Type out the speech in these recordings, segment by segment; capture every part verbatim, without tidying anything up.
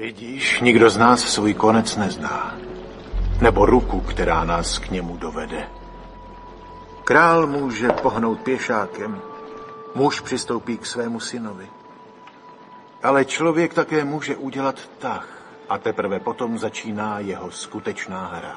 Vidíš, nikdo z nás svůj konec nezná. Nebo ruku, která nás k němu dovede. Král může pohnout pěšákem, muž přistoupí k svému synovi. Ale člověk také může udělat tah a teprve potom začíná jeho skutečná hra.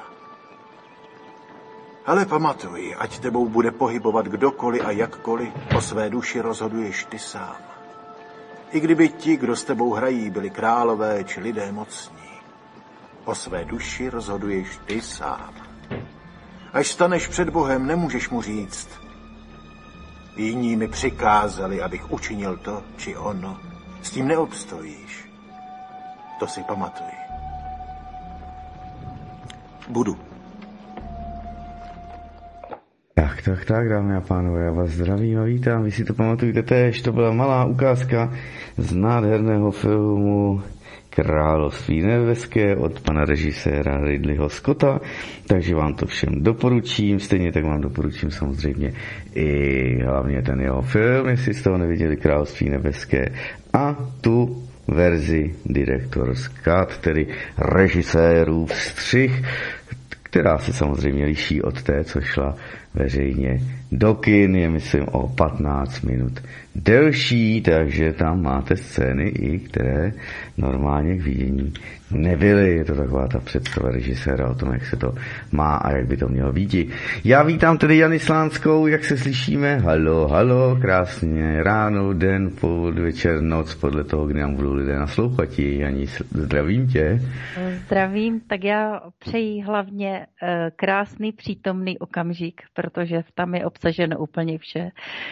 Ale pamatuj, ať tebou bude pohybovat kdokoliv a jakkoliv, o své duši rozhoduješ ty sám. I kdyby ti, kdo s tebou hrají, byli králové či lidé mocní, o své duši rozhoduješ ty sám. Až staneš před Bohem, nemůžeš mu říct: jiní mi přikázali, abych učinil to či ono. S tím neobstojíš. To si pamatuj. Budu. Tak, tak, tak, dámy a pánové, já vás zdravím a vítám. Vy si to pamatujete též, to byla malá ukázka z nádherného filmu Království nebeské od pana režiséra Ridleyho Scotta, takže vám to všem doporučím, stejně tak vám doporučím samozřejmě i hlavně ten jeho film, jestli jste ho neviděli, Království nebeské, a tu verzi Director's Cut, tedy režisérův střih, která se samozřejmě liší od té, co šla veřejně do kin, je myslím o patnáct minut delší, takže tam máte scény i které normálně k vidění nebyly. Je to taková ta představa režiséra o tom, jak se to má a jak by to mělo být. Já vítám tedy Jany Slánskou, jak se slyšíme. Halo, halo, krásně ráno, den, podvečer, noc, podle toho, kdy nám budou lidé naslouchat. Jani, zdravím tě. Zdravím, tak já přeji hlavně krásný přítomný okamžik, protože tam je obsaženo úplně vše.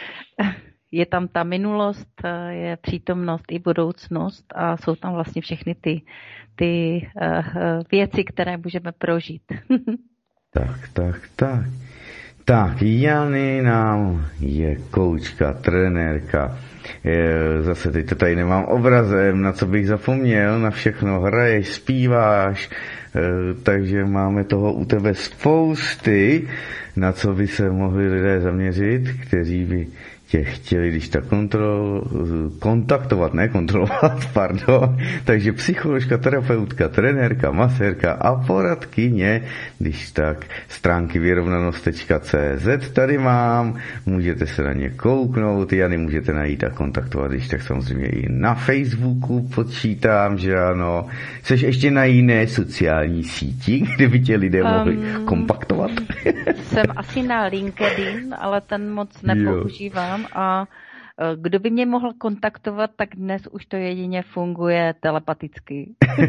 Je tam ta minulost, je přítomnost i budoucnost a jsou tam vlastně všechny ty, ty uh, věci, které můžeme prožít. tak, tak, tak. Tak, Jany nám je koučka, trenérka. Zase teď to tady nemám obrazem, na co bych zapomněl, na všechno hraješ, zpíváš, takže máme toho u tebe spousty, na co by se mohli lidé zaměřit, kteří by tě chtěli, když tak kontrol, kontaktovat, ne kontrolovat, pardon. Takže psycholožka, terapeutka, trenérka, masérka a poradkyně, když tak stránky vyrovnanost tečka cé zet tady mám, můžete se na ně kouknout, Jany můžete najít a kontaktovat, když tak samozřejmě i na Facebooku počítám, že ano. Jseš ještě na jiné sociální síti, kde by tě lidé mohli um, kompaktovat? Jsem asi na LinkedIn, ale ten moc nepoužívám. A kdo by mě mohl kontaktovat, tak dnes už to jedině funguje telepaticky.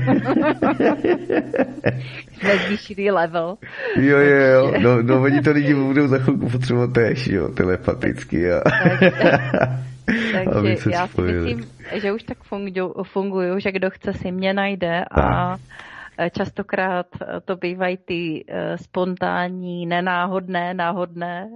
Jsme zvýšili level. Jo, jo, jo. No, no oni to lidi budou za chvilku potřebovat též, jo, telepaticky. Jo. Takže já si myslím, že už tak funguju, že kdo chce si mě najde a častokrát to bývají ty spontánní, nenáhodné, náhodné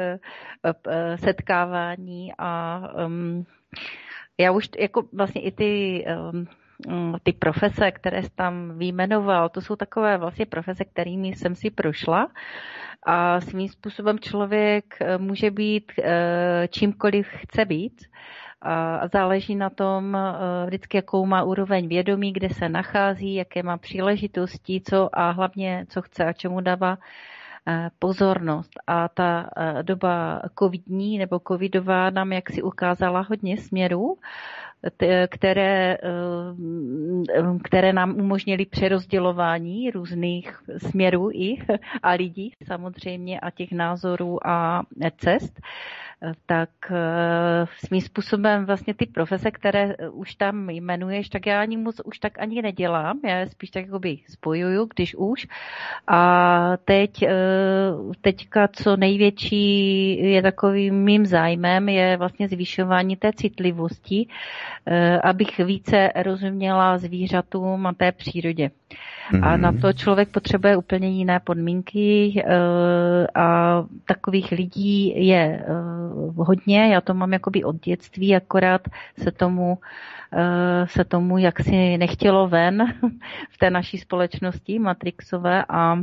setkávání a um, já už jako vlastně i ty, um, ty profese, které jsi tam vyjmenoval, to jsou takové vlastně profese, kterými jsem si prošla a svým způsobem člověk může být čímkoliv chce být. A záleží na tom vždycky, jakou má úroveň vědomí, kde se nachází, jaké má příležitosti, co a hlavně, co chce a čemu dává pozornost. A ta doba covidní nebo covidová nám jaksi ukázala hodně směrů, které, které nám umožnily přerozdělování různých směrů i a lidí samozřejmě a těch názorů a cest. Tak svým způsobem vlastně ty profese, které už tam jmenuješ, tak já ani moc už tak ani nedělám, já je spíš tak jakoby spojuju, když už. A teď, teďka co největší je takovým mým zájmem, je vlastně zvyšování té citlivosti, abych více rozuměla zvířatům a té přírodě. Mm-hmm. A na to člověk potřebuje úplně jiné podmínky a takových lidí je hodně, já to mám jakoby od dětství, akorát se tomu, se tomu jaksi nechtělo ven v té naší společnosti matrixové a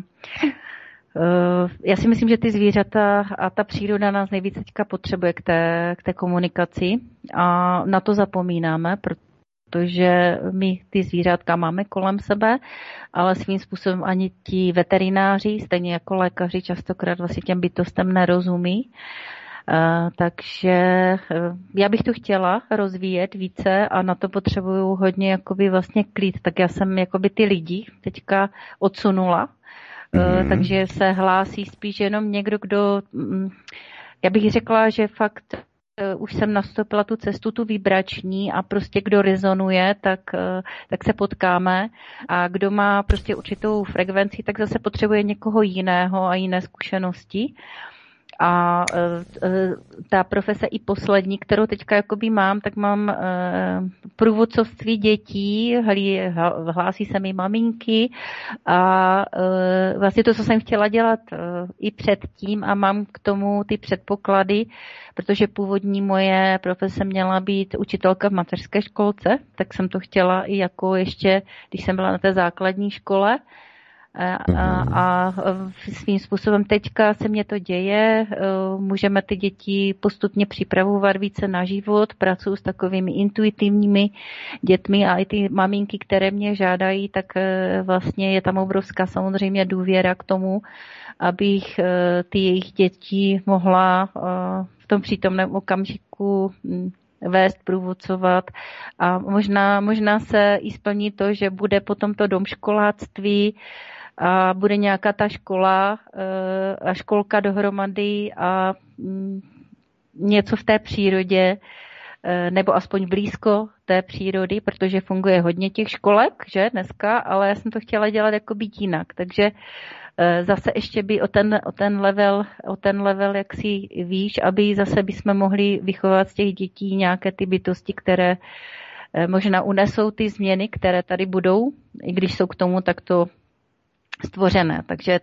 já si myslím, že ty zvířata a ta příroda nás nejvíc teďka potřebuje k té, k té komunikaci a na to zapomínáme, protože my ty zvířátka máme kolem sebe, ale svým způsobem ani ti veterináři, stejně jako lékaři, častokrát vlastně těm bytostem nerozumí. Uh, takže uh, já bych to chtěla rozvíjet více a na to potřebuju hodně jakoby vlastně klid, tak já jsem jakoby ty lidi teďka odsunula, mm. uh, takže se hlásí spíš jenom někdo, kdo, um, já bych řekla, že fakt uh, už jsem nastoupila tu cestu, tu vibrační a prostě kdo rezonuje, tak, uh, tak se potkáme a kdo má prostě určitou frekvenci, tak zase potřebuje někoho jiného a jiné zkušenosti. A ta profese i poslední, kterou teďka jakoby mám, tak mám průvodcovství dětí, hlásí se mi maminky a vlastně to, co jsem chtěla dělat i předtím a mám k tomu ty předpoklady, protože původní moje profese měla být učitelka v mateřské školce, tak jsem to chtěla i jako ještě, když jsem byla na té základní škole. A, a, a svým způsobem teďka se mě to děje, můžeme ty děti postupně připravovat více na život, pracuji s takovými intuitivními dětmi a i ty maminky, které mě žádají, tak vlastně je tam obrovská samozřejmě důvěra k tomu, abych ty jejich děti mohla v tom přítomném okamžiku vést, průvodcovat a možná, možná se i splní to, že bude potom to domškoláctví a bude nějaká ta škola a školka dohromady a něco v té přírodě, nebo aspoň blízko té přírody, protože funguje hodně těch školek, že dneska, ale já jsem to chtěla dělat jako být jinak, takže zase ještě by o ten, o ten level, o ten level, jak si víš, aby zase bychom mohli vychovat z těch dětí nějaké ty bytosti, které možná unesou ty změny, které tady budou, i když jsou k tomu takto stvořené. Takže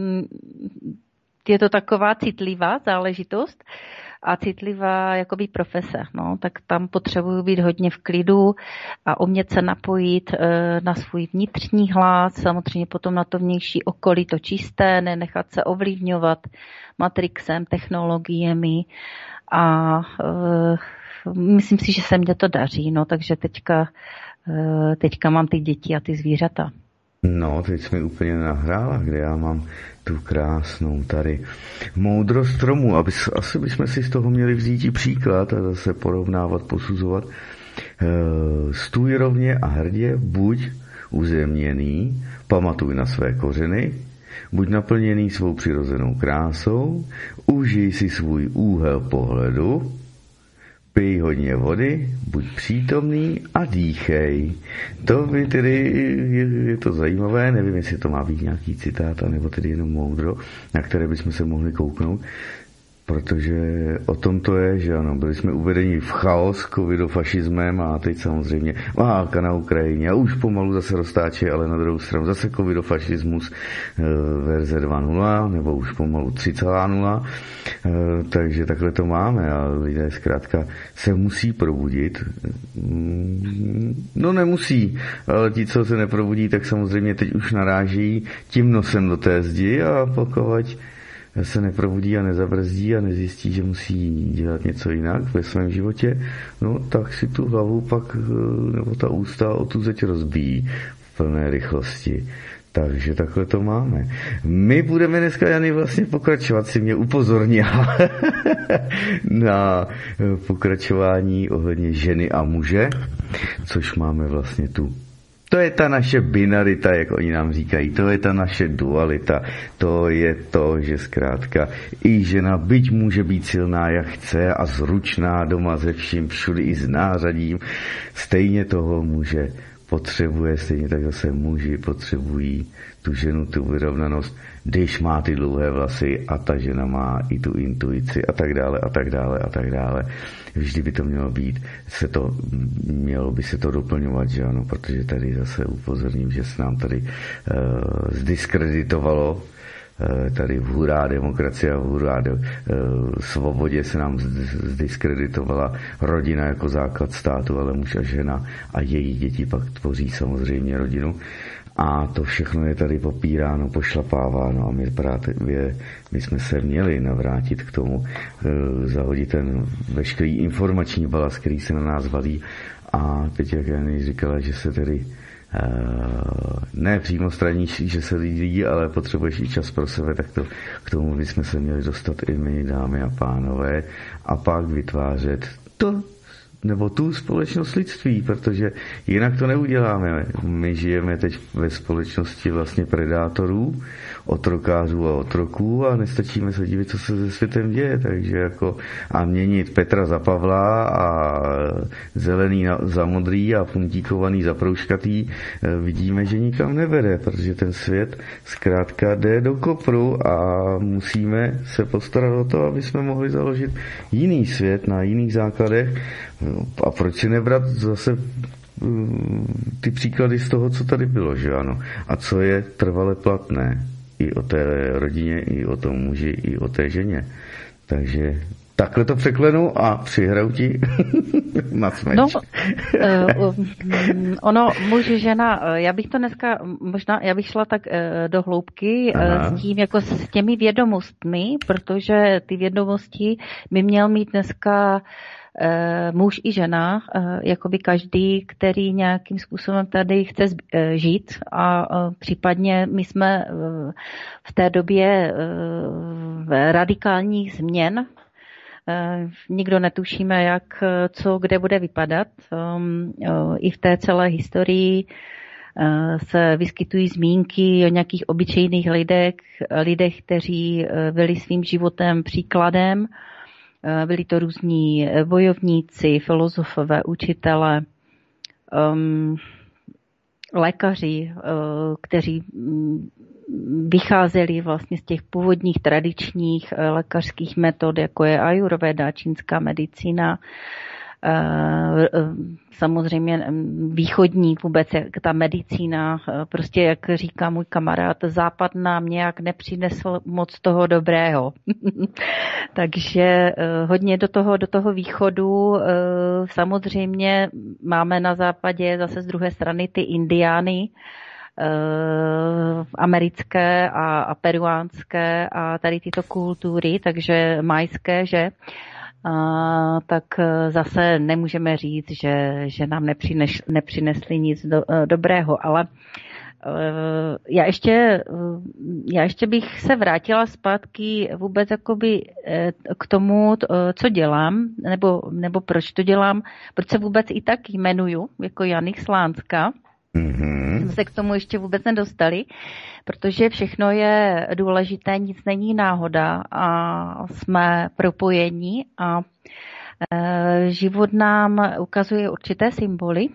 je to taková citlivá záležitost a citlivá jakoby profese. No, tak tam potřebuju být hodně v klidu a umět se napojit e, na svůj vnitřní hlas, samozřejmě potom na to vnější okolí, to čisté, nenechat se ovlivňovat matrixem, technologiemi a e, myslím si, že se mně to daří. No, takže teďka, e, teďka mám ty děti a ty zvířata. No, teď jsi mi úplně nahrála, kde já mám tu krásnou tady moudrost stromu. Aby, asi bychom si z toho měli vzít i příklad a zase porovnávat, posuzovat. E, stůj rovně a hrdě, buď uzemněný, pamatuj na své kořeny, buď naplněný svou přirozenou krásou, užij si svůj úhel pohledu, pij hodně vody, buď přítomný a dýchej. To by tedy, je, je to zajímavé, nevím, jestli to má být nějaký citát, nebo tedy jenom moudro, na které bychom se mohli kouknout, protože o tom to je, že ano, byli jsme uvedeni v chaos covidofašismem a teď samozřejmě válka na Ukrajině a už pomalu zase roztáče, ale na druhou stranu zase covidofašismus e, verze dva tečka nula nebo už pomalu tři tečka nula, e, takže takhle to máme a lidé zkrátka se musí probudit. No nemusí, ale ti, co se neprobudí, tak samozřejmě teď už naráží tím nosem do té zdi a pokud se neprobudí a nezabrzdí a nezjistí, že musí dělat něco jinak ve svém životě, no tak si tu hlavu pak, nebo ta ústa o tu zeď rozbíjí v plné rychlosti. Takže takhle to máme. My budeme dneska, Jany, vlastně pokračovat, si mě upozornila na pokračování ohledně ženy a muže, což máme vlastně tu. To je ta naše binarita, jak oni nám říkají, to je ta naše dualita, to je to, že zkrátka i žena, byť může být silná, jak chce a zručná doma ze vším, všudy i s nářadím, stejně toho muže potřebuje, stejně tak zase muži potřebují tu ženu, tu vyrovnanost, když má ty dlouhé vlasy a ta žena má i tu intuici a tak dále a tak dále a tak dále. Vždy by to mělo být, se to, mělo by se to doplňovat, že ano, protože tady zase upozorním, že se nám tady uh, zdiskreditovalo uh, tady v hurá demokracie a v hurá uh, svobodě se nám zdiskreditovala rodina jako základ státu, ale muž a žena a její děti pak tvoří samozřejmě rodinu. A to všechno je tady popíráno, pošlapáváno a my právě my jsme se měli navrátit k tomu, zahodit ten veškerý informační balast, který se na nás valí. A teď, jak Jany říkala, že se tedy ne přímo straníš, že se lídí, ale potřebuješ i čas pro sebe, tak to, k tomu bychom se měli dostat i my, dámy a pánové, a pak vytvářet to, nebo tu společnost lidství, protože jinak to neuděláme. My žijeme teď ve společnosti vlastně predátorů, otrokářů a otroků a nestačíme se dívat, co se se světem děje, takže jako a měnit Petra za Pavla a zelený za modrý a puntíkovaný za proužkatý, vidíme, že nikam nevede, protože ten svět zkrátka jde do kopru a musíme se postarat o to, aby jsme mohli založit jiný svět na jiných základech. A proč si nebrat zase ty příklady z toho, co tady bylo, že ano? A co je trvale platné i o té rodině, i o tom muži, i o té ženě. Takže takhle to překlenu a přihraju ti na smeč. No, uh, ono, muž, žena, já bych to dneska, možná, já bych šla tak uh, do hloubky uh, s tím, jako s těmi vědomostmi, protože ty vědomosti by měl mít dneska muž i žena, jakoby každý, který nějakým způsobem tady chce žít a případně my jsme v té době radikálních změn. Nikdo netušíme, jak, co, kde bude vypadat. I v té celé historii se vyskytují zmínky o nějakých obyčejných lidech, lidech, kteří byli svým životem příkladem. Byli to různí bojovníci, filozofové, učitelé, um, lékaři, uh, kteří vycházeli vlastně z těch původních tradičních uh, lékařských metod, jako je ajurvéda, čínská medicína, samozřejmě východní vůbec, jak ta medicína, prostě jak říká můj kamarád, západ nám nějak nepřinesl moc toho dobrého. Takže hodně do toho, do toho východu samozřejmě máme na západě zase z druhé strany ty indiány, americké a, a peruánské a tady tyto kultury, takže majské, že Uh, tak zase nemůžeme říct, že, že nám nepřineš, nepřinesli nic do, uh, dobrého, ale uh, já, ještě, uh, já ještě bych se vrátila zpátky vůbec jakoby uh, k tomu, uh, co dělám, nebo, nebo proč to dělám, proč se vůbec i tak jmenuju, jako Janik Slánska. Mm-hmm. Jsme se k tomu ještě vůbec nedostali, protože všechno je důležité, nic není náhoda a jsme propojení a e, život nám ukazuje určité symboly,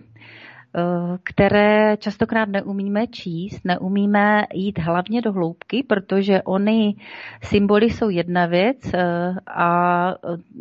které častokrát neumíme číst, neumíme jít hlavně do hloubky, protože ony symboly jsou jedna věc a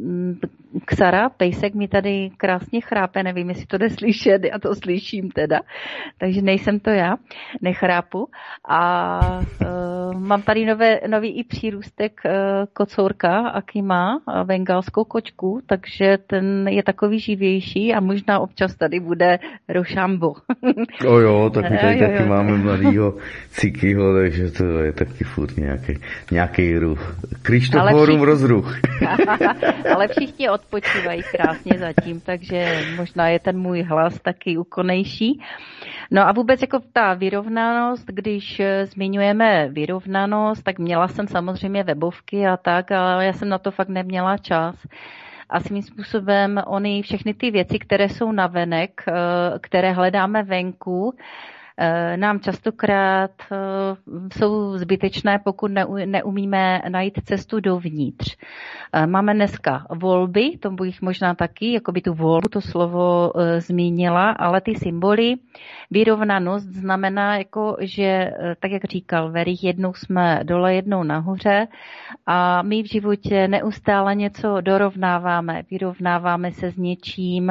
Ksara, pejsek mi tady krásně chrápe, nevím, jestli to jde slyšet, já to slyším teda, takže nejsem to já, nechrápu a uh, mám tady nové, nový i přírůstek uh, kocourka, aký má bengalskou kočku, takže ten je takový živější a možná občas tady bude Rošambo. O jo, tak my tady jo, taky jo. máme mladýho Cikyho, takže to je taky furt nějaký, nějaký ruch. Krištoforum všichni... rozruch. Ale všichni odpočívají krásně zatím, takže možná je ten můj hlas taky úkonnější. No a vůbec jako ta vyrovnanost, když zmiňujeme vyrovnanost, tak měla jsem samozřejmě webovky a tak, ale já jsem na to fakt neměla čas. A svým způsobem ony všechny ty věci, které jsou navenek, které hledáme venku, nám častokrát jsou zbytečné, pokud neumíme najít cestu dovnitř. Máme dneska volby, to bych možná taky, jako by tu volbu, to slovo zmínila, ale ty symboly, vyrovnanost znamená, jako, že, tak jak říkal Verich, jednou jsme dole, jednou nahoře a my v životě neustále něco dorovnáváme, vyrovnáváme se s něčím,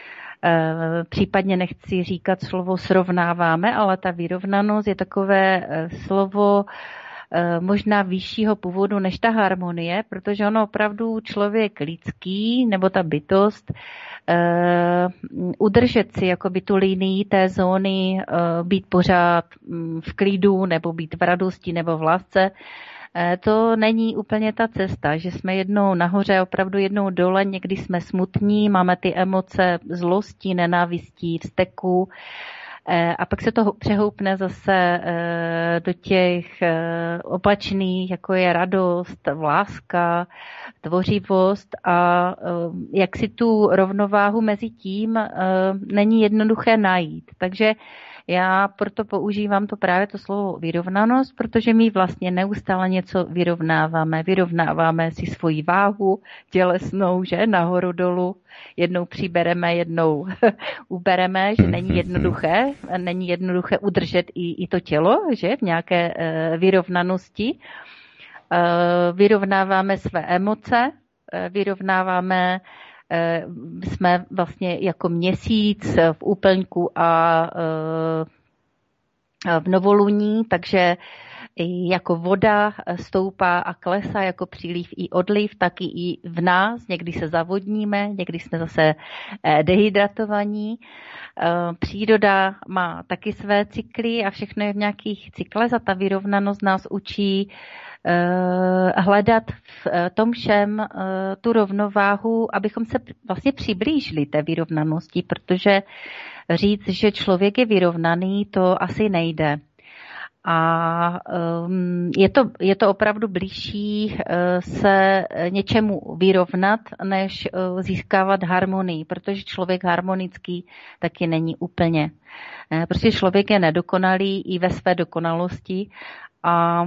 případně nechci říkat slovo srovnáváme, ale ta vyrovnanost je takové slovo, možná vyššího původu než ta harmonie, protože ono opravdu člověk lidský nebo ta bytost udržet si jakoby tu linii té zóny, být pořád v klidu nebo být v radosti nebo v lásce, to není úplně ta cesta, že jsme jednou nahoře, opravdu jednou dole, někdy jsme smutní, máme ty emoce zlosti, nenávistí, vzteku a pak se to přehoupne zase do těch opačných, jako je radost, láska, tvořivost a jak si tu rovnováhu mezi tím není jednoduché najít. Takže já proto používám to právě to slovo vyrovnanost, protože my vlastně neustále něco vyrovnáváme. Vyrovnáváme si svoji váhu tělesnou, že nahoru dolů. Jednou přibereme, jednou ubereme, že není jednoduché, není jednoduché udržet i, i to tělo, že v nějaké uh, vyrovnanosti. Uh, vyrovnáváme své emoce, uh, vyrovnáváme jsme vlastně jako měsíc v úplňku a v novoluní, takže jako voda stoupá a klesá jako příliv i odliv, tak i v nás. Někdy se zavodníme, někdy jsme zase dehydratovaní. Příroda má taky své cykly a všechno je v nějakých cyklech a ta vyrovnanost nás učí hledat v tom všem tu rovnováhu, abychom se vlastně přiblížili té vyrovnanosti, protože říct, že člověk je vyrovnaný, to asi nejde. A je to, je to opravdu blížší se něčemu vyrovnat, než získávat harmonii, protože člověk harmonický taky není úplně. Prostě člověk je nedokonalý i ve své dokonalosti a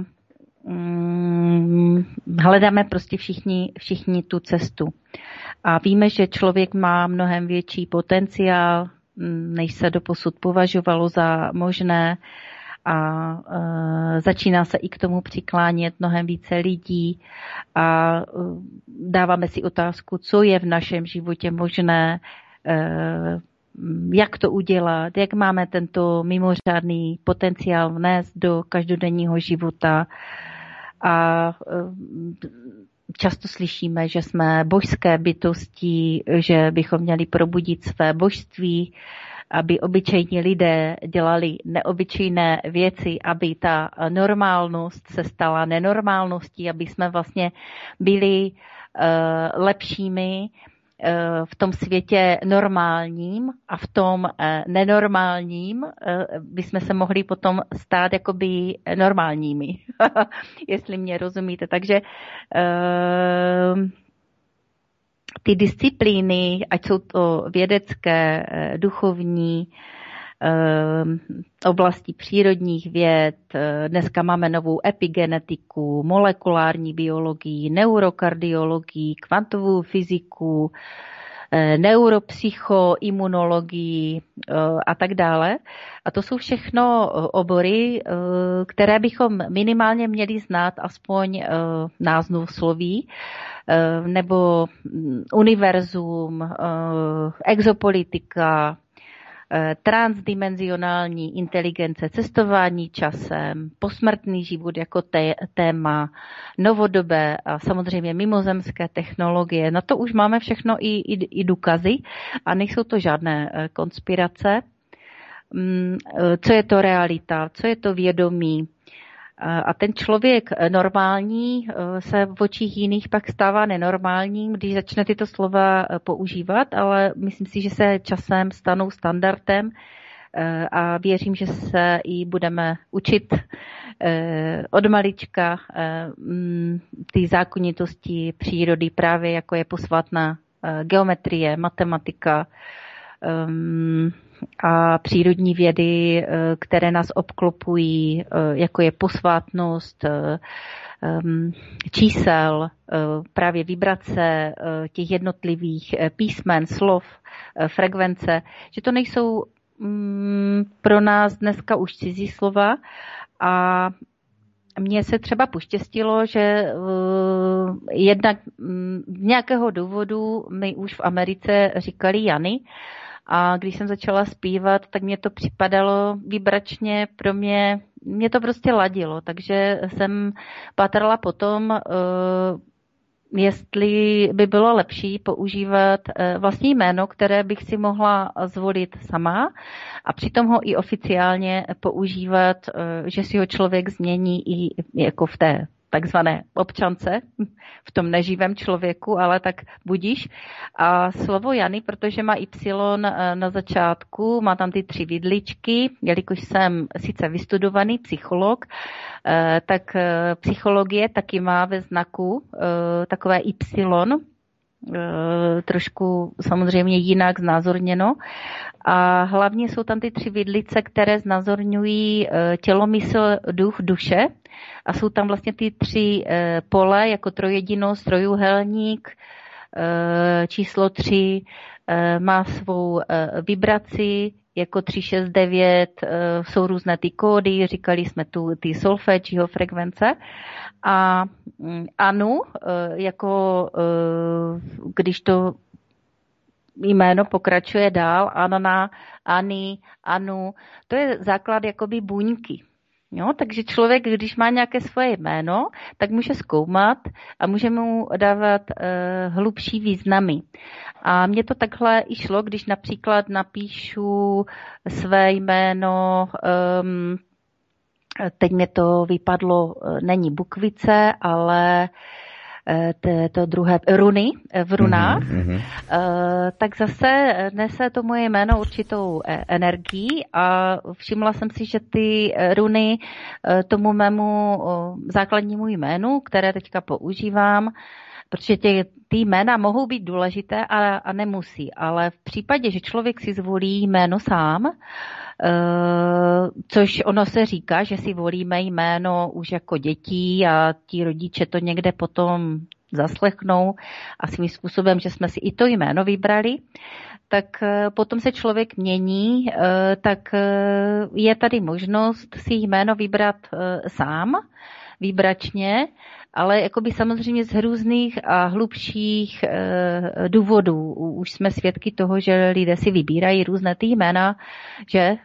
hledáme prostě všichni, všichni tu cestu. A víme, že člověk má mnohem větší potenciál, než se doposud považovalo za možné a e, začíná se i k tomu přiklánět mnohem více lidí a e, dáváme si otázku, co je v našem životě možné, e, jak to udělat, jak máme tento mimořádný potenciál vnést do každodenního života. A často slyšíme, že jsme božské bytosti, že bychom měli probudit své božství, aby obyčejní lidé dělali neobyčejné věci, aby ta normálnost se stala nenormálností, aby jsme vlastně byli uh, lepšími v tom světě normálním a v tom nenormálním bychom se mohli potom stát jakoby normálními, jestli mě rozumíte. Takže ty disciplíny, ať jsou to vědecké, duchovní, oblasti přírodních věd, dneska máme novou epigenetiku, molekulární biologii, neurokardiologii, kvantovou fyziku, neuropsychoimunologii a tak dále. A to jsou všechno obory, které bychom minimálně měli znát aspoň názvosloví, nebo univerzum, exopolitika, transdimenzionální inteligence, cestování časem, posmrtný život jako té, téma, novodobé a samozřejmě mimozemské technologie. Na to už máme všechno i, i, i důkazy a nejsou to žádné konspirace. Co je to realita, co je to vědomí. A ten člověk normální se v očích jiných pak stává nenormálním, když začne tyto slova používat, ale myslím si, že se časem stanou standardem a věřím, že se i budeme učit od malička ty zákonitosti přírody, právě jako je posvátná geometrie, matematika a přírodní vědy, které nás obklopují, jako je posvátnost čísel, právě vibrace těch jednotlivých písmen, slov, frekvence, že to nejsou pro nás dneska už cizí slova a mně se třeba poštěstilo, že jednak z nějakého důvodu mi už v Americe říkali Jany, a když jsem začala zpívat, tak mě to připadalo vibračně pro mě mě to prostě ladilo, takže jsem pátrala potom, jestli by bylo lepší používat vlastní jméno, které bych si mohla zvolit sama a přitom ho i oficiálně používat, že si ho člověk změní i jako v té takzvané občance, v tom neživém člověku, ale tak budíš. A slovo Jany, protože má Y na začátku, má tam ty tři vidličky, jelikož jsem sice vystudovaný psycholog, tak psychologie taky má ve znaku takové Y, trošku samozřejmě jinak znázorněno. A hlavně jsou tam ty tři vidlice, které znázorňují tělo, mysl, duch, duše. A jsou tam vlastně ty tři pole, jako trojedinost, trojúhelník, číslo tři má svou vibraci, jako tři šest devět jsou různé ty kódy, říkali jsme tu ty solfeggio frekvence. A Anu, jako když to jméno pokračuje dál, Anna, Ani, Anu, to je základ jakoby buňky. Jo, takže člověk, když má nějaké svoje jméno, tak může zkoumat a může mu dávat uh, hlubší významy. A mně to takhle i šlo, když například napíšu své jméno, um, teď mě to vypadlo, není bukvice, ale to, to druhé, runy v runách, mm-hmm. tak zase nese to moje jméno určitou energii a všimla jsem si, že ty runy tomu mému základnímu jménu, které teďka používám, protože tě, ty jména mohou být důležité a, a nemusí, ale v případě, že člověk si zvolí jméno sám, Uh, což ono se říká, že si volíme jméno už jako dětí a ti rodiče to někde potom zaslechnou a svým způsobem, že jsme si i to jméno vybrali, tak uh, potom se člověk mění, uh, tak uh, je tady možnost si jméno vybrat uh, sám, výbračně, ale jakoby samozřejmě z různých a hlubších e, důvodů. Už jsme svědky toho, že lidé si vybírají různé ty jména, že e,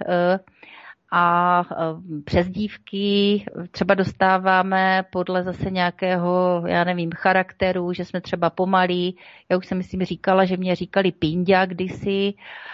a e, přezdívky třeba dostáváme podle zase nějakého, já nevím, charakteru, že jsme třeba pomalí. Já už jsem myslím říkala, že mě říkali Pindia kdysi.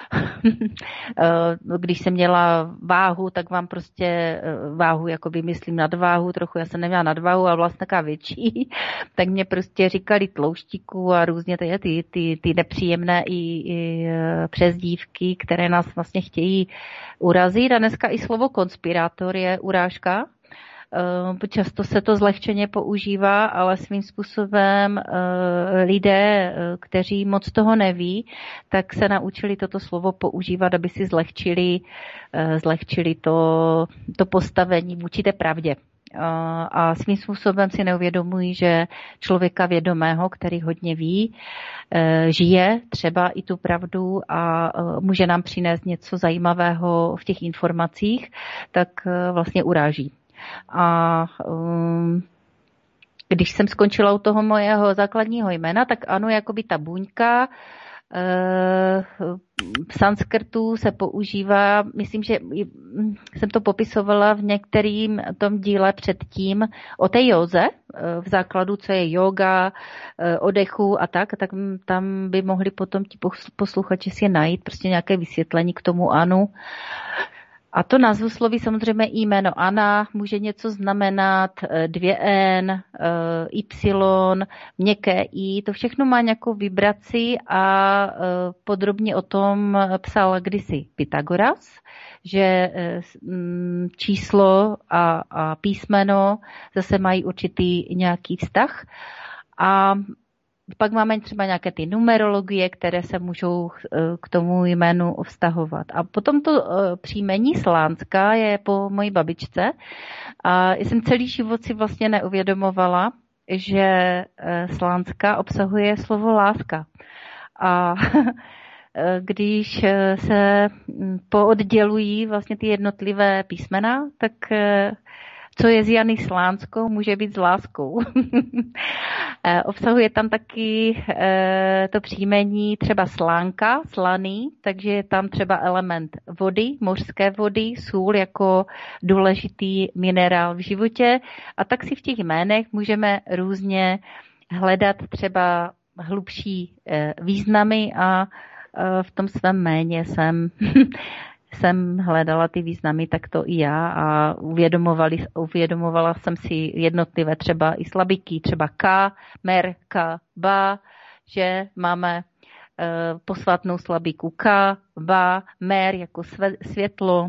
Když jsem měla váhu, tak vám prostě váhu, jakoby myslím nadváhu, trochu já jsem neměla nadváhu, ale vlastně taková větší, tak mě prostě říkali tlouštíku a různě ty, ty, ty, ty nepříjemné i, i přezdívky, které nás vlastně chtějí urazit. A dneska i slovo konspirátor je urážka. Často se to zlehčeně používá, ale svým způsobem lidé, kteří moc toho neví, tak se naučili toto slovo používat, aby si zlehčili, zlehčili to, to postavení vůči té pravdě. A svým způsobem si neuvědomují, že člověka vědomého, který hodně ví, žije třeba i tu pravdu a může nám přinést něco zajímavého v těch informacích, tak vlastně uráží. A um, když jsem skončila u toho mojeho základního jména, tak ano, jakoby ta buňka v sanskrtu se používá, myslím, že jsem to popisovala v některým tom díle předtím o té józe, v základu, co je yoga, o dechu a tak, tak tam by mohli potom ti posluchači si najít prostě nějaké vysvětlení k tomu Anu. A to názvosloví samozřejmě jméno Anna může něco znamenat, dvě N, Y, měkké I, to všechno má nějakou vibraci a podrobně o tom psal kdysi Pythagoras, že číslo a, a písmeno zase mají určitý nějaký vztah. A pak máme třeba nějaké ty numerologie, které se můžou k tomu jménu vztahovat. A potom to příjmení Slánska je po mojí babičce. A jsem celý život si vlastně neuvědomovala, že Slánska obsahuje slovo láska. A když se pooddělují vlastně ty jednotlivé písmena, tak co je s Jany Slánskou, může být s láskou. Obsahuje tam taky to příjmení třeba slánka, slaný, takže je tam třeba element vody, mořské vody, sůl jako důležitý minerál v životě. A tak si v těch jménech můžeme různě hledat třeba hlubší významy a v tom svém jméně jsem jsem hledala ty významy, tak to i já a uvědomovali, uvědomovala jsem si jednotlivé třeba i slabiky, třeba K, Mer, K, Ba, že máme uh, posvátnou slabiku K, Ba, Mer jako sve, světlo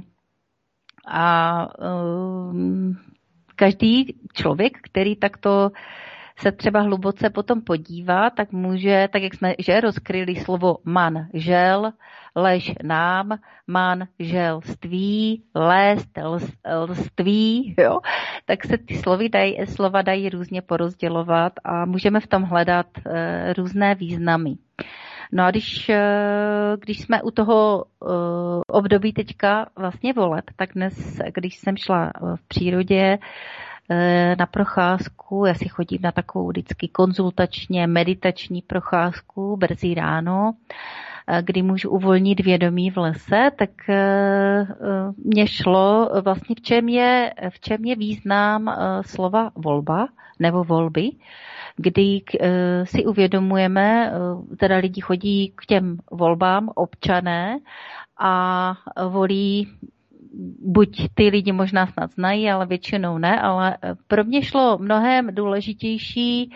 a uh, každý člověk, který takto se třeba hluboce potom podívá, tak může, tak jak jsme že rozkryli slovo man, žel, lež nám, man, žel, ství, lést, lství, jo, tak se ty slovy dají, slova dají různě porozdělovat a můžeme v tom hledat uh, různé významy. No a když, když jsme u toho uh, období teďka vlastně voleb, tak dnes, když jsem šla v přírodě na procházku, já si chodím na takovou vždycky konzultačně meditační procházku brzy ráno, kdy můžu uvolnit vědomí v lese, tak mě šlo vlastně v čem je, v čem je význam slova volba nebo volby, kdy si uvědomujeme, teda lidi chodí k těm volbám, občané, a volí buď ty lidi možná snad znají, ale většinou ne, ale pro mě šlo mnohem důležitější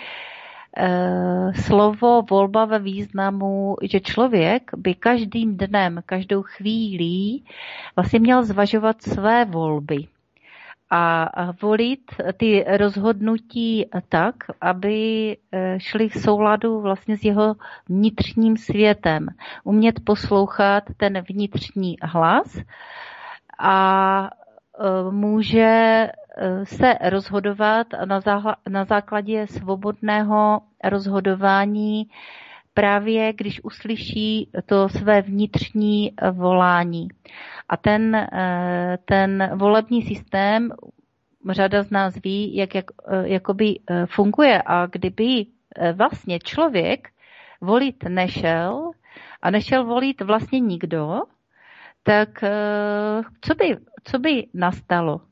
eh, slovo volba ve významu, že člověk by každým dnem, každou chvílí vlastně měl zvažovat své volby a volit ty rozhodnutí tak, aby šly v souladu vlastně s jeho vnitřním světem. Umět poslouchat ten vnitřní hlas a může se rozhodovat na základě svobodného rozhodování právě když uslyší to své vnitřní volání. A ten, ten volební systém, řada z nás ví, jak, jak jakoby funguje, a kdyby vlastně člověk volit nešel a nešel volit vlastně nikdo, tak co by, co by nastalo?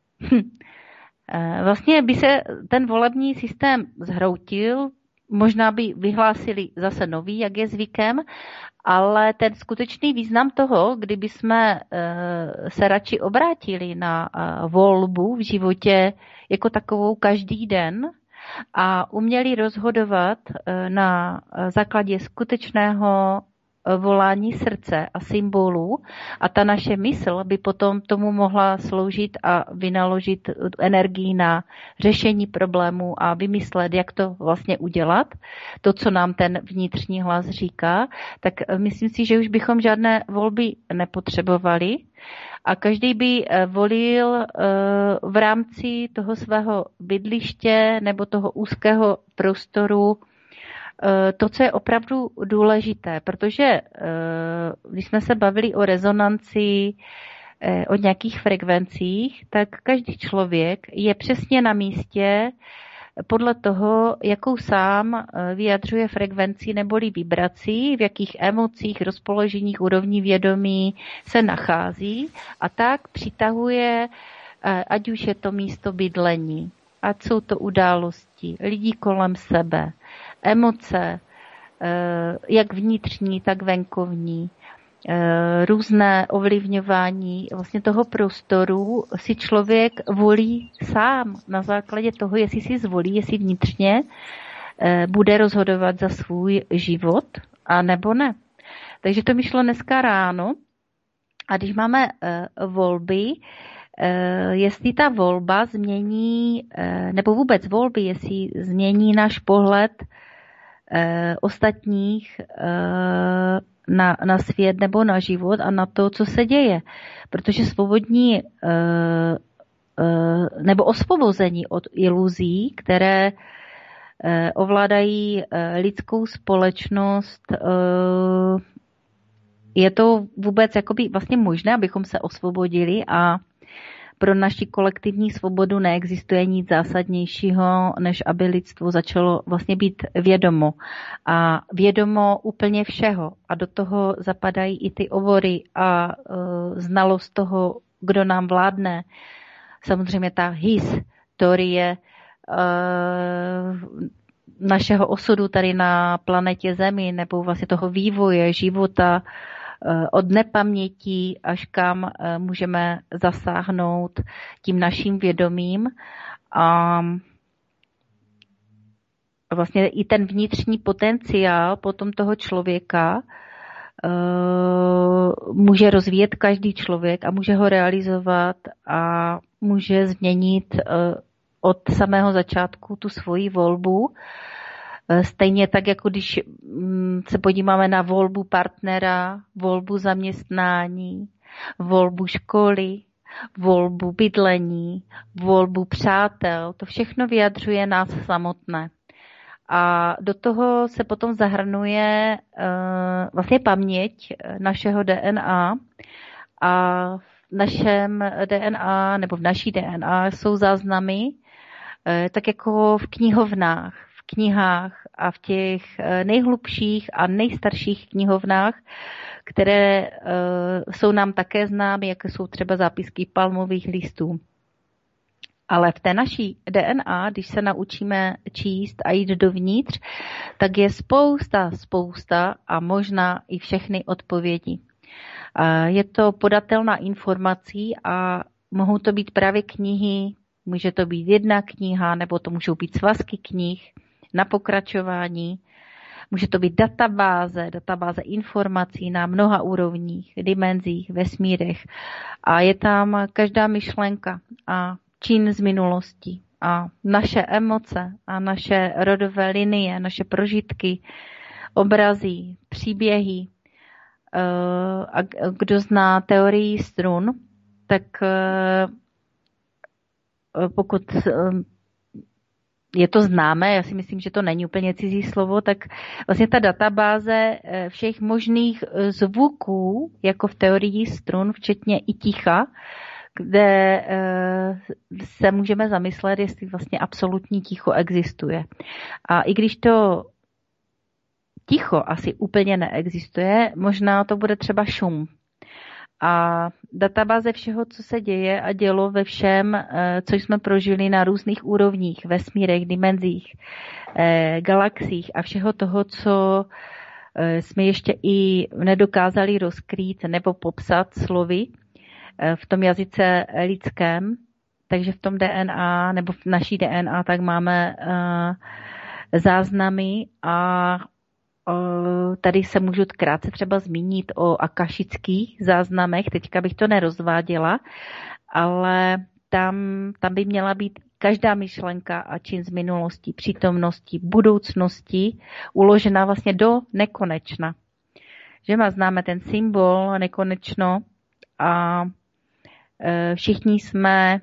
Vlastně by se ten volební systém zhroutil, možná by vyhlásili zase nový, jak je zvykem, ale ten skutečný význam toho, kdyby jsme se radši obrátili na volbu v životě jako takovou každý den a uměli rozhodovat na základě skutečného volání srdce a symbolů, a ta naše mysl by potom tomu mohla sloužit a vynaložit energii na řešení problémů a vymyslet, jak to vlastně udělat, to, co nám ten vnitřní hlas říká, tak myslím si, že už bychom žádné volby nepotřebovali a každý by volil v rámci toho svého bydliště nebo toho úzkého prostoru to, co je opravdu důležité, protože když jsme se bavili o rezonanci, o nějakých frekvencích, tak každý člověk je přesně na místě podle toho, jakou sám vyjadřuje frekvenci neboli vibrací, v jakých emocích, rozpoloženích, úrovní vědomí se nachází, a tak přitahuje, ať už je to místo bydlení, ať jsou to události, lidí kolem sebe, emoce, jak vnitřní, tak venkovní, různé ovlivňování vlastně toho prostoru si člověk volí sám na základě toho, jestli si zvolí, jestli vnitřně bude rozhodovat za svůj život a nebo ne. Takže to mi šlo dneska ráno, a když máme volby, jestli ta volba změní, nebo vůbec volby, jestli změní náš pohled ostatních na, na svět nebo na život a na to, co se děje. Protože svobodní nebo osvobození od iluzí, které ovládají lidskou společnost, je to vůbec jakoby vlastně možné, abychom se osvobodili, a pro naši kolektivní svobodu neexistuje nic zásadnějšího, než aby lidstvo začalo vlastně být vědomo. A vědomo úplně všeho. A do toho zapadají i ty obory a uh, znalost toho, kdo nám vládne. Samozřejmě ta historie uh, našeho osudu tady na planetě Zemi, nebo vlastně toho vývoje, života, od nepaměti až kam můžeme zasáhnout tím naším vědomím. A vlastně i ten vnitřní potenciál potom toho člověka může rozvíjet každý člověk a může ho realizovat a může změnit od samého začátku tu svoji volbu. Stejně tak, jako když se podíváme na volbu partnera, volbu zaměstnání, volbu školy, volbu bydlení, volbu přátel, to všechno vyjadřuje nás samotné. A do toho se potom zahrnuje vlastně paměť našeho D N A a v našem D N A nebo v naší D N A jsou záznamy tak jako v knihovnách, v knihách a v těch nejhlubších a nejstarších knihovnách, které jsou nám také známy, jako jsou třeba zápisky palmových listů. Ale v té naší D N A, když se naučíme číst a jít dovnitř, tak je spousta, spousta a možná i všechny odpovědi. Je to podatelná informací a mohou to být právě knihy, může to být jedna kniha, nebo to můžou být svazky knih na pokračování. Může to být databáze, databáze informací na mnoha úrovních, dimenzích, vesmírech. A je tam každá myšlenka a čin z minulosti a naše emoce a naše rodové linie, naše prožitky, obrazy, příběhy. A kdo zná teorii strun, tak pokud je to známé, já si myslím, že to není úplně cizí slovo, tak vlastně ta databáze všech možných zvuků, jako v teorii strun, včetně i ticha, kde se můžeme zamyslet, jestli vlastně absolutní ticho existuje. A i když to ticho asi úplně neexistuje, možná to bude třeba šum. A databáze všeho, co se děje a dělo ve všem, co jsme prožili na různých úrovních, vesmírech, dimenzích, galaxiích a všeho toho, co jsme ještě i nedokázali rozkrýt nebo popsat slovy v tom jazyce lidském. Takže v tom D N A nebo v naší D N A tak máme záznamy a tady se můžu krátce třeba zmínit o akašických záznamech, teďka bych to nerozváděla, ale tam, tam by měla být každá myšlenka a čin z minulosti, přítomnosti, budoucnosti uložena vlastně do nekonečna. Že má známe ten symbol nekonečno a všichni jsme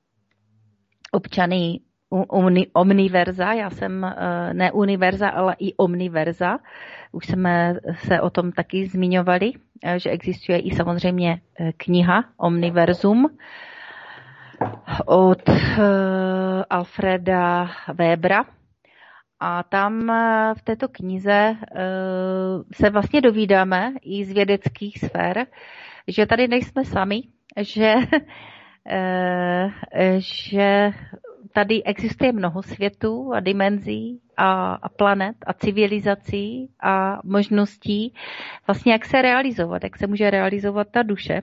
občany omniverza, já jsem ne univerza, ale i omniverza. Už jsme se o tom taky zmiňovali, že existuje i samozřejmě kniha Omniverzum od Alfreda Webera. A tam v této knize se vlastně dovídáme i z vědeckých sfér, že tady nejsme sami, že, že tady existuje mnoho světů a dimenzí a, a planet a civilizací a možností vlastně jak se realizovat, jak se může realizovat ta duše.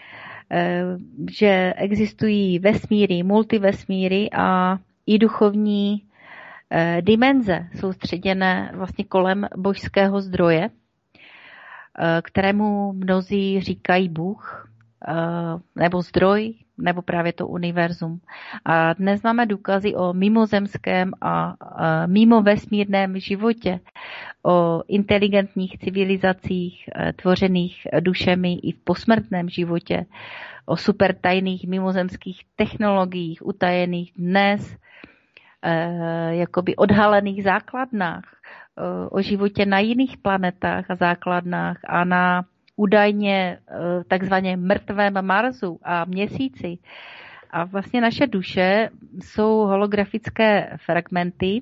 Že existují vesmíry, multivesmíry a i duchovní dimenze soustředěné vlastně kolem božského zdroje, kterému mnozí říkají Bůh, nebo zdroj, nebo právě to univerzum. A dnes máme důkazy o mimozemském a mimovesmírném životě, o inteligentních civilizacích tvořených dušemi i v posmrtném životě, o supertajných mimozemských technologiích utajených dnes, jakoby odhalených základnách, o životě na jiných planetách a základnách a na údajně takzvaně mrtvém Marsu a Měsíci A vlastně naše duše jsou holografické fragmenty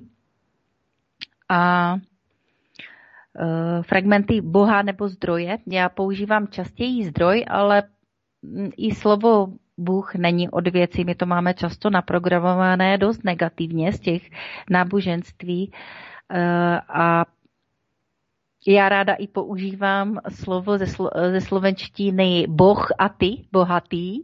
a fragmenty Boha nebo zdroje. Já používám častěji zdroj, ale i slovo Bůh není od věci. My to máme často naprogramované dost negativně z těch náboženství a já ráda i používám slovo ze, slo, ze slovenštiny boh a ty, bohatý.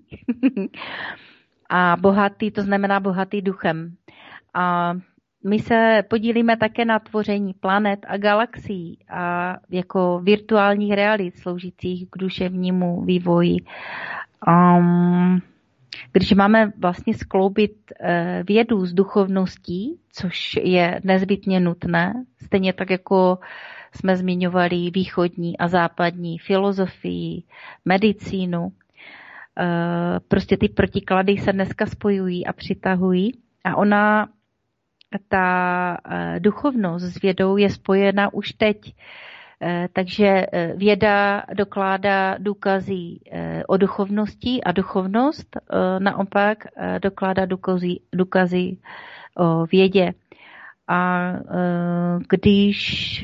A bohatý, to znamená bohatý duchem. A my se podílíme také na tvoření planet a galaxií a jako virtuálních realit sloužících k duševnímu vývoji. Um, když máme vlastně skloubit uh, vědu s duchovností, což je nezbytně nutné, stejně tak jako jsme zmiňovali východní a západní filozofii, medicínu, uh, prostě ty protiklady se dneska spojují a přitahují a ona ta duchovnost s vědou je spojena už teď. Takže věda dokládá důkazy o duchovnosti a duchovnost naopak dokládá důkazy, důkazy o vědě. A když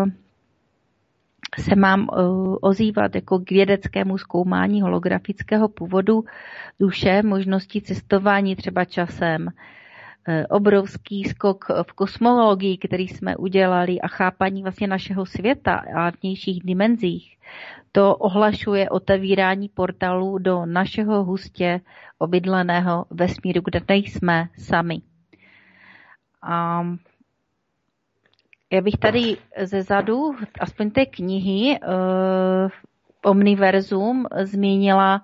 se mám ozývat jako k vědeckému zkoumání holografického původu duše, možnosti cestování třeba časem, obrovský skok v kosmologii, který jsme udělali a chápaní vlastně našeho světa a vnějších dimenzích, to ohlašuje otevírání portálů do našeho hustě obydleného vesmíru, kde nejsme sami. A já bych tady ze zadu, aspoň té knihy uh, Omniverzum, zmínila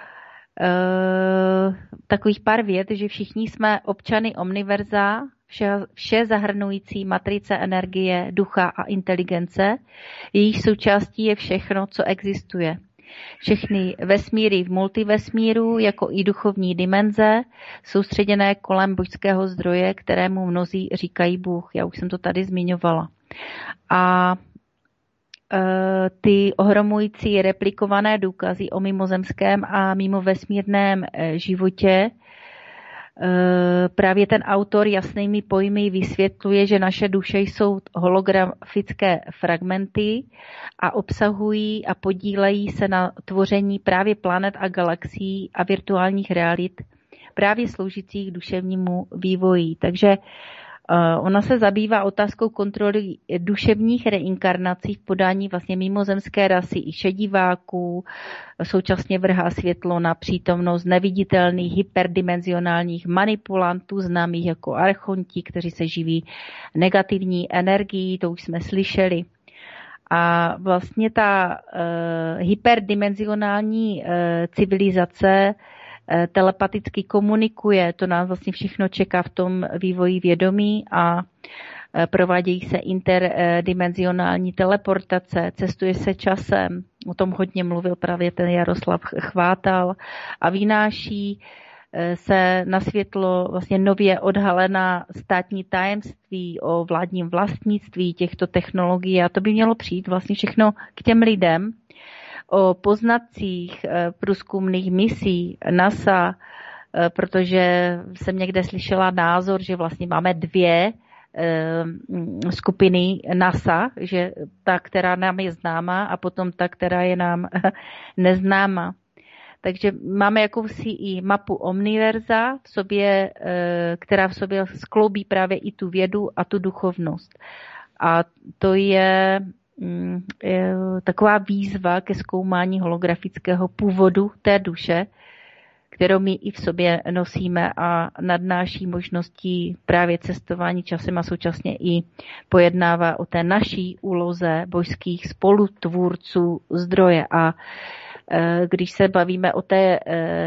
Uh, takových pár vět, že všichni jsme občany omniverza, vše, vše zahrnující matrice energie, ducha a inteligence. Jejich součástí je všechno, co existuje. Všechny vesmíry v multivesmíru, jako i duchovní dimenze, soustředěné kolem božského zdroje, kterému mnozí říkají Bůh. Já už jsem to tady zmiňovala. A ty ohromující replikované důkazy o mimozemském a mimovesmírném životě. Právě ten autor jasnými pojmy vysvětluje, že naše duše jsou holografické fragmenty a obsahují a podílejí se na tvoření právě planet a galaxií a virtuálních realit, právě sloužících duševnímu vývoji. Takže ona se zabývá otázkou kontroly duševních reinkarnací v podání vlastně mimozemské rasy i šediváků, současně vrhá světlo na přítomnost neviditelných hyperdimenzionálních manipulantů, známých jako archonti, kteří se živí negativní energií, to už jsme slyšeli. A vlastně ta uh, hyperdimenzionální uh, civilizace telepaticky komunikuje, to nás vlastně všechno čeká v tom vývoji vědomí a provádějí se interdimenzionální teleportace, cestuje se časem, o tom hodně mluvil právě ten Jaroslav Chvátal a vynáší se na světlo vlastně nově odhalená státní tajemství o vládním vlastnictví těchto technologií a to by mělo přijít vlastně všechno k těm lidem, o poznatcích průzkumných misí NASA, protože jsem někde slyšela názor, že vlastně máme dvě skupiny NASA, že ta, která nám je známá a potom ta, která je nám neznámá. Takže máme jakousi i mapu omniverza v sobě, která v sobě skloubí právě i tu vědu a tu duchovnost. A to je taková výzva ke zkoumání holografického původu té duše, kterou my i v sobě nosíme a nadnáší možností právě cestování časem a současně i pojednává o té naší úloze božských spolutvůrců zdroje. A když se bavíme o té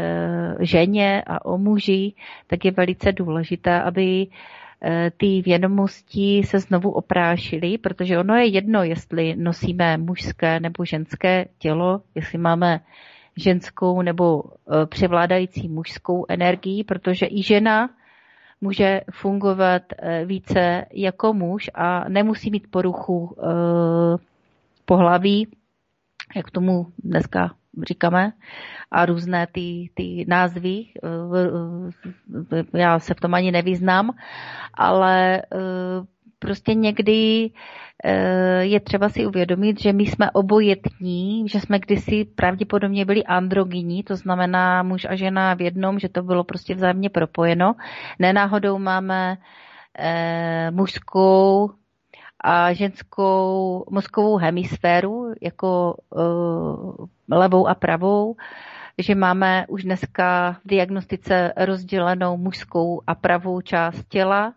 ženě a o muži, tak je velice důležité, aby ty vědomosti se znovu oprášily, protože ono je jedno, jestli nosíme mužské nebo ženské tělo, jestli máme ženskou nebo převládající mužskou energii, protože i žena může fungovat více jako muž a nemusí mít poruchu pohlaví, jak tomu dneska říkáme, a různé ty, ty názvy. Já se v tom ani nevyznám, ale prostě někdy je třeba si uvědomit, že my jsme obojetní, že jsme kdysi pravděpodobně byli androgyní, to znamená muž a žena v jednom, že to bylo prostě vzájemně propojeno. Nenáhodou máme eh, mužskou a ženskou mozkovou hemisféru, jako eh, levou a pravou, že máme už dneska v diagnostice rozdělenou mužskou a pravou část těla.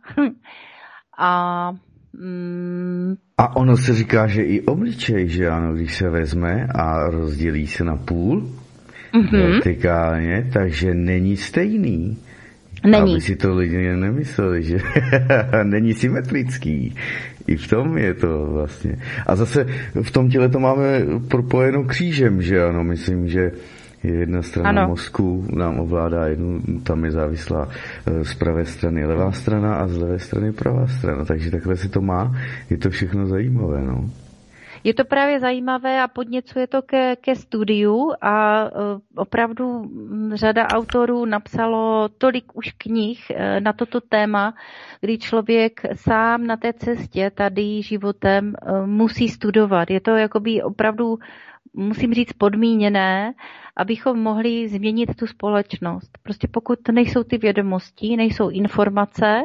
A mm, A ono se říká, že i obličej, že ano, když se vezme a rozdělí se na půl, mm-hmm. vertikálně, takže není stejný. Není. Aby si to lidi nemysleli, že není symetrický. I v tom je to vlastně. A zase v tom těle to máme propojeno křížem, že ano, myslím, že jedna strana ano. mozku nám ovládá jednu, tam je závislá z pravé strany levá strana a z levé strany pravá strana. Takže takhle se to má. Je to všechno zajímavé, no. Je to právě zajímavé a podněcuje to ke, ke studiu a uh, opravdu řada autorů napsalo tolik už knih uh, na toto téma, kdy člověk sám na té cestě tady životem uh, musí studovat. Je to jakoby opravdu, musím říct, podmíněné, abychom mohli změnit tu společnost. Prostě pokud nejsou ty vědomosti, nejsou informace,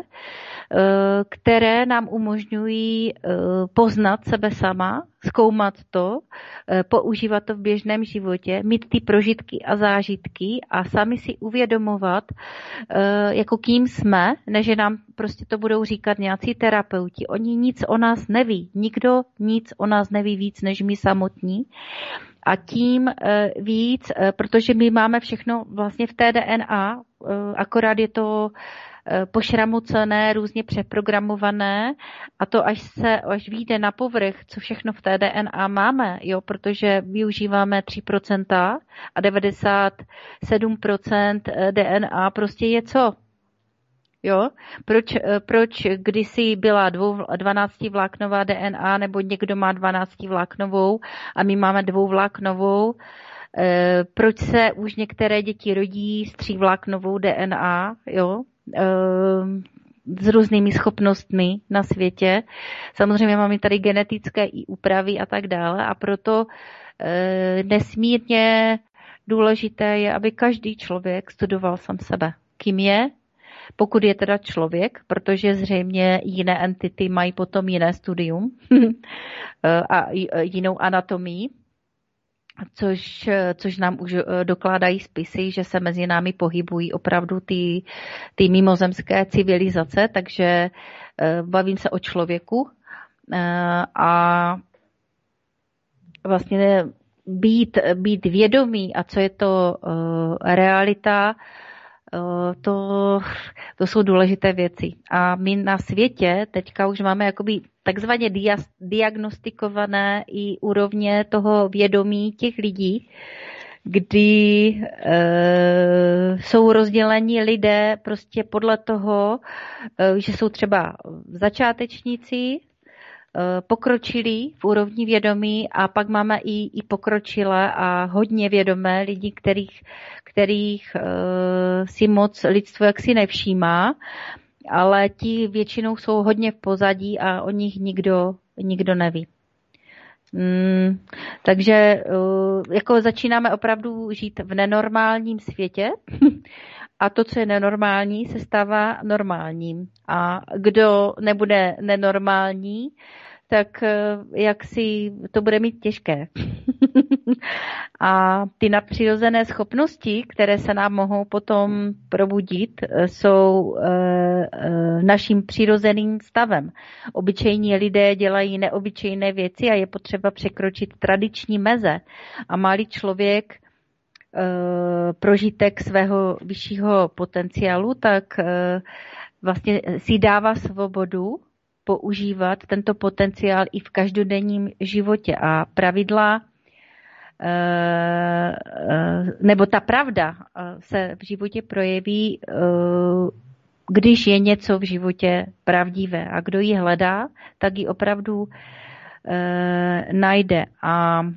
které nám umožňují poznat sebe sama, zkoumat to, používat to v běžném životě, mít ty prožitky a zážitky a sami si uvědomovat, jako kým jsme, než nám prostě to budou říkat nějací terapeuti. Oni nic o nás neví. Nikdo nic o nás neví víc, než my samotní. A tím víc, protože my máme všechno vlastně v té D N A, akorát je to pošramocené, různě přeprogramované a to až se, až vyjde na povrch, co všechno v té D N A máme, jo, protože využíváme tři procenta a devadesát sedm procent D N A prostě je co? Jo? Proč, proč kdysi byla dvanáctivláknová D N A nebo někdo má dvanáctivláknovou a my máme dvouvláknovou, proč se už některé děti rodí s třívláknovou D N A, jo? S různými schopnostmi na světě. Samozřejmě máme tady genetické i úpravy a tak dále a proto nesmírně důležité je, aby každý člověk studoval sám sebe. Kým je, pokud je teda člověk, protože zřejmě jiné entity mají potom jiné studium a jinou anatomii, Což, což nám už dokládají spisy, že se mezi námi pohybují opravdu ty, ty mimozemské civilizace, takže bavím se o člověku a vlastně být, být vědomý a co je to realita, to, to jsou důležité věci. A my na světě teďka už máme jakoby takzvaně dia, diagnostikované i úrovně toho vědomí těch lidí, kdy e, jsou rozděleni lidé prostě podle toho, e, že jsou třeba začátečníci, pokročilí v úrovni vědomí a pak máme i, i pokročilé a hodně vědomé lidi, kterých, kterých uh, si moc lidstvo jaksi nevšímá, ale ti většinou jsou hodně v pozadí a o nich nikdo, nikdo neví. Mm, takže uh, jako začínáme opravdu žít v nenormálním světě a to, co je nenormální, se stává normálním. A kdo nebude nenormální, tak jak si to bude mít těžké. A ty nadpřirozené schopnosti, které se nám mohou potom probudit, jsou naším přirozeným stavem. Obyčejní lidé dělají neobyčejné věci a je potřeba překročit tradiční meze. A má-li člověk prožitek svého vyššího potenciálu, tak vlastně si dává svobodu používat tento potenciál i v každodenním životě. A pravidla nebo ta pravda se v životě projeví, když je něco v životě pravdivé. A kdo ji hledá, tak ji opravdu najde. A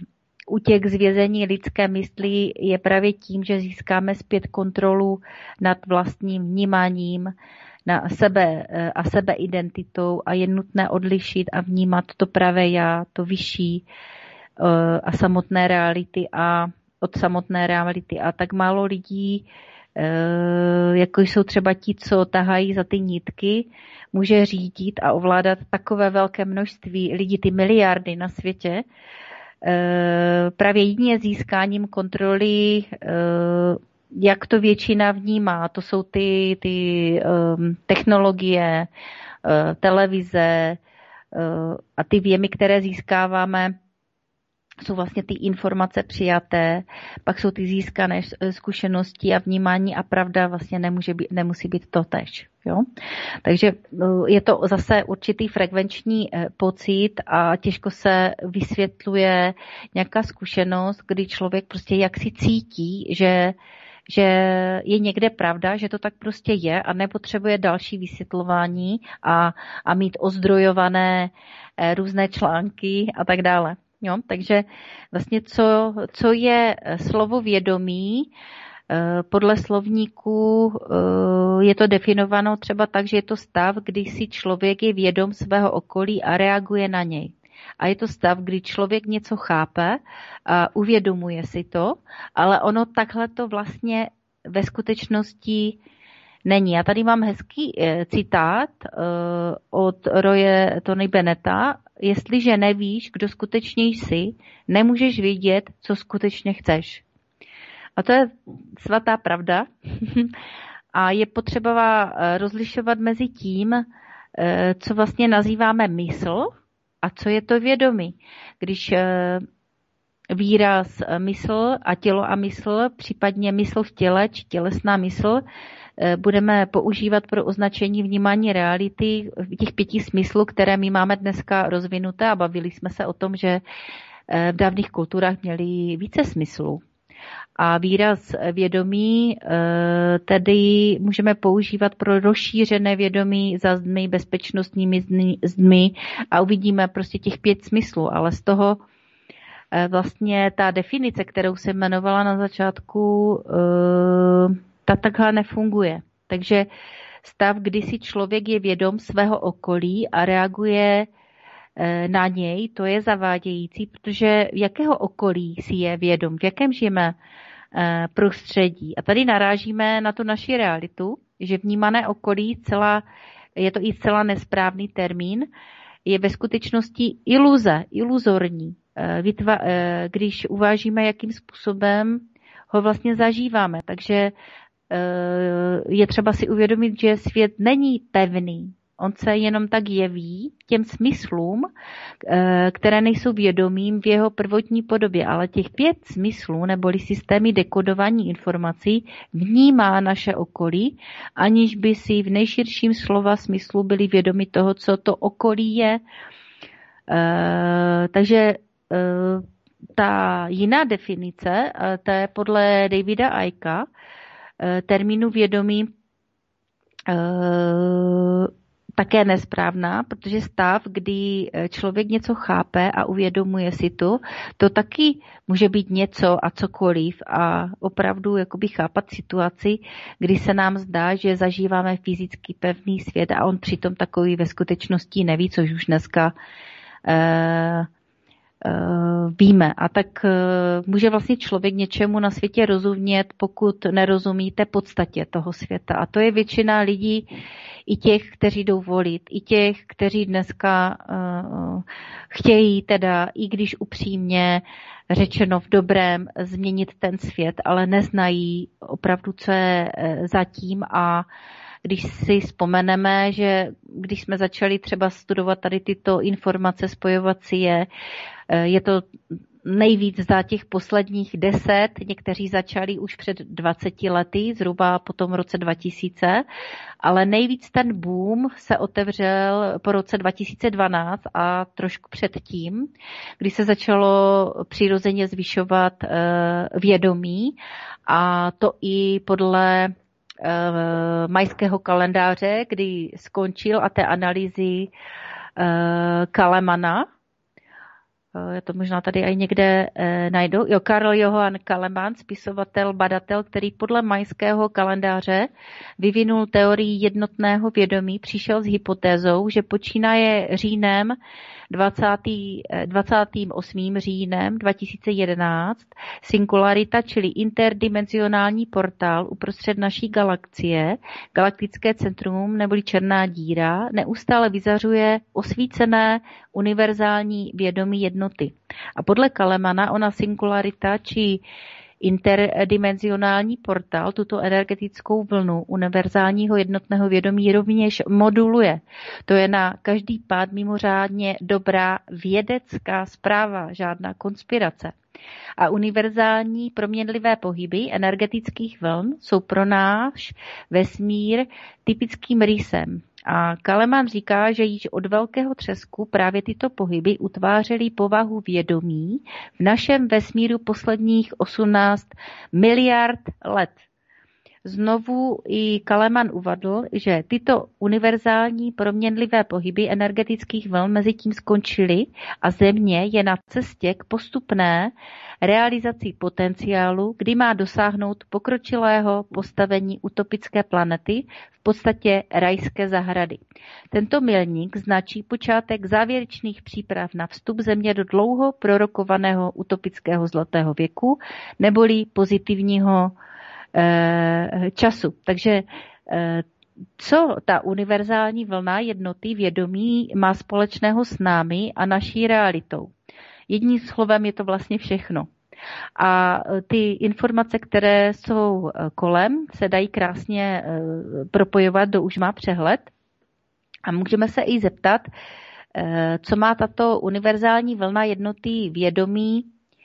útěk z vězení lidské mysli je právě tím, že získáme zpět kontrolu nad vlastním vnímáním na sebe a sebeidentitou a je nutné odlišit a vnímat to pravé já, to vyšší a samotné reality a od samotné reality. A tak málo lidí, jako jsou třeba ti, co tahají za ty nitky, může řídit a ovládat takové velké množství lidí, ty miliardy na světě, právě jedině získáním kontroly, jak to většina vnímá. To jsou ty, ty technologie, televize a ty věmy, které získáváme, jsou vlastně ty informace přijaté, pak jsou ty získané zkušenosti a vnímání a pravda vlastně nemůže být, nemusí být totéž. Jo? Takže je to zase určitý frekvenční pocit a těžko se vysvětluje nějaká zkušenost, kdy člověk prostě jak si cítí, že že je někde pravda, že to tak prostě je a nepotřebuje další vysvětlování a, a mít ozdrojované různé články a tak dále. Jo? Takže vlastně co, co je slovo vědomí, podle slovníku je to definováno třeba tak, že je to stav, kdy si člověk je vědom svého okolí a reaguje na něj. A je to stav, kdy člověk něco chápe a uvědomuje si to, ale ono takhle to vlastně ve skutečnosti není. Já tady mám hezký citát od Roye Tony Bennetta. Jestliže nevíš, kdo skutečně jsi, nemůžeš vědět, co skutečně chceš. A to je svatá pravda. A je potřeba rozlišovat mezi tím, co vlastně nazýváme mysl, a co je to vědomí? Když výraz mysl a tělo a mysl, případně mysl v těle či tělesná mysl, budeme používat pro označení vnímání reality těch pěti smyslů, které my máme dneska rozvinuté a bavili jsme se o tom, že v dávných kulturách měly více smyslů. A výraz vědomí tedy můžeme používat pro rozšířené vědomí za zdmi, bezpečnostními zdmi a uvidíme prostě těch pět smyslů, ale z toho vlastně ta definice, kterou jsem jmenovala na začátku, ta takhle nefunguje. Takže stav, kdy si člověk je vědom svého okolí a reaguje na něj, to je zavádějící, protože jakého okolí si je vědom, v jakém žijeme prostředí. A tady narážíme na tu naši realitu, že vnímané okolí, celá, je to i celá nesprávný termín, je ve skutečnosti iluze, iluzorní. Když uvážíme, jakým způsobem ho vlastně zažíváme. Takže je třeba si uvědomit, že svět není pevný. On se jenom tak jeví těm smyslům, které nejsou vědomím v jeho prvotní podobě, ale těch pět smyslů neboli systémy dekodování informací vnímá naše okolí, aniž by si v nejširším slova smyslu byli vědomi toho, co to okolí je. Takže ta jiná definice, to je podle Davida Icka, termínu vědomí také nesprávná, protože stav, kdy člověk něco chápe a uvědomuje si to, to taky může být něco a cokoliv a opravdu jakoby chápat situaci, kdy se nám zdá, že zažíváme fyzicky pevný svět a on přitom takový ve skutečnosti neví, což už dneska uh, uh, víme. A tak uh, může vlastně člověk něčemu na světě rozumět, pokud nerozumíte podstatě toho světa. A to je většina lidí, i těch, kteří jdou volit, i těch, kteří dneska uh, chtějí teda, i když upřímně řečeno v dobrém, změnit ten svět, ale neznají opravdu, co je zatím. A když si vzpomeneme, že když jsme začali třeba studovat tady tyto informace, spojovat si je, je to nejvíc za těch posledních deset, někteří začali už před dvaceti lety, zhruba po tom roce dva tisíce, ale nejvíc ten boom se otevřel po roce dva tisíce dvanáct a trošku předtím, kdy se začalo přirozeně zvyšovat vědomí a to i podle majského kalendáře, kdy skončil a té analýzy Kalemana, já to možná tady i někde eh, najdu, jo, Karl Johann Kalemann, spisovatel, badatel, který podle majského kalendáře vyvinul teorii jednotného vědomí, přišel s hypotézou, že počínaje říjnem dvacátým osmým říjnem dva tisíce jedenáct singularita, čili interdimenzionální portál uprostřed naší galaxie, galaktické centrum neboli černá díra, neustále vyzařuje osvícené univerzální vědomí jednoty. A podle Kalemana ona singularita či interdimenzionální portál tuto energetickou vlnu univerzálního jednotného vědomí rovněž moduluje. To je na každý pád mimořádně dobrá vědecká zpráva, žádná konspirace. A univerzální proměnlivé pohyby energetických vln jsou pro náš vesmír typickým rysem. A Kalemann říká, že již od velkého třesku právě tyto pohyby utvářely povahu vědomí v našem vesmíru posledních osmnáct miliard let. Znovu i Kalemann uvedl, že tyto univerzální proměnlivé pohyby energetických vln mezi tím skončily a Země je na cestě k postupné realizaci potenciálu, kdy má dosáhnout pokročilého postavení utopické planety, v podstatě rajské zahrady. Tento milník značí počátek závěrečných příprav na vstup Země do dlouho prorokovaného utopického zlatého věku neboli pozitivního času. Takže co ta univerzální vlna jednoty vědomí má společného s námi a naší realitou? Jedním slovem je to vlastně všechno. A ty informace, které jsou kolem, se dají krásně propojovat do už má přehled. A můžeme se i zeptat, co má tato univerzální vlna jednoty vědomí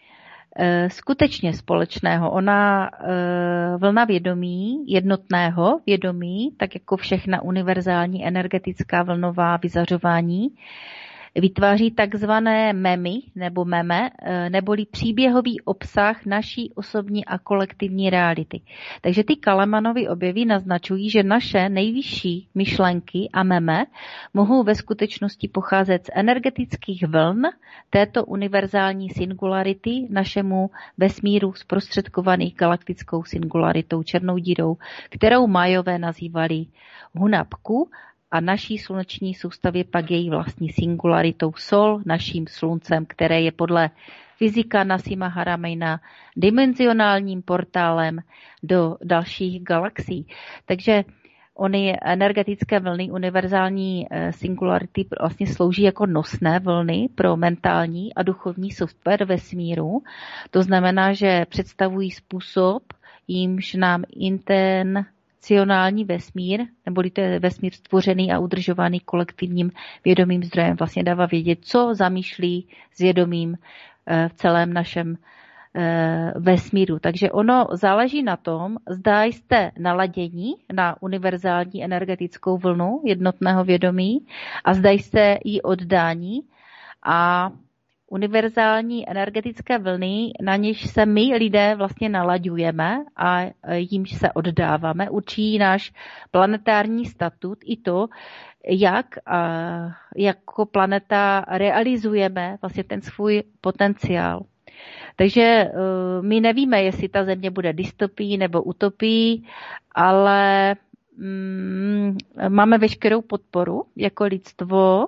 skutečně společného. Ona vlna vědomí, jednotného vědomí, tak jako všechna univerzální energetická vlnová vyzařování, vytváří takzvané memy nebo meme, neboli příběhový obsah naší osobní a kolektivní reality. Takže ty Kalemanovy objevy naznačují, že naše nejvyšší myšlenky a meme mohou ve skutečnosti pocházet z energetických vln této univerzální singularity našemu vesmíru zprostředkovaných galaktickou singularitou, černou dírou, kterou Majové nazývali Hunapku, a naší sluneční soustavě pak její vlastní singularitou Sol, naším sluncem, které je podle fyzika Nassima Harameina dimenzionálním portálem do dalších galaxií. Takže ony energetické vlny univerzální singularity vlastně slouží jako nosné vlny pro mentální a duchovní software vesmíru. To znamená, že představují způsob, jímž nám inten racionální vesmír, neboli to je vesmír stvořený a udržovaný kolektivním vědomým zdrojem, vlastně dává vědět, co zamýšlí s vědomím v celém našem vesmíru. Takže ono záleží na tom, zda jste naladění na univerzální energetickou vlnu jednotného vědomí a zda jste jí oddání a univerzální energetické vlny, na něž se my lidé vlastně nalaďujeme a jimž se oddáváme, určí náš planetární statut i to, jak jako planeta realizujeme vlastně ten svůj potenciál. Takže my nevíme, jestli ta Země bude dystopií nebo utopií, ale mm, máme veškerou podporu jako lidstvo,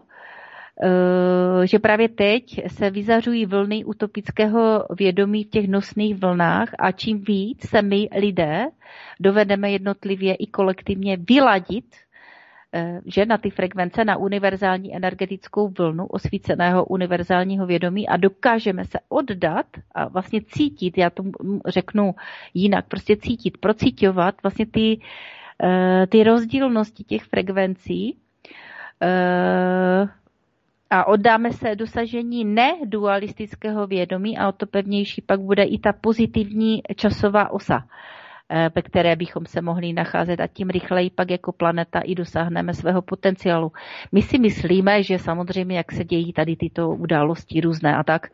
že právě teď se vyzařují vlny utopického vědomí v těch nosných vlnách a čím víc se my lidé dovedeme jednotlivě i kolektivně vyladit, že na ty frekvence, na univerzální energetickou vlnu osvíceného univerzálního vědomí a dokážeme se oddat a vlastně cítit, já to řeknu jinak, prostě cítit, procíťovat vlastně ty, ty rozdílnosti těch frekvencí, a oddáme se dosažení nedualistického vědomí a o to pevnější pak bude i ta pozitivní časová osa, ve které bychom se mohli nacházet a tím rychleji pak jako planeta i dosáhneme svého potenciálu. My si myslíme, že samozřejmě, jak se dějí tady tyto události různé a tak,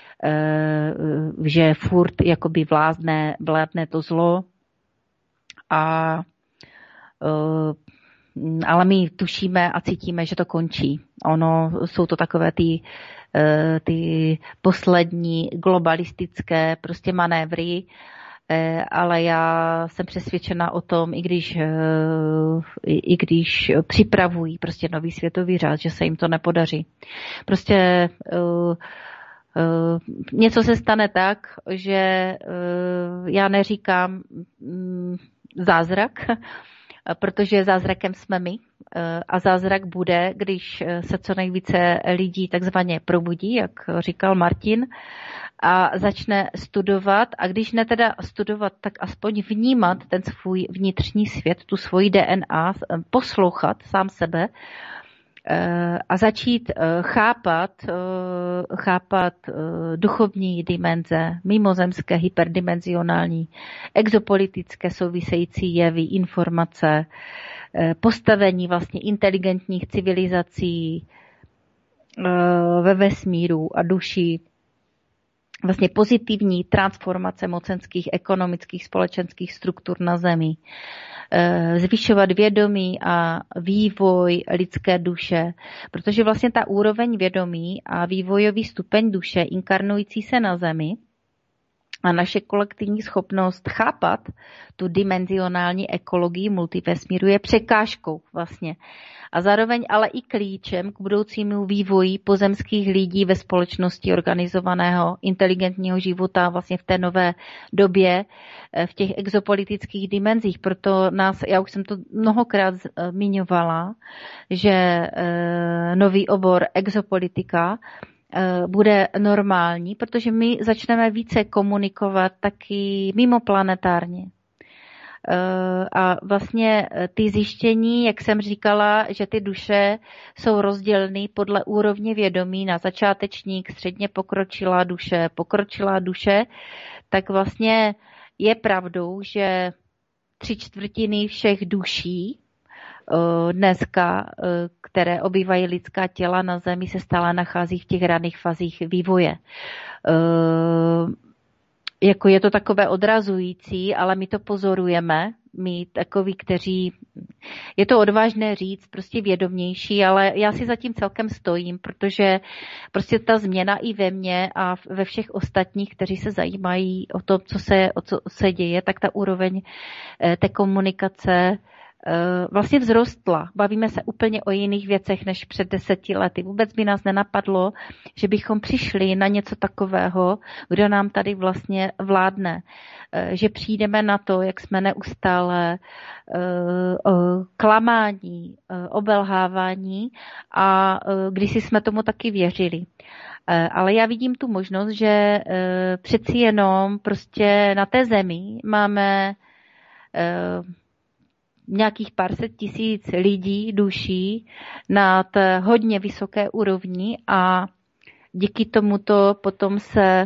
že furt jakoby vládne, vládne to zlo a ale my tušíme a cítíme, že to končí. Ono jsou to takové ty, ty poslední globalistické prostě manévry, ale já jsem přesvědčena o tom, i když, i když připravují prostě nový světový řád, že se jim to nepodaří. Prostě něco se stane tak, že já neříkám zázrak, protože zázrakem jsme my a zázrak bude, když se co nejvíce lidí takzvaně probudí, jak říkal Martin, a začne studovat, a když ne teda studovat, tak aspoň vnímat ten svůj vnitřní svět, tu svoji D N A, poslouchat sám sebe a začít chápat, chápat duchovní dimenze, mimozemské, hyperdimenzionální, exopolitické související jevy, informace, postavení vlastně inteligentních civilizací ve vesmíru a duši, vlastně pozitivní transformace mocenských, ekonomických, společenských struktur na Zemi, zvyšovat vědomí a vývoj lidské duše, protože vlastně ta úroveň vědomí a vývojový stupeň duše inkarnující se na Zemi a naše kolektivní schopnost chápat tu dimenzionální ekologii multivesmíru je překážkou vlastně. A zároveň ale i klíčem k budoucímu vývoji pozemských lidí ve společnosti organizovaného inteligentního života vlastně v té nové době, v těch exopolitických dimenzích. Proto nás, já už jsem to mnohokrát zmiňovala, že nový obor exopolitika bude normální, protože my začneme více komunikovat taky mimoplanetárně. A vlastně ty zjištění, jak jsem říkala, že ty duše jsou rozděleny podle úrovně vědomí na začátečník, středně pokročilá duše, pokročilá duše, tak vlastně je pravdou, že tři čtvrtiny všech duší dneska, které obývají lidská těla na Zemi, se stále nachází v těch raných fazích vývoje. Jako je to takové odrazující, ale my to pozorujeme, my takoví, kteří, je to odvážné říct, prostě vědomější, ale já si zatím celkem stojím, protože prostě ta změna i ve mně a ve všech ostatních, kteří se zajímají o to, co se, o co se děje, tak ta úroveň té komunikace vlastně vzrostla. Bavíme se úplně o jiných věcech než před deseti lety. Vůbec by nás nenapadlo, že bychom přišli na něco takového, kdo nám tady vlastně vládne. Že přijdeme na to, jak jsme neustále klamání, obelhávání a kdysi jsme tomu taky věřili. Ale já vidím tu možnost, že přeci jenom prostě na té Zemi máme nějakých pár set tisíc lidí, duší na té hodně vysoké úrovni a díky tomuto potom se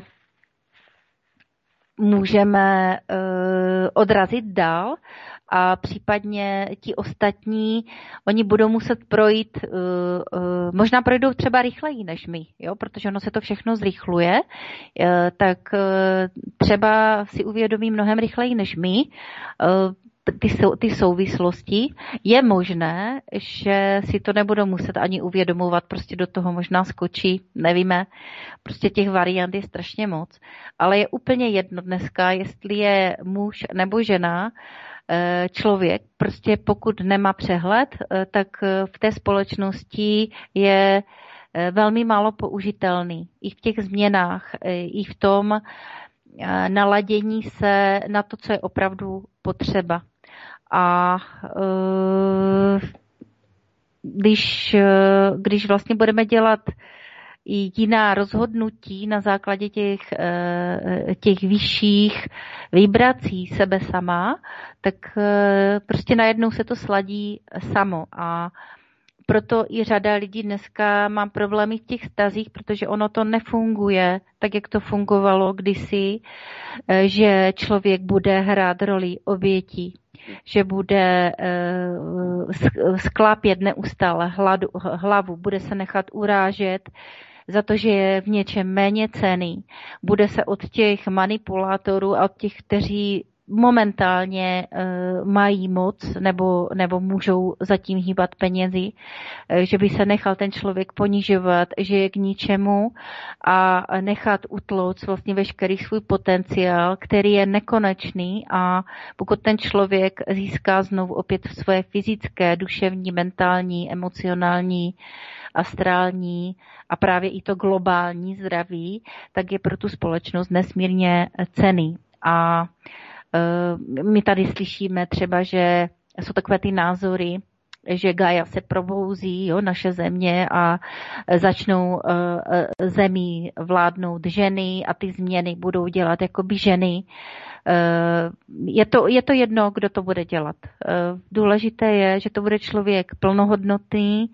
můžeme uh, odrazit dál a případně ti ostatní, oni budou muset projít, uh, uh, možná projdou třeba rychleji než my, jo, protože ono se to všechno zrychluje, uh, tak uh, třeba si uvědomí mnohem rychleji než my, uh, Ty, sou, ty souvislosti, je možné, že si to nebudou muset ani uvědomovat, prostě do toho možná skočí, nevíme, prostě těch variant je strašně moc, ale je úplně jedno dneska, jestli je muž nebo žena, člověk, prostě pokud nemá přehled, tak v té společnosti je velmi málo použitelný, i v těch změnách, i v tom naladění se na to, co je opravdu potřeba. A když, když vlastně budeme dělat i jiná rozhodnutí na základě těch, těch vyšších vibrací sebe sama, tak prostě najednou se to sladí samo. A proto i řada lidí dneska má problémy v těch vztazích, protože ono to nefunguje tak, jak to fungovalo kdysi, že člověk bude hrát roli obětí, že bude sklápět neustále hladu, hlavu, bude se nechat urážet za to, že je v něčem méně cenný, bude se od těch manipulátorů a od těch, kteří momentálně mají moc nebo, nebo můžou zatím hýbat penězi, že by se nechal ten člověk ponižovat, že je k ničemu a nechat utlouct vlastně veškerý svůj potenciál, který je nekonečný, a pokud ten člověk získá znovu opět svoje fyzické, duševní, mentální, emocionální, astrální a právě i to globální zdraví, tak je pro tu společnost nesmírně cenný. A e, my tady slyšíme třeba, že jsou takové ty názory, že Gaia se probouzí, jo, naše země, a začnou e, zemí vládnout ženy a ty změny budou dělat jakoby ženy. E, je to, je to jedno, kdo to bude dělat. E, důležité je, že to bude člověk plnohodnotný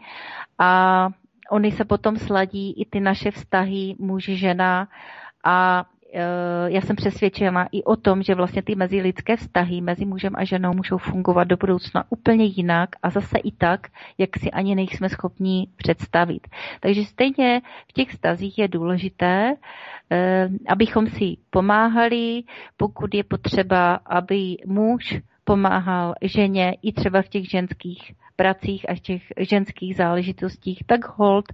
a oni se potom sladí i ty naše vztahy muž-žena a já jsem přesvědčena i o tom, že vlastně ty mezilidské vztahy mezi mužem a ženou můžou fungovat do budoucna úplně jinak a zase i tak, jak si ani nejsme schopni představit. Takže stejně v těch vztazích je důležité, abychom si pomáhali, pokud je potřeba, aby muž pomáhal ženě i třeba v těch ženských pracích a v těch ženských záležitostích, tak hold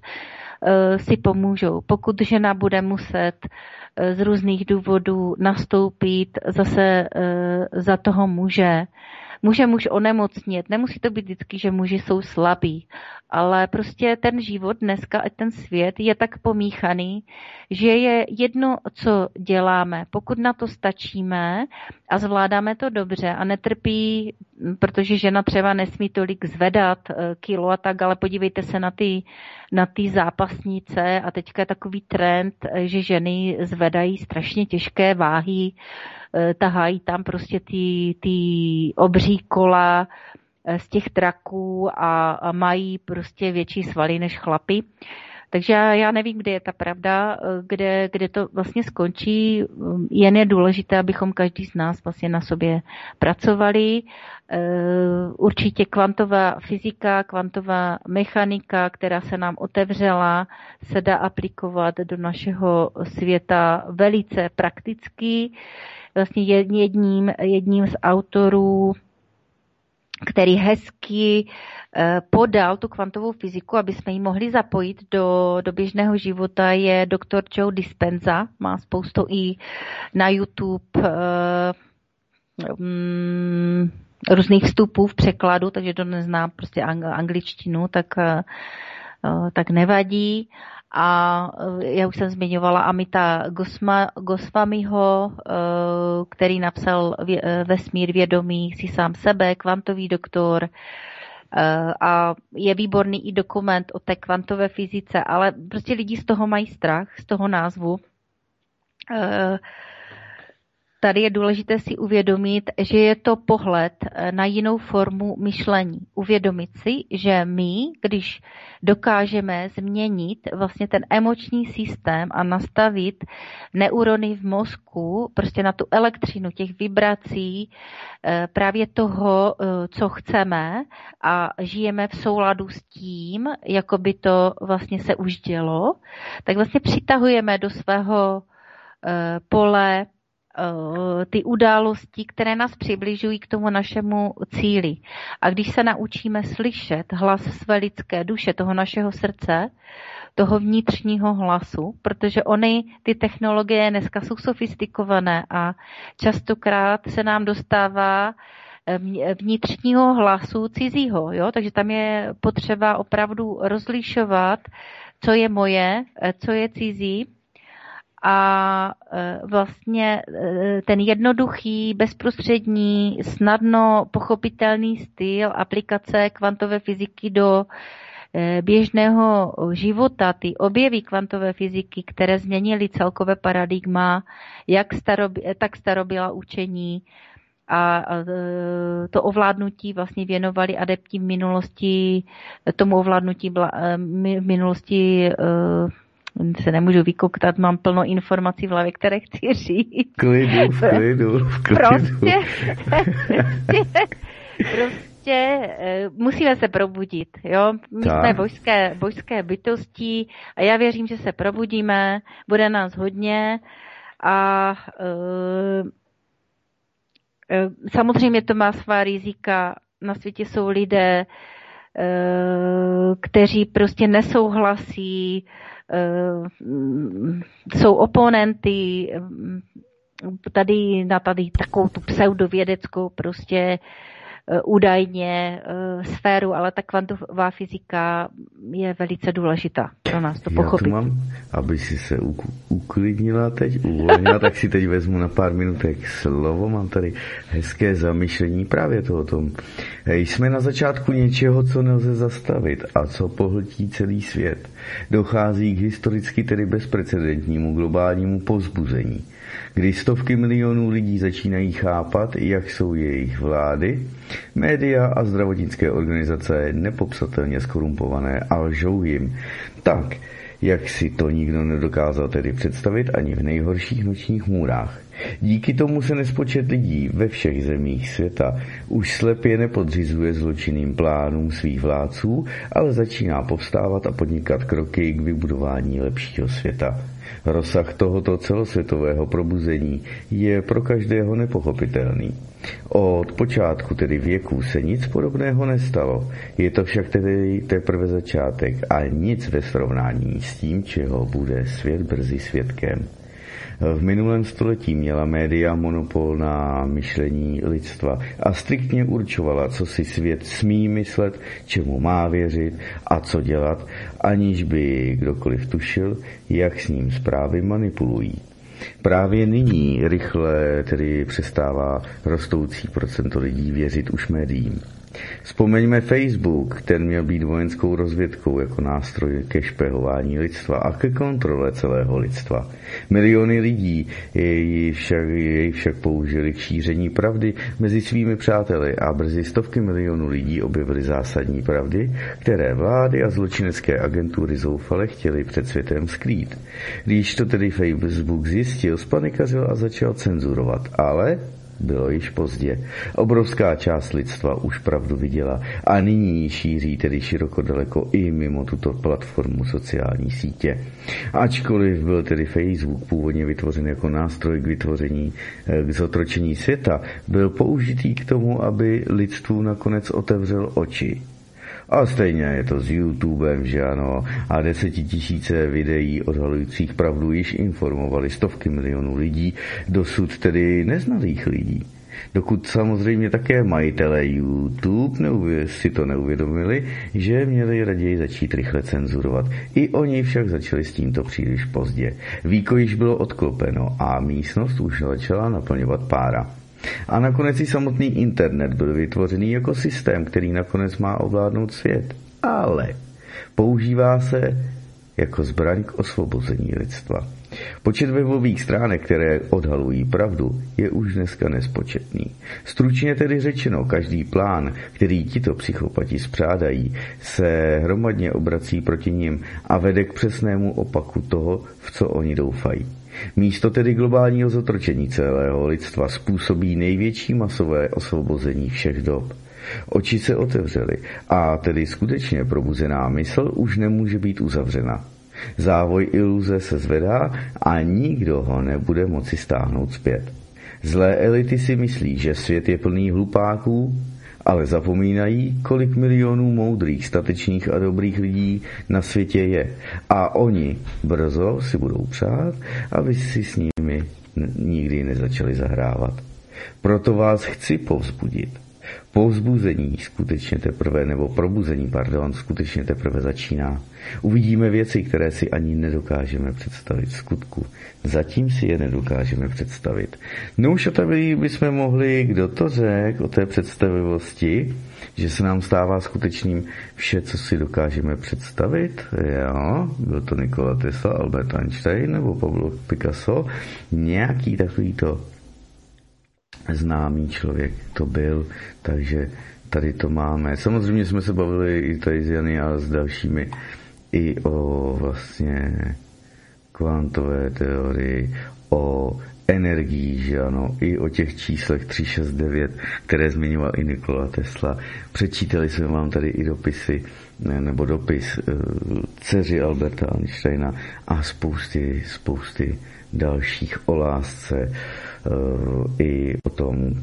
si pomůžou. Pokud žena bude muset z různých důvodů nastoupit zase za toho muže, může muž onemocnit. Nemusí to být vždycky, že muži jsou slabí, ale prostě ten život dneska a ten svět je tak pomíchaný, že je jedno, co děláme. Pokud na to stačíme a zvládáme to dobře a netrpí, protože žena třeba nesmí tolik zvedat kilo a tak, ale podívejte se na ty, na ty zápasnice a teďka je takový trend, že ženy zvedají strašně těžké váhy, tahají tam prostě ty, ty obří kola z těch traků a, a mají prostě větší svaly než chlapi. Takže já, já nevím, kde je ta pravda, kde, kde to vlastně skončí. Jen je důležité, abychom každý z nás vlastně na sobě pracovali. Určitě kvantová fyzika, kvantová mechanika, která se nám otevřela, se dá aplikovat do našeho světa velice prakticky. Vlastně jedním, jedním z autorů, který hezky podal tu kvantovou fyziku, aby jsme ji mohli zapojit do, do běžného života, je doktor Joe Dispenza. Má spoustu i na YouTube um, různých vstupů v překladu, takže to nezná prostě angličtinu, tak, uh, tak nevadí. A já už jsem zmiňovala Amita Gosma, Goswamiho, který napsal Vesmír vědomí si sám sebe, kvantový doktor, a je výborný i dokument o té kvantové fyzice, ale prostě lidi z toho mají strach, z toho názvu. Tady je důležité si uvědomit, že je to pohled na jinou formu myšlení. Uvědomit si, že my, když dokážeme změnit vlastně ten emoční systém a nastavit neurony v mozku, prostě na tu elektřinu těch vibrací, právě toho, co chceme, a žijeme v souladu s tím, jako by to vlastně se už dělo, tak vlastně přitahujeme do svého pole ty události, které nás přibližují k tomu našemu cíli. A když se naučíme slyšet hlas své lidské duše, toho našeho srdce, toho vnitřního hlasu, protože ony, ty technologie dneska jsou sofistikované a častokrát se nám dostává vnitřního hlasu cizího, jo? Takže tam je potřeba opravdu rozlišovat, co je moje, co je cizí. A vlastně ten jednoduchý, bezprostřední, snadno pochopitelný styl aplikace kvantové fyziky do běžného života, ty objevy kvantové fyziky, které změnily celkové paradigma, jak starob, tak starobylá učení, a to ovládnutí vlastně věnovali adepti v minulosti, tomu ovládnutí v minulosti se nemůžu vykoktat, mám plno informací v hlavě, které chci říct. Klidu, v klidu, v klidu. Prostě, prostě, prostě musíme se probudit, jo. My tak. jsme božské, božské bytosti a já věřím, že se probudíme, bude nás hodně a uh, Samozřejmě to má svá rizika. Na světě jsou lidé, kteří prostě nesouhlasí, jsou oponenty, tady na tady takovou tu pseudovědeckou prostě údajně sféru, ale ta kvantová fyzika je velice důležitá pro nás to pochopit. Já tu mám, aby si se uklidnila teď, uvolnila, tak si teď vezmu na pár minutek slovo. Mám tady hezké zamyšlení právě to o tom. Jsme na začátku něčeho, co nelze zastavit a co pohltí celý svět. Dochází k historicky tedy bezprecedentnímu globálnímu povzbuzení, kdy stovky milionů lidí začínají chápat, jak jsou jejich vlády, média a zdravotnické organizace nepopsatelně skorumpované a lžou jim tak, jak si to nikdo nedokázal tedy představit ani v nejhorších nočních můrách. Díky tomu se nespočet lidí ve všech zemích světa už slepě nepodřizuje zločinným plánům svých vládců, ale začíná povstávat a podnikat kroky k vybudování lepšího světa. Rozsah tohoto celosvětového probuzení je pro každého nepochopitelný. Od počátku tedy věku se nic podobného nestalo. Je to však tedy teprve začátek a nic ve srovnání s tím, čeho bude svět brzy svědkem. V minulém století měla média monopol na myšlení lidstva a striktně určovala, co si svět smí myslet, čemu má věřit a co dělat, aniž by kdokoliv tušil, jak s ním zprávy manipulují. Právě nyní rychle tedy přestává rostoucí procento lidí věřit už médiím. Vzpomeňme Facebook, ten měl být vojenskou rozvědkou jako nástroj ke špehování lidstva a ke kontrole celého lidstva. Miliony lidí jej však, jej však použili k šíření pravdy mezi svými přáteli a brzy stovky milionů lidí objevily zásadní pravdy, které vlády a zločinecké agentury zoufale chtěly před světem skrýt. Když to tedy Facebook zjistil, spanikařil a začal cenzurovat, ale bylo již pozdě. Obrovská část lidstva už pravdu viděla a nyní ji šíří tedy široko daleko i mimo tuto platformu sociální sítě. Ačkoliv byl tedy Facebook původně vytvořen jako nástroj k vytvoření, k zotročení světa, byl použitý k tomu, aby lidstvu nakonec otevřel oči. A stejně je to s YouTubem, že ano, a desetitisíce videí odhalujících pravdu již informovali stovky milionů lidí, dosud tedy neznalých lidí. Dokud samozřejmě také majitelé YouTube si to neuvědomili, že měli raději začít rychle cenzurovat. I oni však začali s tímto příliš pozdě. Víko již bylo odklopeno a místnost už začala naplňovat pára. A nakonec i samotný internet byl vytvořený jako systém, který nakonec má ovládnout svět. Ale používá se jako zbraň k osvobození lidstva. Počet webových stránek, které odhalují pravdu, je už dneska nespočetný. Stručně tedy řečeno, každý plán, který tito psychopati spřádají, se hromadně obrací proti nim a vede k přesnému opaku toho, v co oni doufají. Místo tedy globálního zotročení celého lidstva způsobí největší masové osvobození všech dob. Oči se otevřely a tedy skutečně probuzená mysl už nemůže být uzavřena. Závoj iluze se zvedá a nikdo ho nebude moci stáhnout zpět. Zlé elity si myslí, že svět je plný hlupáků, ale zapomínají, kolik milionů moudrých, statečných a dobrých lidí na světě je. A oni brzo si budou přát, aby si s nimi nikdy nezačali zahrávat. Proto vás chci povzbudit. Povzbuzení skutečně teprve, nebo probuzení, pardon, skutečně teprve začíná. Uvidíme věci, které si ani nedokážeme představit v skutku. Zatím si je nedokážeme představit. No už o tady bychom mohli, kdo to řekl, o té představivosti, že se nám stává skutečným vše, co si dokážeme představit. Jo, byl to Nikola Tesla, Albert Einstein nebo Pablo Picasso. Nějaký takovýto známý člověk to byl, takže tady to máme. Samozřejmě jsme se bavili i tady s Jany a s dalšími i o vlastně kvantové teorii, o energii, že ano, i o těch číslech tři šest devět, které zmiňoval i Nikola Tesla. Přečítali jsme vám tady i dopisy, nebo dopis dceři Alberta Einsteina a spousty, spousty dalších o lásce, i o tom,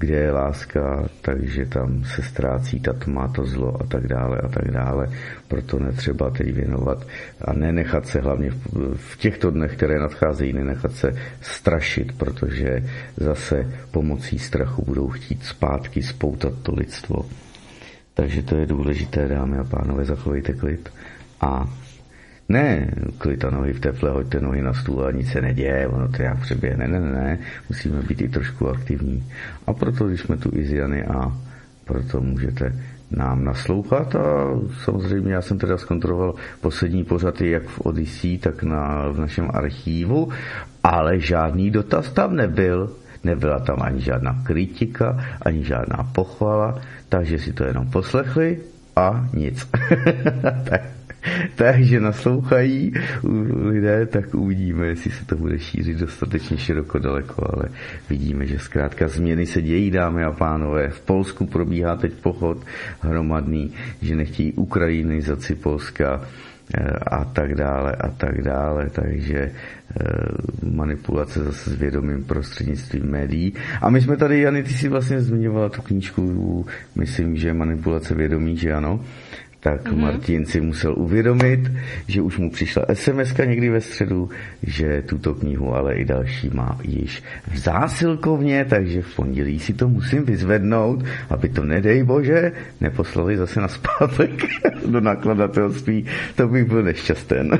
kde je láska, takže tam se ztrácí ta tma, to zlo a tak dále a tak dále. Proto netřeba teď věnovat a nenechat se hlavně v těchto dnech, které nadcházejí, nenechat se strašit, protože zase pomocí strachu budou chtít zpátky spoutat to lidstvo. Takže to je důležité, dámy a pánové, zachovejte klid a ne, klid a nohy v teple, hoďte nohy na stůl a nic se neděje, ono to jak přeběhne, ne, ne, ne, musíme být i trošku aktivní. A proto, když jsme tu i z Jany a proto můžete nám naslouchat a samozřejmě já jsem teda zkontroloval poslední pořady jak v Odyssey, tak na, v našem archívu, ale žádný dotaz tam nebyl. Nebyla tam ani žádná kritika, ani žádná pochvala, takže si to jenom poslechli a nic. tak, takže naslouchají lidé, tak uvidíme, jestli se to bude šířit dostatečně široko daleko, ale vidíme, že zkrátka změny se dějí, dámy a pánové. V Polsku probíhá teď pochod hromadný, že nechtějí ukrajinizaci Polska a tak dále a tak dále, takže manipulace zase s vědomím prostřednictvím médií. A my jsme tady, Jany, ty si vlastně zmiňovala tu knížku, myslím, že manipulace vědomí, že ano, tak mm-hmm. Martin si musel uvědomit, že už mu přišla es em eska někdy ve středu, že tuto knihu, ale i další má již v zásilkovně, takže v pondělí si to musím vyzvednout, aby to, nedej bože, neposlali zase na zpátek do nakladatelství, to bych byl nešťasten.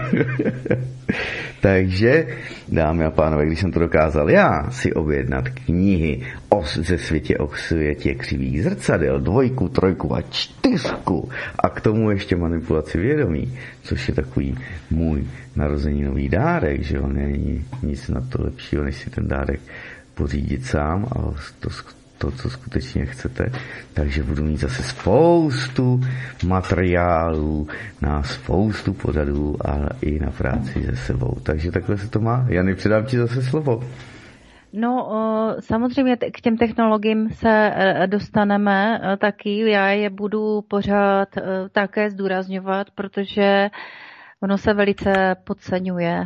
Takže, dámy a pánové, když jsem to dokázal já si objednat knihy o, ze světě o světě křivých zrcadel, dvojku, trojku a čtyřku a k tomu ještě manipulaci vědomí, což je takový můj narozeninový dárek, že jo, není nic na to lepšího, než si ten dárek pořídit sám a to to, co skutečně chcete. Takže budu mít zase spoustu materiálů na spoustu pořadů a i na práci se sebou. Takže takhle se to má. Jany, předám ti zase slovo. No, samozřejmě k těm technologiím se dostaneme taky. Já je budu pořád také zdůrazňovat, protože ono se velice podceňuje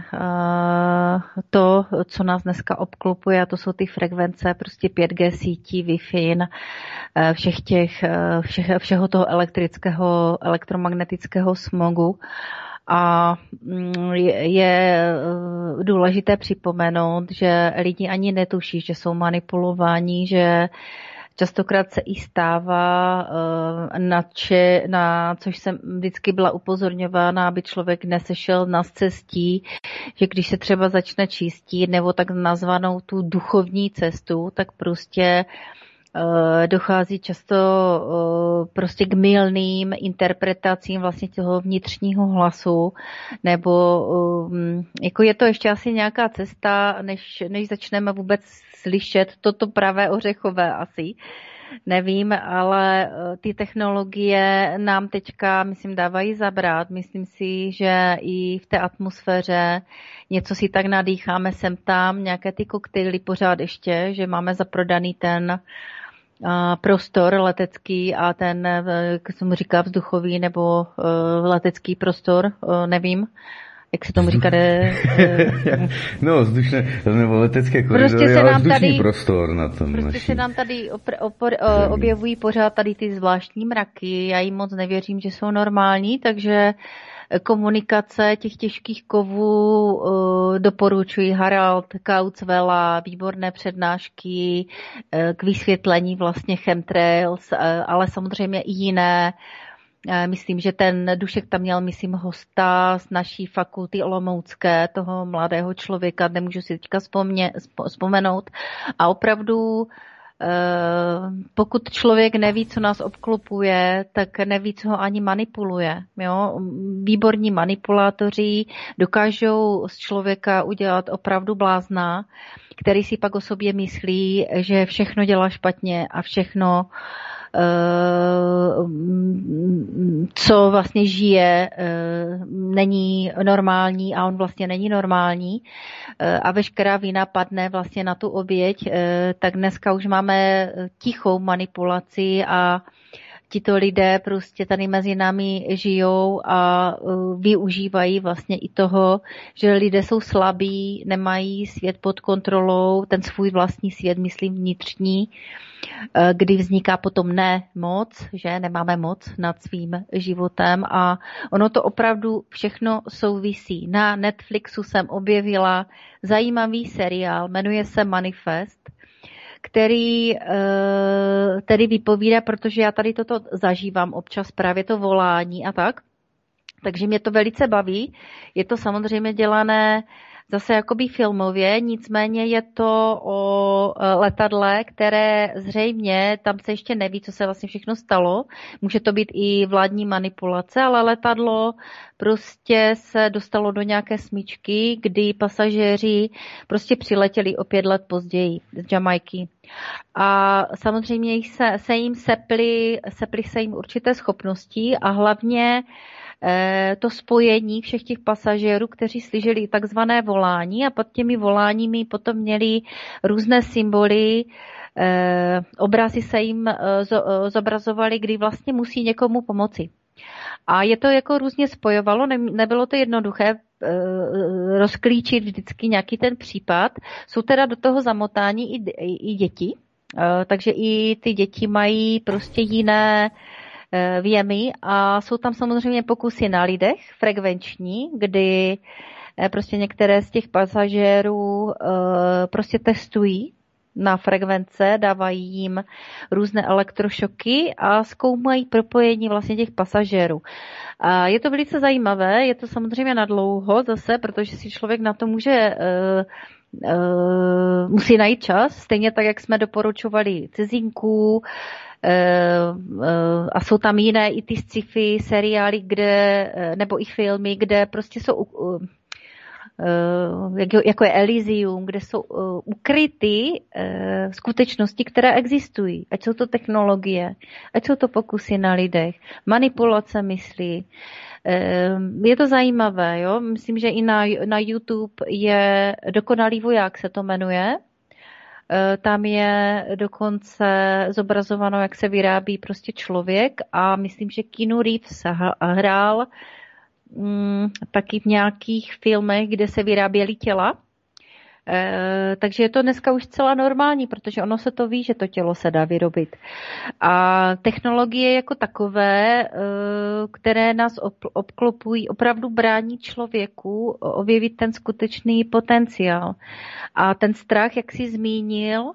to, co nás dneska obklopuje, a to jsou ty frekvence prostě pět gé sítí, Wi-Fi, všech těch, všech, všeho toho elektrického, elektromagnetického smogu. A je důležité připomenout, že lidi ani netuší, že jsou manipulováni, že častokrát se i stává, na, če, na což jsem vždycky byla upozorňována, aby člověk nesešel na cestí, že když se třeba začne čistit nebo tak nazvanou tu duchovní cestu, tak prostě dochází často prostě k mylným interpretacím vlastně toho vnitřního hlasu, nebo jako je to ještě asi nějaká cesta, než, než začneme vůbec slyšet toto pravé ořechové asi. Nevím, ale ty technologie nám teďka, myslím, dávají zabrat. Myslím si, že i v té atmosféře něco si tak nadýcháme sem tam, nějaké ty koktejly pořád ještě, že máme zaprodaný ten prostor letecký a ten, jak jsem mu říká, vzduchový nebo letecký prostor, nevím, jak se tomu říká, de, no, vzdušné, nebo letecké koridory, prostě se nám tady, prostor na tom prostě naší. se nám tady opr, opr, objevují pořád tady ty zvláštní mraky, já jim moc nevěřím, že jsou normální, takže komunikace těch těžkých kovů uh, doporučuji Harald Kautz-Vella, výborné přednášky uh, k vysvětlení vlastně chemtrails, uh, ale samozřejmě i jiné. Uh, myslím, že ten Dušek tam měl, myslím, hosta z naší fakulty olomoucké, toho mladého člověka, nemůžu si teďka vzpomně, vzpomenout. A opravdu pokud člověk neví, co nás obklopuje, tak neví, co ho ani manipuluje. Jo? Výborní manipulátoři dokážou z člověka udělat opravdu blázna, který si pak o sobě myslí, že všechno dělá špatně a všechno, co vlastně žije, není normální a on vlastně není normální a veškerá vina padne vlastně na tu oběť, tak dneska už máme tichou manipulaci a tito lidé prostě tady mezi námi žijou a využívají vlastně i toho, že lidé jsou slabí, nemají svět pod kontrolou, ten svůj vlastní svět, myslím vnitřní, kdy vzniká potom nemoc, že nemáme moc nad svým životem a ono to opravdu všechno souvisí. Na Netflixu jsem objevila zajímavý seriál, jmenuje se Manifest, který tedy vypovídá, protože já tady toto zažívám občas, právě to volání a tak, takže mě to velice baví. Je to samozřejmě dělané zase jakoby filmově, nicméně je to o letadle, které zřejmě, tam se ještě neví, co se vlastně všechno stalo, může to být i vládní manipulace, ale letadlo prostě se dostalo do nějaké smyčky, kdy pasažéři prostě přiletěli o pět let později z Jamajky. A samozřejmě se, se jim seply, seply se jim určité schopnosti a hlavně to spojení všech těch pasažérů, kteří slyšeli takzvané volání a pod těmi voláními potom měli různé symboly, obrazy se jim zobrazovaly, kdy vlastně musí někomu pomoci. A je to jako různě spojovalo, nebylo to jednoduché rozklíčit vždycky nějaký ten případ. Jsou teda do toho zamotáni i, i děti, takže i ty děti mají prostě jiné věmy a jsou tam samozřejmě pokusy na lidech, frekvenční, kdy prostě některé z těch pasažérů prostě testují na frekvence, dávají jim různé elektrošoky a zkoumají propojení vlastně těch pasažérů. A je to velice zajímavé, je to samozřejmě na dlouho zase, protože si člověk na to může Uh, musí najít čas, stejně tak, jak jsme doporučovali Cizinku, uh, uh, a jsou tam jiné i ty sci-fi seriály, kde, uh, nebo i filmy, kde prostě jsou uh, uh, jako je Elysium, kde jsou uh, ukryty uh, skutečnosti, které existují. Ať jsou to technologie, ať jsou to pokusy na lidech, manipulace myslí. Je to zajímavé, jo? Myslím, že i na, na YouTube je Dokonalý voják, se to jmenuje. Tam je dokonce zobrazováno, jak se vyrábí prostě člověk a myslím, že Keanu Reeves hrál mm, taky v nějakých filmech, kde se vyráběly těla. E, takže je to dneska už celá normální, protože ono se to ví, že to tělo se dá vyrobit. A technologie jako takové, e, které nás obklopují, opravdu brání člověku objevit ten skutečný potenciál. A ten strach, jak jsi zmínil,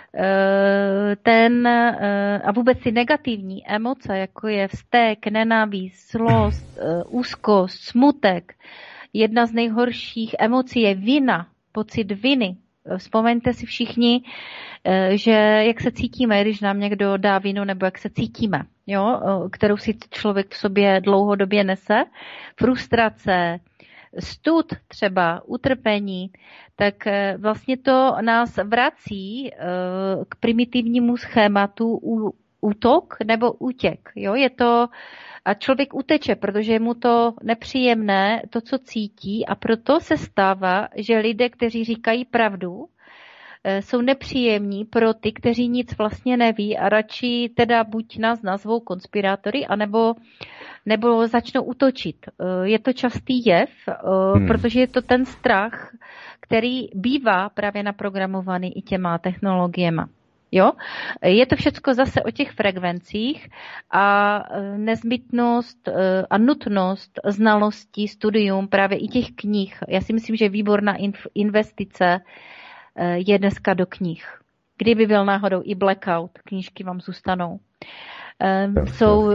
e, ten e, a vůbec ty negativní emoce, jako je vztek, nenávist, zlost, e, úzkost, smutek, jedna z nejhorších emocí je vina, pocit viny. Vzpomeňte si všichni, že jak se cítíme, když nám někdo dá vinu, nebo jak se cítíme, jo, kterou si člověk v sobě dlouhodobě nese. Frustrace, stud třeba, utrpení, tak vlastně to nás vrací k primitivnímu schématu útok nebo útěk. Jo? Je to a člověk uteče, protože je mu to nepříjemné, to, co cítí, a proto se stává, že lidé, kteří říkají pravdu, jsou nepříjemní pro ty, kteří nic vlastně neví a radši teda buď nás nazvou konspirátory, anebo nebo začnou útočit. Je to častý jev, hmm. protože je to ten strach, který bývá právě naprogramovaný i těma technologiemi. Jo? Je to všecko zase o těch frekvencích a nezbytnost a nutnost znalostí, studium právě i těch knih. Já si myslím, že výborná investice je dneska do knih. Kdyby byl náhodou i blackout, knížky vám zůstanou. Jsou,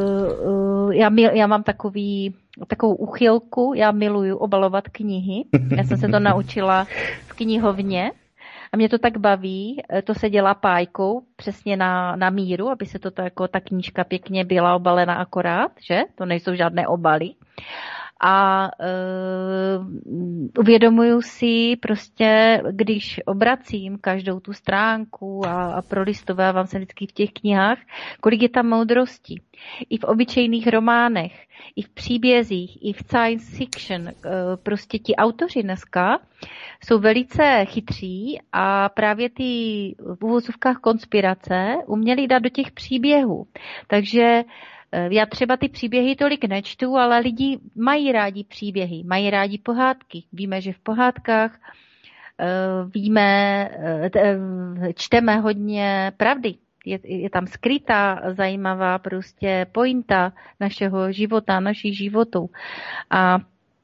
já, mil, já mám takový, takovou úchylku, já miluju obalovat knihy. Já jsem se to naučila v knihovně. A mě to tak baví, to se dělá pájkou přesně na, na míru, aby se to jako ta knížka pěkně byla obalena akorát, že? To nejsou žádné obaly. a uh, uvědomuju si prostě, když obracím každou tu stránku a, a prolistovávám se vždycky v těch knihách, kolik je tam moudrosti. I v obyčejných románech, i v příbězích, i v science fiction. Uh, prostě ti autoři dneska jsou velice chytří a právě ty v uvozovkách konspirace uměli dát do těch příběhů. Takže já třeba ty příběhy tolik nečtu, ale lidi mají rádi příběhy, mají rádi pohádky. Víme, že v pohádkách víme, čteme hodně pravdy. Je, je tam skrytá, zajímavá prostě pointa našeho života, našich životů. A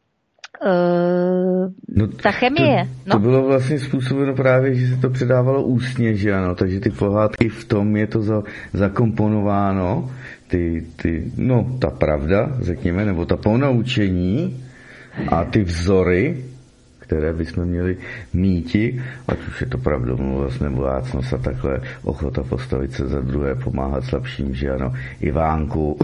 Uh, no, ta chemie. To, to no. bylo vlastně způsobeno právě, že se to předávalo ústně, že ano, takže ty pohádky v tom je to za, zakomponováno, ty, ty, no ta pravda, řekněme, nebo ta ponaučení a ty vzory, které bychom měli míti, ať už je to pravdomluvost nebo vácnost a takhle, ochota postavit se za druhé, pomáhat slabším, že ano, Ivánku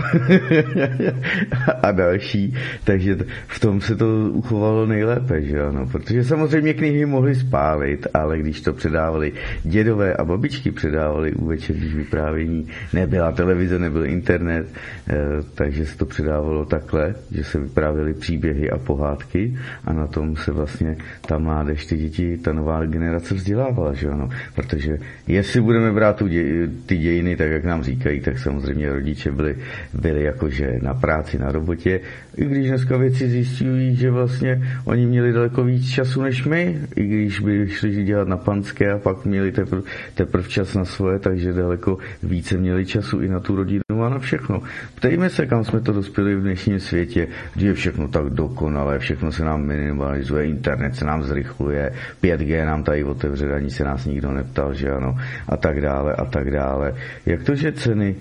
a další, takže v tom se to uchovalo nejlépe, že ano, protože samozřejmě knihy mohly spálit, ale když to předávali dědové a babičky, předávali u večerních vyprávění, nebyla televize, nebyl internet, takže se to předávalo takhle, že se vyprávěly příběhy a pohádky a na tom se vlastně ta mládež, ty děti, ta nová generace vzdělávala, že ano, protože jestli budeme brát tu dě, ty dějiny, tak jak nám říkají, tak samozřejmě rodiče byli, byli jakože na práci, na robotě, i když dneska věci zjišťují, že vlastně oni měli daleko víc času než my, i když by šli dělat na panské a pak měli teprv, teprv čas na svoje, takže daleko více měli času i na tu rodinu a na všechno. Ptejme se, kam jsme to dospěli v dnešním světě, kdy je všechno tak dokonalé, všechno se nám minimalizuje, internet se nám zrychluje, pět G nám tady otevře, ani se nás nikdo neptal, že ano, a tak dále, a tak dále. Jak to, že ceny,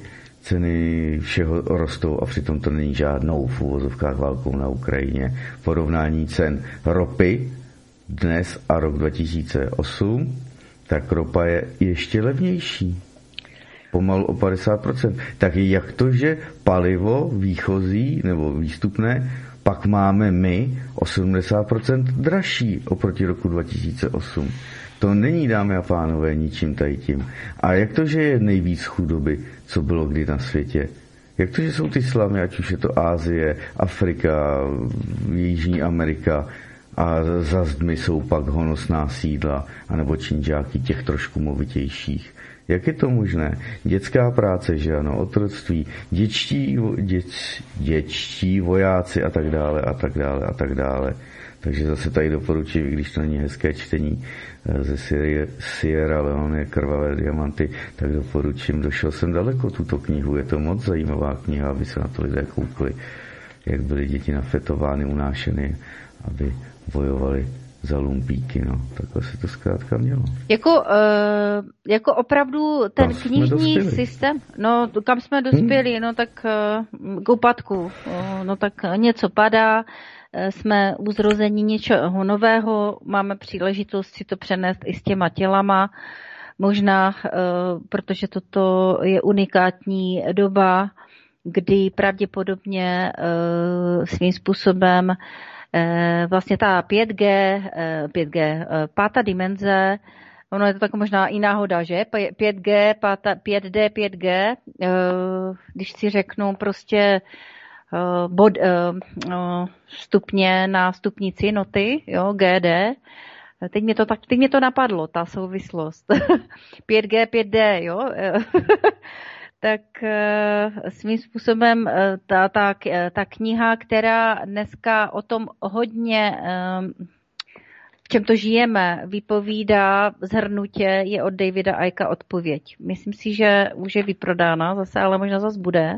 ceny všeho rostou a přitom to není žádnou v uvozovkách válkou na Ukrajině. Porovnání cen ropy dnes a rok dva tisíce osm, tak ropa je ještě levnější. Pomalu o padesát procent. Tak jak to, že palivo výchozí nebo výstupné pak máme my o sedmdesát procent dražší oproti roku dva tisíce osm. To není, dámy a pánové, ničím tady tím. A jak to, že je nejvíc chudoby, co bylo kdy na světě? Jak to, že jsou ty slamy, ať už je to Asie, Afrika, Jižní Amerika a za zdmi jsou pak honosná sídla, anebo činžáky těch trošku movitějších? Jak je to možné? Dětská práce, že ano, otroctví, děčtí, děč, děčtí vojáci a tak dále, a tak dále, a tak dále. Takže zase tady doporučuji, když to není hezké čtení ze Sierra Leone, Krvavé diamanty, tak doporučím. Došel jsem daleko tuto knihu, je to moc zajímavá kniha, aby se na to lidé koukli, jak byly děti nafetovány, unášeny, aby bojovali za lumpíky, no. Takhle se to zkrátka mělo. Jako, uh, jako opravdu ten kam knižní systém, no kam jsme dospěli, hmm. no tak uh, k úpadku, uh, no tak něco padá, uh, jsme u zrození něčeho nového, máme příležitost si to přenést i s těma tělama, možná, uh, protože toto je unikátní doba, kdy pravděpodobně uh, svým způsobem vlastně ta pět G, pět G, pátá dimenze, ono je to tak možná i náhoda, že? pět G, pátá, pět D, pět G, když si řeknu prostě bod, stupně na stupnici noty, jo, G D, teď mě to, tak, teď mě to napadlo, ta souvislost. pět G, pět D, jo? Tak svým způsobem ta, ta, ta kniha, která dneska o tom hodně, v čem to žijeme, vypovídá zhrnutě, je od Davida Icka Odpověď. Myslím si, že už je vyprodána zase, ale možná zase bude.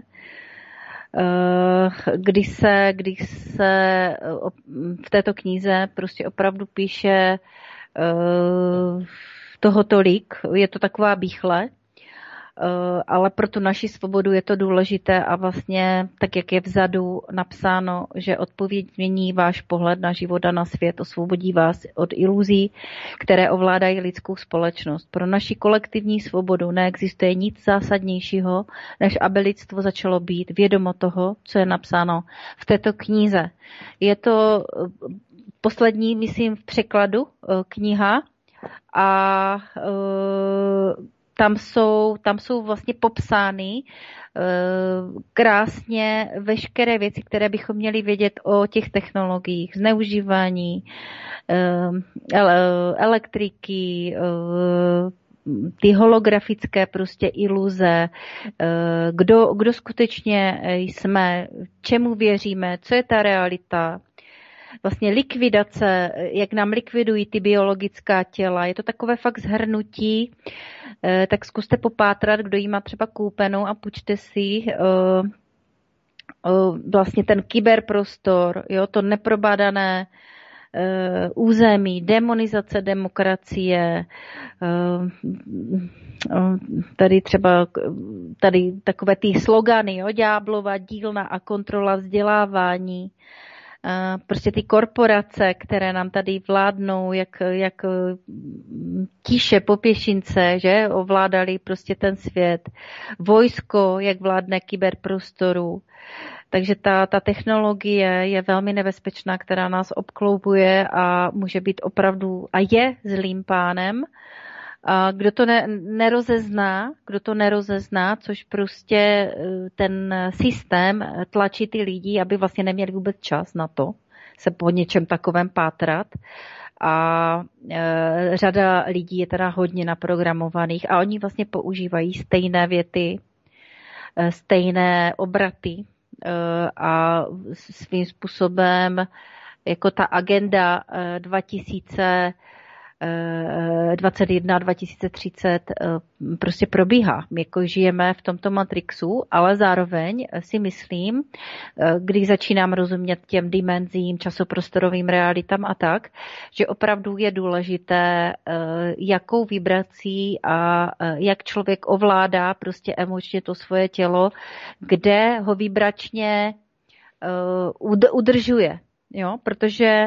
Když se, když se v této knize prostě opravdu píše toho tolik, je to taková bíchle, ale pro tu naši svobodu je to důležité a vlastně tak, jak je vzadu napsáno, že odpověď změní váš pohled na život a na svět, osvobodí vás od iluzí, které ovládají lidskou společnost. Pro naši kolektivní svobodu neexistuje nic zásadnějšího, než aby lidstvo začalo být vědomo toho, co je napsáno v této knize. Je to poslední, myslím, v překladu kniha a Tam jsou, tam jsou vlastně popsány krásně veškeré věci, které bychom měli vědět o těch technologiích, zneužívání elektriky, ty holografické prostě iluze, kdo, kdo skutečně jsme, čemu věříme, co je ta realita, vlastně likvidace, jak nám likvidují ty biologická těla. Je to takové fakt shrnutí, tak zkuste popátrat, kdo jí má třeba koupenou a půjčte si vlastně ten kyberprostor, jo, to neprobádané území, demonizace demokracie, tady třeba tady takové ty slogany, jo, ďáblova dílna a kontrola vzdělávání, prostě ty korporace, které nám tady vládnou, jak, jak tíše po pěšince, že ovládali prostě ten svět, vojsko, jak vládne kyberprostoru. Takže ta, ta technologie je velmi nebezpečná, která nás obkloubuje a může být opravdu a je zlým pánem. A kdo to ne, nerozezná, kdo to nerozezná, což prostě ten systém tlačí ty lidi, aby vlastně neměli vůbec čas na to se po něčem takovém pátrat. A e, řada lidí je teda hodně naprogramovaných a oni vlastně používají stejné věty, e, stejné obraty e, a svým způsobem jako ta agenda e, dva tisíce dvacet jedna dva tisíce třicet prostě probíhá. My jako žijeme v tomto matrixu, ale zároveň si myslím, když začínám rozumět těm dimenzím, časoprostorovým realitám a tak, že opravdu je důležité, jakou vibrací a jak člověk ovládá prostě emočně to svoje tělo, kde ho vibračně udržuje. Jo? Protože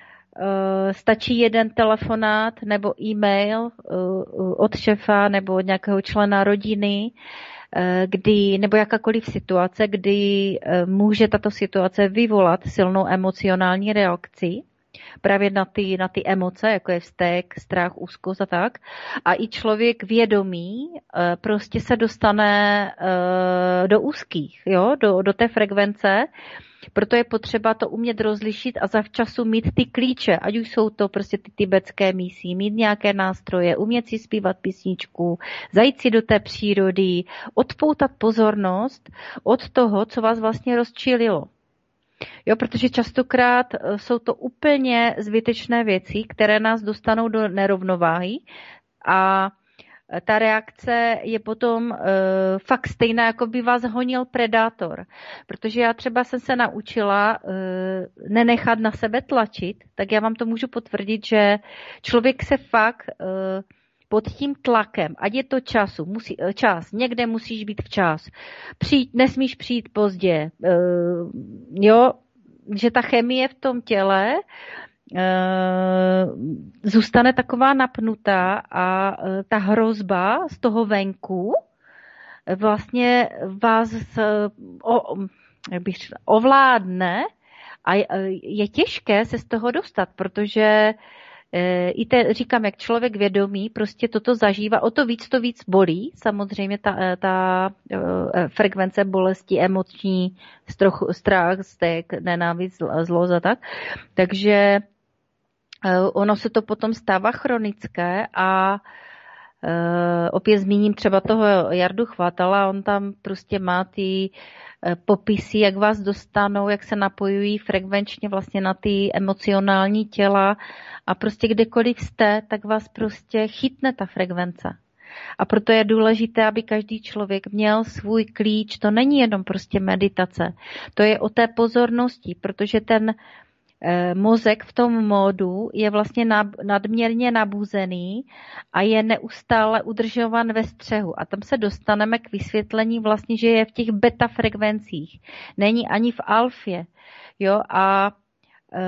stačí jeden telefonát nebo e-mail od šefa nebo od nějakého člena rodiny, kdy, nebo jakákoliv situace, kdy může tato situace vyvolat silnou emocionální reakci právě na ty, na ty emoce, jako je vztek, strach, úzkost a tak. A i člověk vědomý prostě se dostane do úzkých, jo? Do, do té frekvence. Proto je potřeba to umět rozlišit a zavčasu mít ty klíče, ať už jsou to prostě ty tibetské mísy, mít nějaké nástroje, umět si zpívat písničku, zajít si do té přírody, odpoutat pozornost od toho, co vás vlastně rozčililo. Jo, protože častokrát jsou to úplně zbytečné věci, které nás dostanou do nerovnováhy a ta reakce je potom uh, fakt stejná, jako by vás honil predátor. Protože já třeba jsem se naučila uh, nenechat na sebe tlačit, tak já vám to můžu potvrdit, že člověk se fakt uh, pod tím tlakem, ať je to času, musí, čas, někde musíš být včas, přijít, nesmíš přijít pozdě, uh, jo, že ta chemie v tom těle zůstane taková napnutá a ta hrozba z toho venku vlastně vás o, jak bych řekla, ovládne a je těžké se z toho dostat, protože i te, říkám, jak člověk vědomý prostě toto zažívá, o to víc to víc bolí, samozřejmě ta, ta frekvence bolesti emoční, strach, stek, nenávist, zlost a tak. Takže ono se to potom stává chronické a e, opět zmíním třeba toho Jardu Chvátala, on tam prostě má ty popisy, jak vás dostanou, jak se napojují frekvenčně vlastně na ty emocionální těla a prostě kdekoliv jste, tak vás prostě chytne ta frekvence. A proto je důležité, aby každý člověk měl svůj klíč. To není jenom prostě meditace. To je o té pozornosti, protože ten mozek v tom módu je vlastně nadměrně nabuzený a je neustále udržovan ve střehu. A tam se dostaneme k vysvětlení vlastně, že je v těch beta frekvencích. Není ani v alfě. Jo, a e,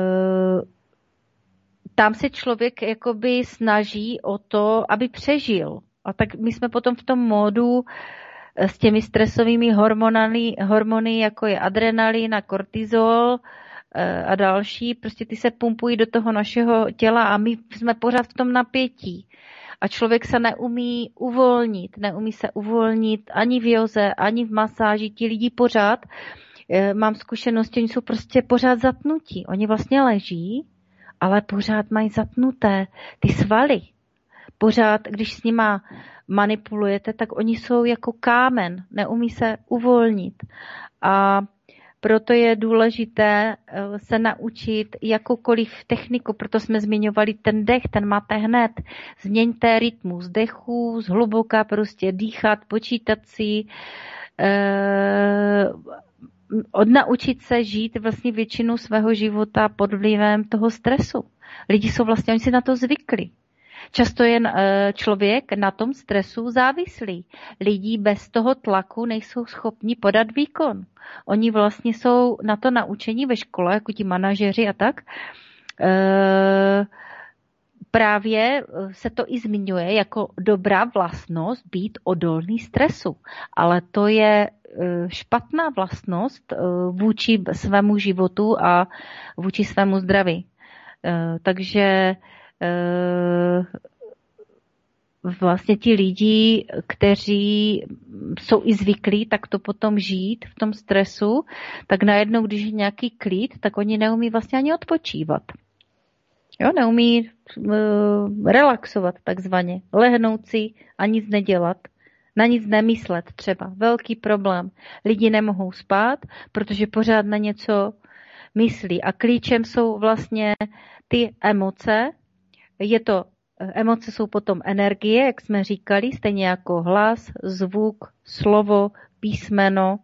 tam se člověk jakoby snaží o to, aby přežil. A tak my jsme potom v tom módu s těmi stresovými hormonami, hormony, jako je adrenalin a kortizol a další, prostě ty se pumpují do toho našeho těla a my jsme pořád v tom napětí. A člověk se neumí uvolnit, neumí se uvolnit ani v józe, ani v masáži. Ti lidi pořád, mám zkušenosti, oni jsou prostě pořád zatnutí. Oni vlastně leží, ale pořád mají zatnuté ty svaly. Pořád, když s nima manipulujete, tak oni jsou jako kámen, neumí se uvolnit. A proto je důležité se naučit jakoukoliv techniku, proto jsme zmiňovali ten dech, ten máte hned. Změňte rytmus dechu, zhluboka prostě dýchat, počítat si, eh, odnaučit se žít vlastně většinu svého života pod vlivem toho stresu. Lidi jsou vlastně, oni si na to zvykli. Často je člověk na tom stresu závislý. Lidi bez toho tlaku nejsou schopni podat výkon. Oni vlastně jsou na to naučení ve škole, jako ti manažeři a tak. E, právě se to i zmiňuje jako dobrá vlastnost být odolný stresu. Ale to je špatná vlastnost vůči svému životu a vůči svému zdraví. E, takže vlastně ti lidi, kteří jsou i zvyklí tak to potom žít v tom stresu, tak najednou, když je nějaký klid, tak oni neumí vlastně ani odpočívat. Jo, neumí uh, relaxovat takzvaně, lehnout si a nic nedělat, na nic nemyslet třeba. Velký problém. Lidi nemohou spát, protože pořád na něco myslí. A klíčem jsou vlastně ty emoce. Je to, emoce jsou potom energie, jak jsme říkali, stejně jako hlas, zvuk, slovo, písmeno.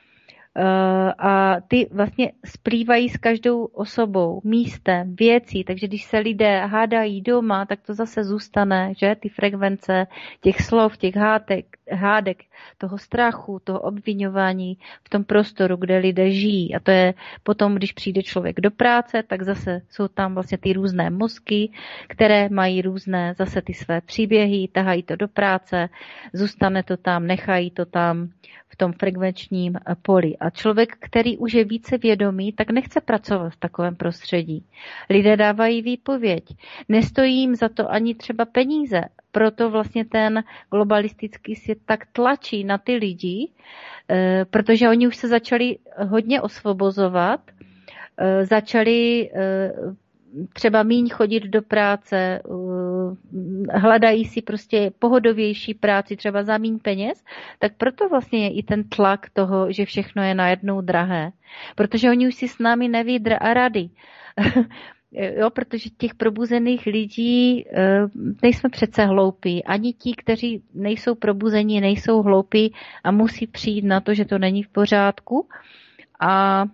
A ty vlastně splývají s každou osobou, místem, věcí, takže když se lidé hádají doma, tak to zase zůstane, že ty frekvence těch slov, těch hádek, hádek, toho strachu, toho obviňování v tom prostoru, kde lidé žijí. A to je potom, když přijde člověk do práce, tak zase jsou tam vlastně ty různé mozky, které mají různé zase ty své příběhy, tahají to do práce, zůstane to tam, nechají to tam v tom frekvenčním poli. A člověk, který už je více vědomý, tak nechce pracovat v takovém prostředí. Lidé dávají výpověď. Nestojí jim za to ani třeba peníze. Proto vlastně ten globalistický svět tak tlačí na ty lidi, protože oni už se začali hodně osvobozovat, začali třeba míň chodit do práce, hledají si prostě pohodovější práci, třeba za míň peněz, tak proto vlastně je i ten tlak toho, že všechno je najednou drahé. Protože oni už si s námi neví a rady. Jo, protože těch probuzených lidí nejsme přece hloupí. Ani ti, kteří nejsou probuzení, nejsou hloupí a musí přijít na to, že to není v pořádku. A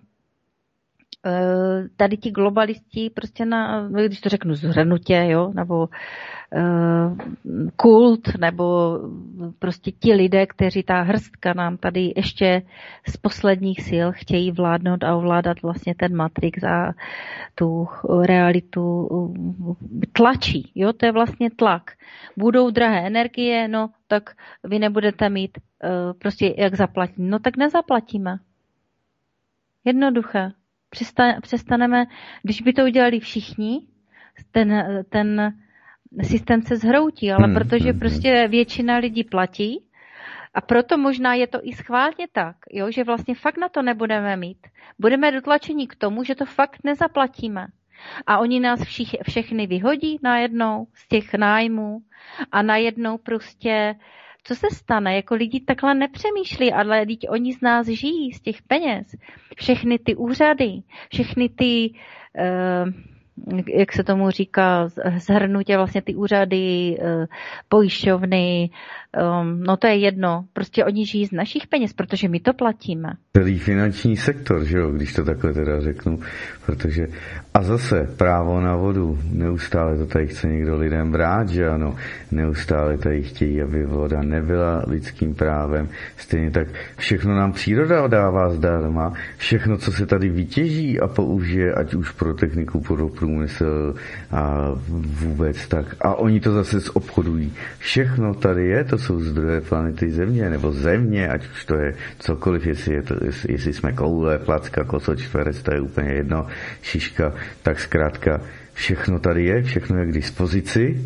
tady ti globalisti prostě na, když to řeknu zhrnutě, jo, nebo uh, kult, nebo prostě ti lidé, kteří ta hrstka nám tady ještě z posledních sil chtějí vládnout a ovládat vlastně ten Matrix a tu realitu tlačí, jo, to je vlastně tlak. Budou drahé energie, no tak vy nebudete mít uh, prostě jak zaplatit, no tak nezaplatíme. Jednoduché. Přestaneme, když by to udělali všichni, ten, ten systém se zhroutí, ale hmm, protože hmm, prostě většina lidí platí a proto možná je to i schválně tak, jo, že vlastně fakt na to nebudeme mít. Budeme dotlačeni k tomu, že to fakt nezaplatíme. A oni nás všich, všechny vyhodí najednou z těch nájmů a najednou prostě co se stane? Jako lidi takhle nepřemýšlí, ale lidi, oni z nás žijí, z těch peněz. Všechny ty úřady, všechny ty, uh, jak se tomu říká, zhrnutě vlastně ty úřady, pojišťovny, no to je jedno, prostě oni žijí z našich peněz, protože my to platíme. Celý finanční sektor, že jo, když to takhle teda řeknu, protože a zase právo na vodu, neustále to tady chce někdo lidem brát, že ano, neustále tady chtějí, aby voda nebyla lidským právem, stejně tak všechno nám příroda dává zdarma, všechno, co se tady vytěží a použije, ať už pro techniku, pro průmysl a vůbec tak, a oni to zase zobchodují. Všechno tady je, to jsou zdroje planety Země, nebo Země, ať už to je cokoliv, jestli, je to, jestli, jestli jsme koule, placka, kosočtverec, to je úplně jedno, šiška, tak zkrátka všechno tady je, všechno je k dispozici,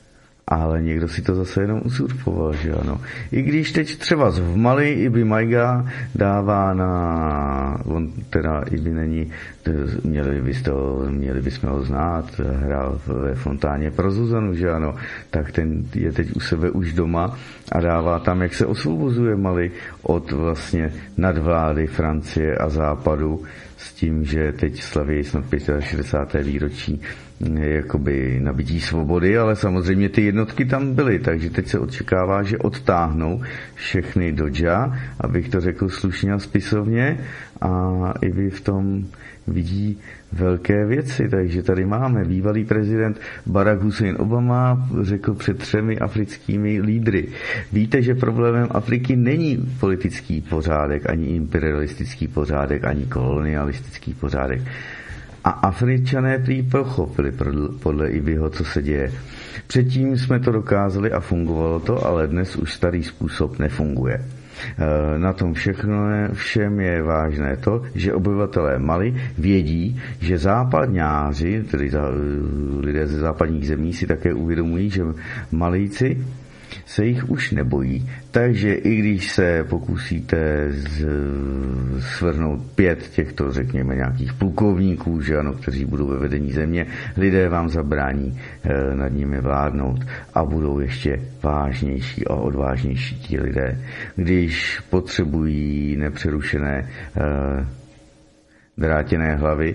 ale někdo si to zase jenom uzurpoval, že ano. I když teď třeba v Mali Ibi Maiga dává na, on teda Ibi není, měli, byste ho, měli bychom ho znát, hrál ve Fontáně pro Zuzanu, že ano, tak ten je teď u sebe už doma a dává tam, jak se osvobozuje Mali od vlastně nadvlády Francie a Západu, s tím, že teď slaví snad šedesátého pátého výročí jakoby nabití svobody, ale samozřejmě ty jednotky tam byly, takže teď se očekává, že odtáhnou všechny do dža, abych to řekl slušně a spisovně, a i vy v tom vidí velké věci, takže tady máme bývalý prezident Barack Hussein Obama řekl před třemi africkými lídry. Víte, že problémem Afriky není politický pořádek, ani imperialistický pořádek, ani kolonialistický pořádek. A Afričané prý pochopili podle Ibiho, co se děje. Předtím jsme to dokázali a fungovalo to, ale dnes už starý způsob nefunguje. Na tom všechno je, všem je vážné to, že obyvatelé Mali vědí, že západňáři, tedy lidé ze západních zemí, si také uvědomují, že Malijci se jich už nebojí. Takže i když se pokusíte z, svrhnout pět těchto, řekněme, nějakých plukovníků, že ano, kteří budou ve vedení země, lidé vám zabrání e, nad nimi vládnout a budou ještě vážnější a odvážnější ti lidé. Když potřebují nepřerušené e, drátěné hlavy,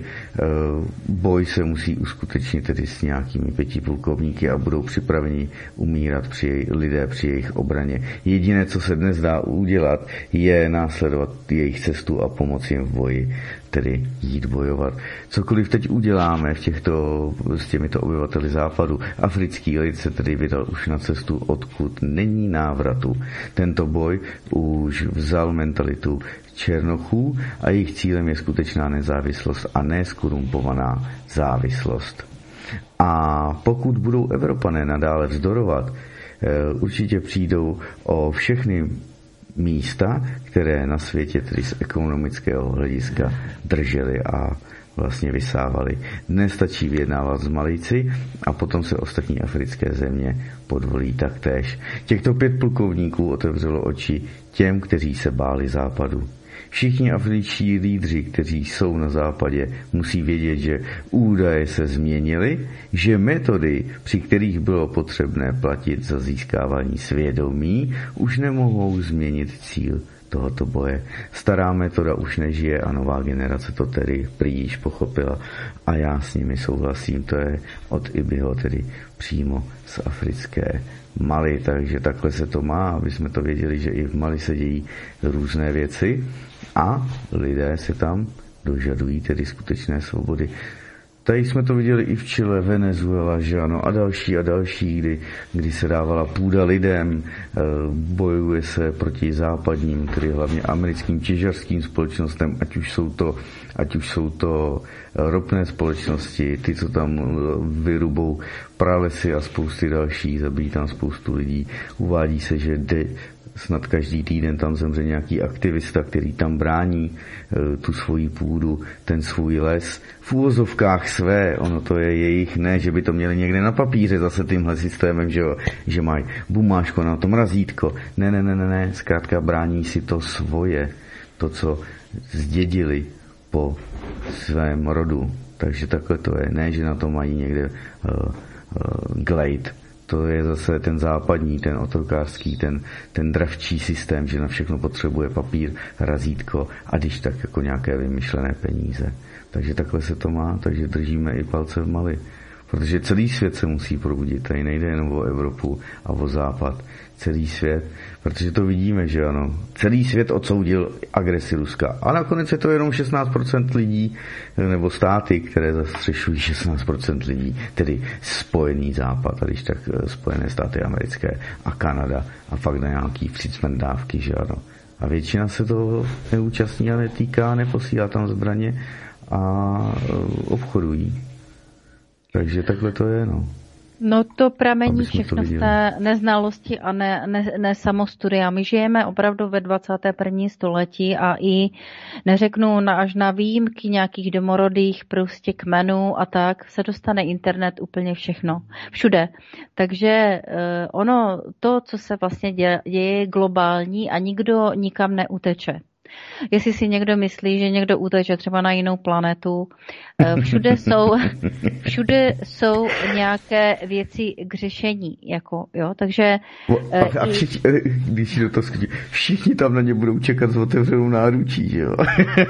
boj se musí uskutečnit tedy s nějakými pěti plukovníky a budou připraveni umírat při lidé při jejich obraně. Jediné, co se dnes dá udělat, je následovat jejich cestu a pomoci jim v boji, tedy jít bojovat. Cokoliv teď uděláme v těchto, s těmito obyvateli západu, africký lid se tedy vydal už na cestu, odkud není návratu. Tento boj už vzal mentalitu Černochů a jejich cílem je skutečná nezávislost a ne skorumpovaná závislost. A pokud budou Evropané nadále vzdorovat, určitě přijdou o všechny místa, které na světě tedy z ekonomického hlediska drželi a vlastně vysávali. Dnes stačí vyjednávat s Malijci a potom se ostatní africké země podvolí taktéž. Těchto pět plukovníků otevřelo oči těm, kteří se báli západu. Všichni afričtí lídři, kteří jsou na západě, musí vědět, že údaje se změnily, že metody, při kterých bylo potřebné platit za získávání svědomí, už nemohou změnit cíl tohoto boje. Stará metoda už nežije a nová generace to tedy prý již pochopila a já s nimi souhlasím, to je od Ibiho tedy přímo z africké Mali, takže takhle se to má, aby jsme to věděli, že i v Mali se dějí různé věci a lidé se tam dožadují tedy skutečné svobody. Tady jsme to viděli i v Chile, Venezuela, že ano, a další a další, kdy, kdy se dávala půda lidem, bojuje se proti západním, tedy hlavně americkým těžařským společnostem, ať už jsou to, ať už jsou to ropné společnosti, ty, co tam vyrubou pralesy a spousty další, zabijí tam spoustu lidí. Uvádí se, že de, snad každý týden tam zemře nějaký aktivista, který tam brání e, tu svoji půdu, ten svůj les. V úvozovkách své, ono to je jejich, ne, že by to měli někde na papíře zase tímhle systémem, že, že mají bumáško na tom razítko. Ne, ne, ne, ne, ne, zkrátka brání si to svoje, to, co zdědili po svém rodu. Takže takhle to je, ne, že na to mají někde uh, uh, glejt To je zase ten západní, ten otrokářský, ten, ten dravčí systém, že na všechno potřebuje papír, razítko a když tak jako nějaké vymyšlené peníze. Takže takhle se to má, takže držíme i palce v Mali. Protože celý svět se musí probudit, tady nejde jenom o Evropu a o Západ. Celý svět, protože to vidíme, že ano. Celý svět odsoudil agresi Ruska. A nakonec je to jenom šestnáct procent lidí, nebo státy, které zastřešují šestnáct procent lidí, tedy Spojený Západ, a když tak Spojené státy americké a Kanada a fakt na nějaký přicmendávky, že ano. A většina se toho neúčastní a netýká, neposílá tam zbraně a obchodují. Takže takhle to je, no. No to pramení všechno z té neznalosti a ne, ne, ne samostudia. My žijeme opravdu ve dvacátém prvním století a i neřeknu na, až na výjimky nějakých domorodých prostě kmenů a tak se dostane internet úplně všechno. Všude. Takže eh, ono, to, co se vlastně děje, je globální a nikdo nikam neuteče. Jestli si někdo myslí, že někdo uteče třeba na jinou planetu, všude jsou, všude jsou nějaké věci k řešení, jako, jo, takže... A, a všichni, když do toho skutí, všichni tam na ně budou čekat s otevřenou náručí, že jo?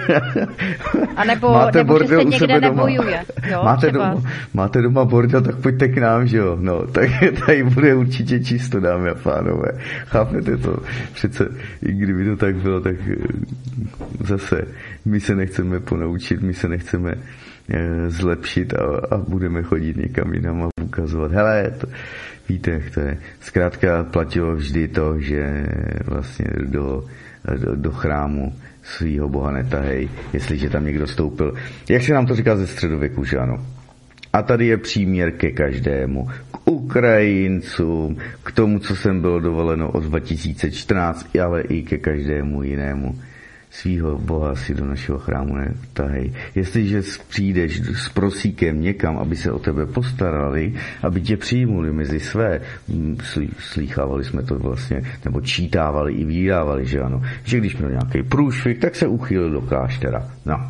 A nebo, máte nebo že se někde nebojuje, jo, máte doma, máte doma bordel, tak pojďte k nám, že jo, no, tak tady bude určitě čisto, dámy a pánové, chápete to? Přece, i kdyby to tak bylo, tak zase my se nechceme ponaučit, my se nechceme e, zlepšit a, a budeme chodit někam jinam a ukazovat. Hele, to, víte, to je. Zkrátka platilo vždy to, že vlastně do, do, do chrámu svýho boha netahej, jestliže tam někdo stoupil. Jak se nám to říká ze středověku, že ano? A tady je příměr ke každému. K Ukrajincům, k tomu, co sem bylo dovoleno od dva tisíce čtrnáct, ale i ke každému jinému. Svýho boha si do našeho chrámu netahej. Jestliže přijdeš s prosíkem někam, aby se o tebe postarali, aby tě přijmuli mezi své, slýchávali jsme to vlastně, nebo čítávali i vydávali, že ano, že když měl nějaký průšvih, tak se uchýlil do kláštera. No.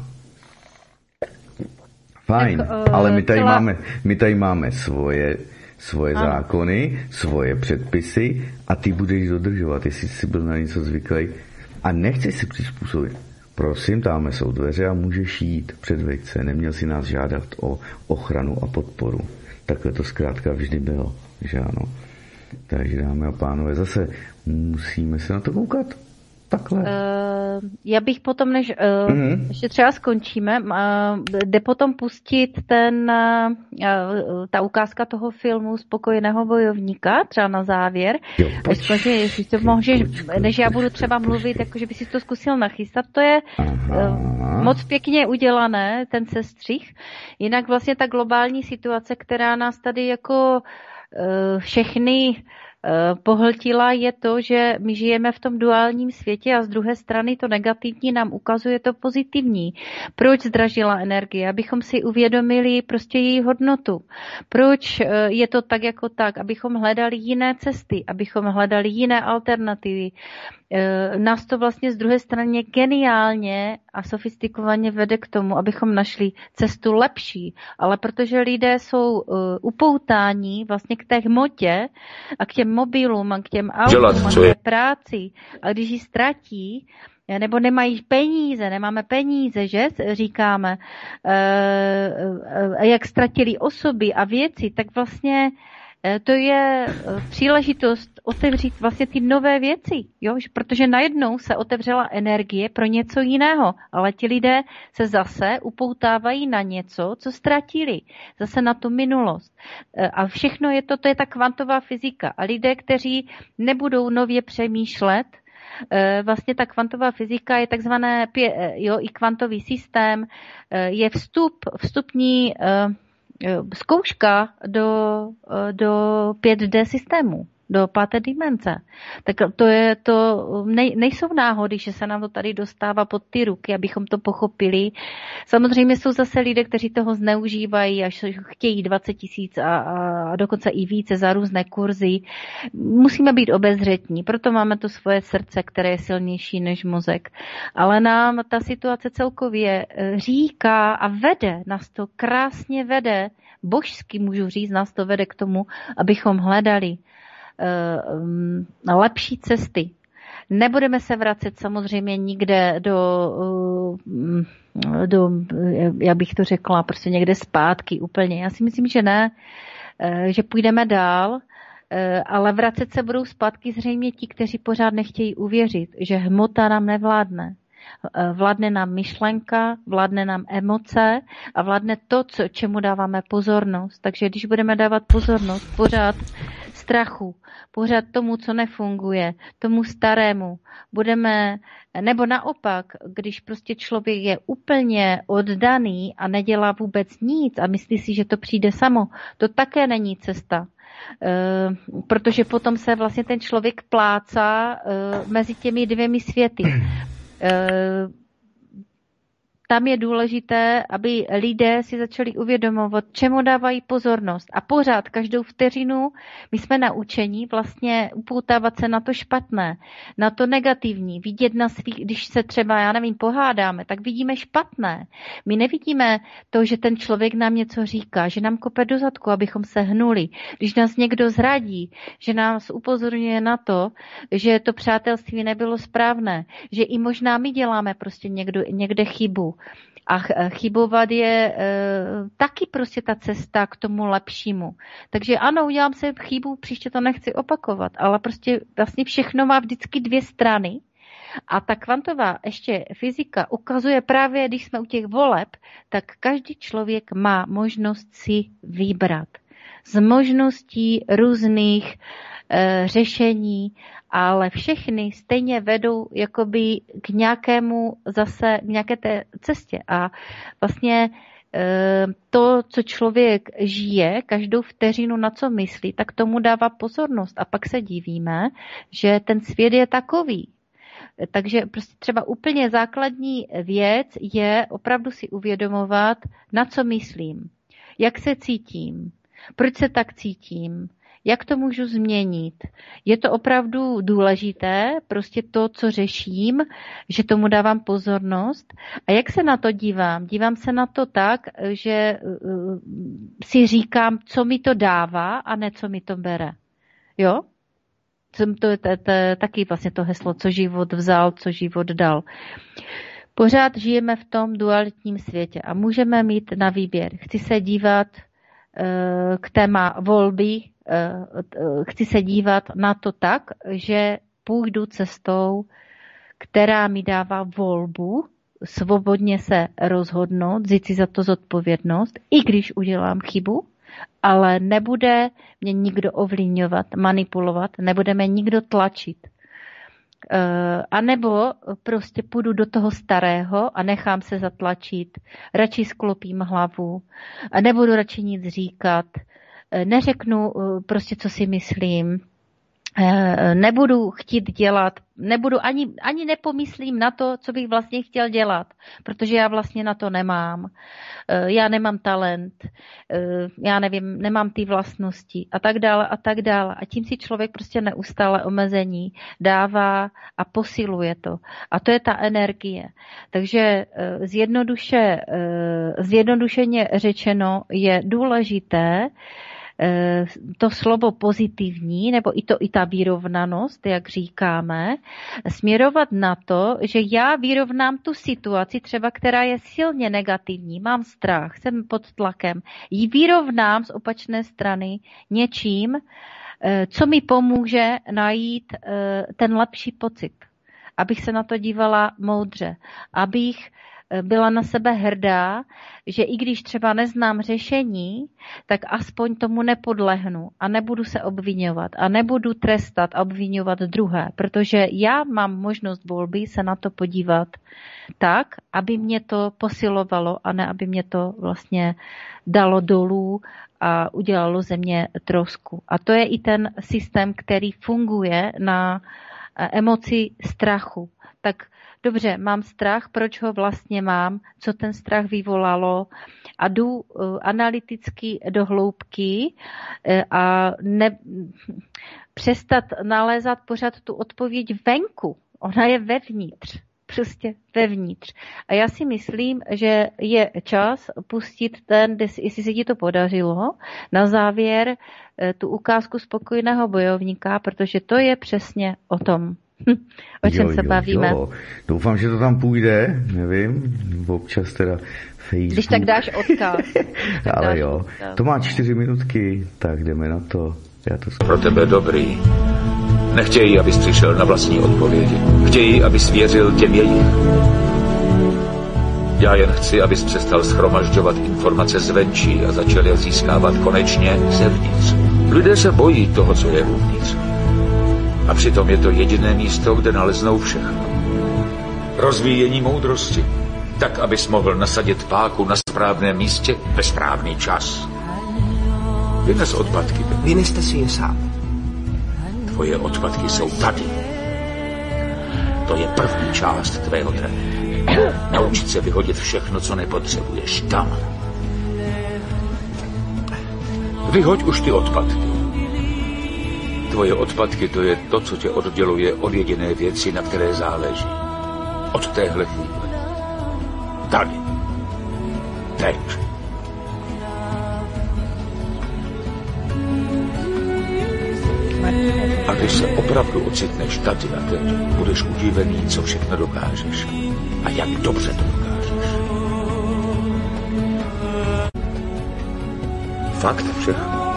Fajn, tak, uh, ale my tady, celá... máme, my tady máme svoje, svoje zákony, svoje předpisy a ty budeš dodržovat, jestli jsi byl na něco zvyklý a nechceš si přizpůsobit. Prosím, tamhle jsou dveře a můžeš jít, předveď se, neměl si nás žádat o ochranu a podporu. Takhle to zkrátka vždy bylo, že ano. Takže dámy a pánové, zase musíme se na to koukat. Takhle. Uh, já bych potom, než uh, mm-hmm. ještě třeba skončíme, uh, jde potom pustit ten, uh, ta ukázka toho filmu Spokojeného bojovníka, třeba na závěr. Jo, až skončí, jestli to můžeš, než já budu třeba mluvit, jako že by si to zkusil nachystat, to je uh, moc pěkně udělané, ten sestřih. Jinak vlastně ta globální situace, která nás tady jako uh, všechny pohltila, je to, že my žijeme v tom duálním světě a z druhé strany to negativní nám ukazuje to pozitivní. Proč zdražila energie? Abychom si uvědomili prostě její hodnotu. Proč je to tak jako tak? Abychom hledali jiné cesty, abychom hledali jiné alternativy. Nás to vlastně z druhé strany geniálně a sofistikovaně vede k tomu, abychom našli cestu lepší. Ale protože lidé jsou upoutáni vlastně k té hmotě a k těm mobilům a k těm autům a k té práci a když ji ztratí, nebo nemají peníze, nemáme peníze, že říkáme, jak ztratili osoby a věci, tak vlastně to je příležitost otevřít vlastně ty nové věci, jo? Protože najednou se otevřela energie pro něco jiného, ale ti lidé se zase upoutávají na něco, co ztratili, zase na tu minulost. A všechno je to, to je ta kvantová fyzika. A lidé, kteří nebudou nově přemýšlet, vlastně ta kvantová fyzika je takzvané, jo, i kvantový systém, je vstup, vstupní zkouška do, do pět dé systému. do páté dimenze. Tak to je to, nej, nejsou náhody, že se nám to tady dostává pod ty ruky, abychom to pochopili. Samozřejmě jsou zase lidé, kteří toho zneužívají, až chtějí dvacet tisíc a, a dokonce i více za různé kurzy. Musíme být obezřetní, proto máme to svoje srdce, které je silnější než mozek. Ale nám ta situace celkově říká a vede, nás to krásně vede, božsky můžu říct, nás to vede k tomu, abychom hledali lepší cesty. Nebudeme se vracet samozřejmě nikde do, do, jak bych to řekla, prostě někde zpátky úplně. Já si myslím, že ne, že půjdeme dál, ale vracet se budou zpátky zřejmě ti, kteří pořád nechtějí uvěřit, že hmota nám nevládne. Vládne nám myšlenka, vládne nám emoce a vládne to, co, čemu dáváme pozornost. Takže když budeme dávat pozornost pořád strachu, pořád tomu, co nefunguje, tomu starému, budeme, nebo naopak, když prostě člověk je úplně oddaný a nedělá vůbec nic a myslí si, že to přijde samo, to také není cesta. Uh, protože potom se vlastně ten člověk plácá uh, mezi těmi dvěmi světy. Uh, tam je důležité, aby lidé si začali uvědomovat, čemu dávají pozornost. A pořád, každou vteřinu, my jsme naučení vlastně upoutávat se na to špatné, na to negativní. Vidět na svých, když se třeba, já nevím, pohádáme, tak vidíme špatné. My nevidíme to, že ten člověk nám něco říká, že nám kope do zadku, abychom se hnuli. Když nás někdo zradí, že nás upozorňuje na to, že to přátelství nebylo správné, že i možná my děláme prostě někdo, někde chybu. A chybovat je e, taky prostě ta cesta k tomu lepšímu. Takže ano, udělám se chybu, příště to nechci opakovat, ale prostě vlastně všechno má vždycky dvě strany. A ta kvantová ještě fyzika ukazuje právě, když jsme u těch voleb, tak každý člověk má možnost si vybrat. Z možností různých e, řešení, ale všechny stejně vedou jakoby k nějakému zase, k nějaké té cestě. A vlastně e, to, co člověk žije, každou vteřinu na co myslí, tak tomu dává pozornost. A pak se divíme, že ten svět je takový. Takže prostě třeba úplně základní věc je opravdu si uvědomovat, na co myslím, jak se cítím, proč se tak cítím, jak to můžu změnit. Je to opravdu důležité, prostě to, co řeším, že tomu dávám pozornost. A jak se na to dívám? Dívám se na to tak, že si říkám, co mi to dává a ne, co mi to bere. Jo? To je taky vlastně to heslo, co život vzal, co život dal. Pořád žijeme v tom dualitním světě a můžeme mít na výběr. Chci se dívat k téma volby, chci se dívat na to tak, že půjdu cestou, která mi dává volbu, svobodně se rozhodnout, vzít si za to zodpovědnost, i když udělám chybu, ale nebude mě nikdo ovlivňovat, manipulovat, nebudeme nikdo tlačit. A nebo prostě půjdu do toho starého a nechám se zatlačit, radši sklopím hlavu a nebudu radši nic říkat, neřeknu prostě, co si myslím, nebudu chtít dělat, nebudu ani, ani nepomyslím na to, co bych vlastně chtěl dělat, protože já vlastně na to nemám. Já nemám talent, já nevím, nemám ty vlastnosti a tak dále a tak dále. A tím si člověk prostě neustále omezení dává a posiluje to. A to je ta energie. Takže zjednoduše, zjednodušeně řečeno je důležité, to slovo pozitivní, nebo i, to, i ta vyrovnanost, jak říkáme, směrovat na to, že já vyrovnám tu situaci, třeba která je silně negativní, mám strach, jsem pod tlakem, ji vyrovnám z opačné strany něčím, co mi pomůže najít ten lepší pocit. Abych se na to dívala moudře, abych byla na sebe hrdá, že i když třeba neznám řešení, tak aspoň tomu nepodlehnu a nebudu se obviňovat a nebudu trestat a obviňovat druhé, protože já mám možnost volby se na to podívat tak, aby mě to posilovalo a ne aby mě to vlastně dalo dolů a udělalo ze mě trosku. A to je i ten systém, který funguje na emoci strachu. Tak dobře, mám strach, proč ho vlastně mám, co ten strach vyvolalo a jdu uh, analyticky do hloubky uh, a ne, přestat nalézat pořád tu odpověď venku. Ona je vevnitř. Prostě vevnitř. A já si myslím, že je čas pustit ten, jestli se ti to podařilo, na závěr tu ukázku spokojeného bojovníka, protože to je přesně o tom, o čem jo, se jo, bavíme. Jo. Doufám, že to tam půjde, nevím, občas teda Facebook. Když tak dáš odkaz. Tak Ale dáš jo, odkaz. to má čtyři minutky, tak jdeme na to. Já to Pro tebe dobrý. Nechtějí, abys přišel na vlastní odpovědi. Chtějí, abys věřil těm jejich. Já jen chci, abys přestal shromažďovat informace zvenčí a začal je získávat konečně zevnitř. Lidé se bojí toho, co je uvnitř. A přitom je to jediné místo, kde naleznou všechno. Rozvíjení moudrosti. Tak, abys mohl nasadit páku na správném místě ve správný čas. Vynes odpadky. Vyneste si je sám. Tvoje odpadky jsou tady. To je první část tvého tréninku. Naučit se vyhodit všechno, co nepotřebuješ tam. Vyhoď už ty odpadky. Tvoje odpadky, to je to, co tě odděluje od jediné věci, na které záleží. Od téhle chvíle. Tady. Teď. A když se opravdu ocitneš tady a teď, budeš udivený, co všechno dokážeš. A jak dobře to dokážeš. Fakt všechno.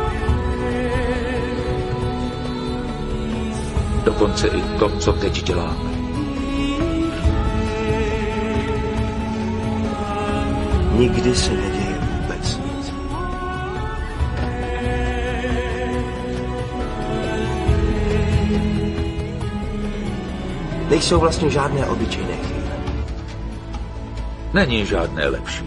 Dokonce i to, co teď děláme. Nikdy se neděje vůbec nic. Nejsou vlastně žádné obyčejné chvíle. Není žádné lepší.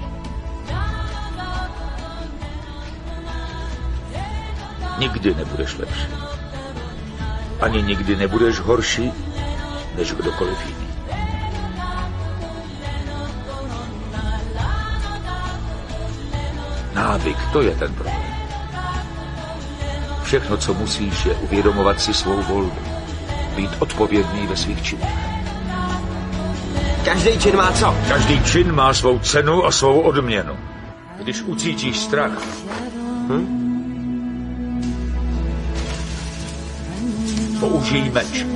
Nikdy nebudeš lepší. Ani nikdy nebudeš horší, než kdokoliv jiný. Návyk, to je ten problém. Všechno, co musíš, je uvědomovat si svou volbu. Být odpovědný ve svých činech. Každý čin má co? Každý čin má svou cenu a svou odměnu. Když ucítíš strach, hm? použij meč.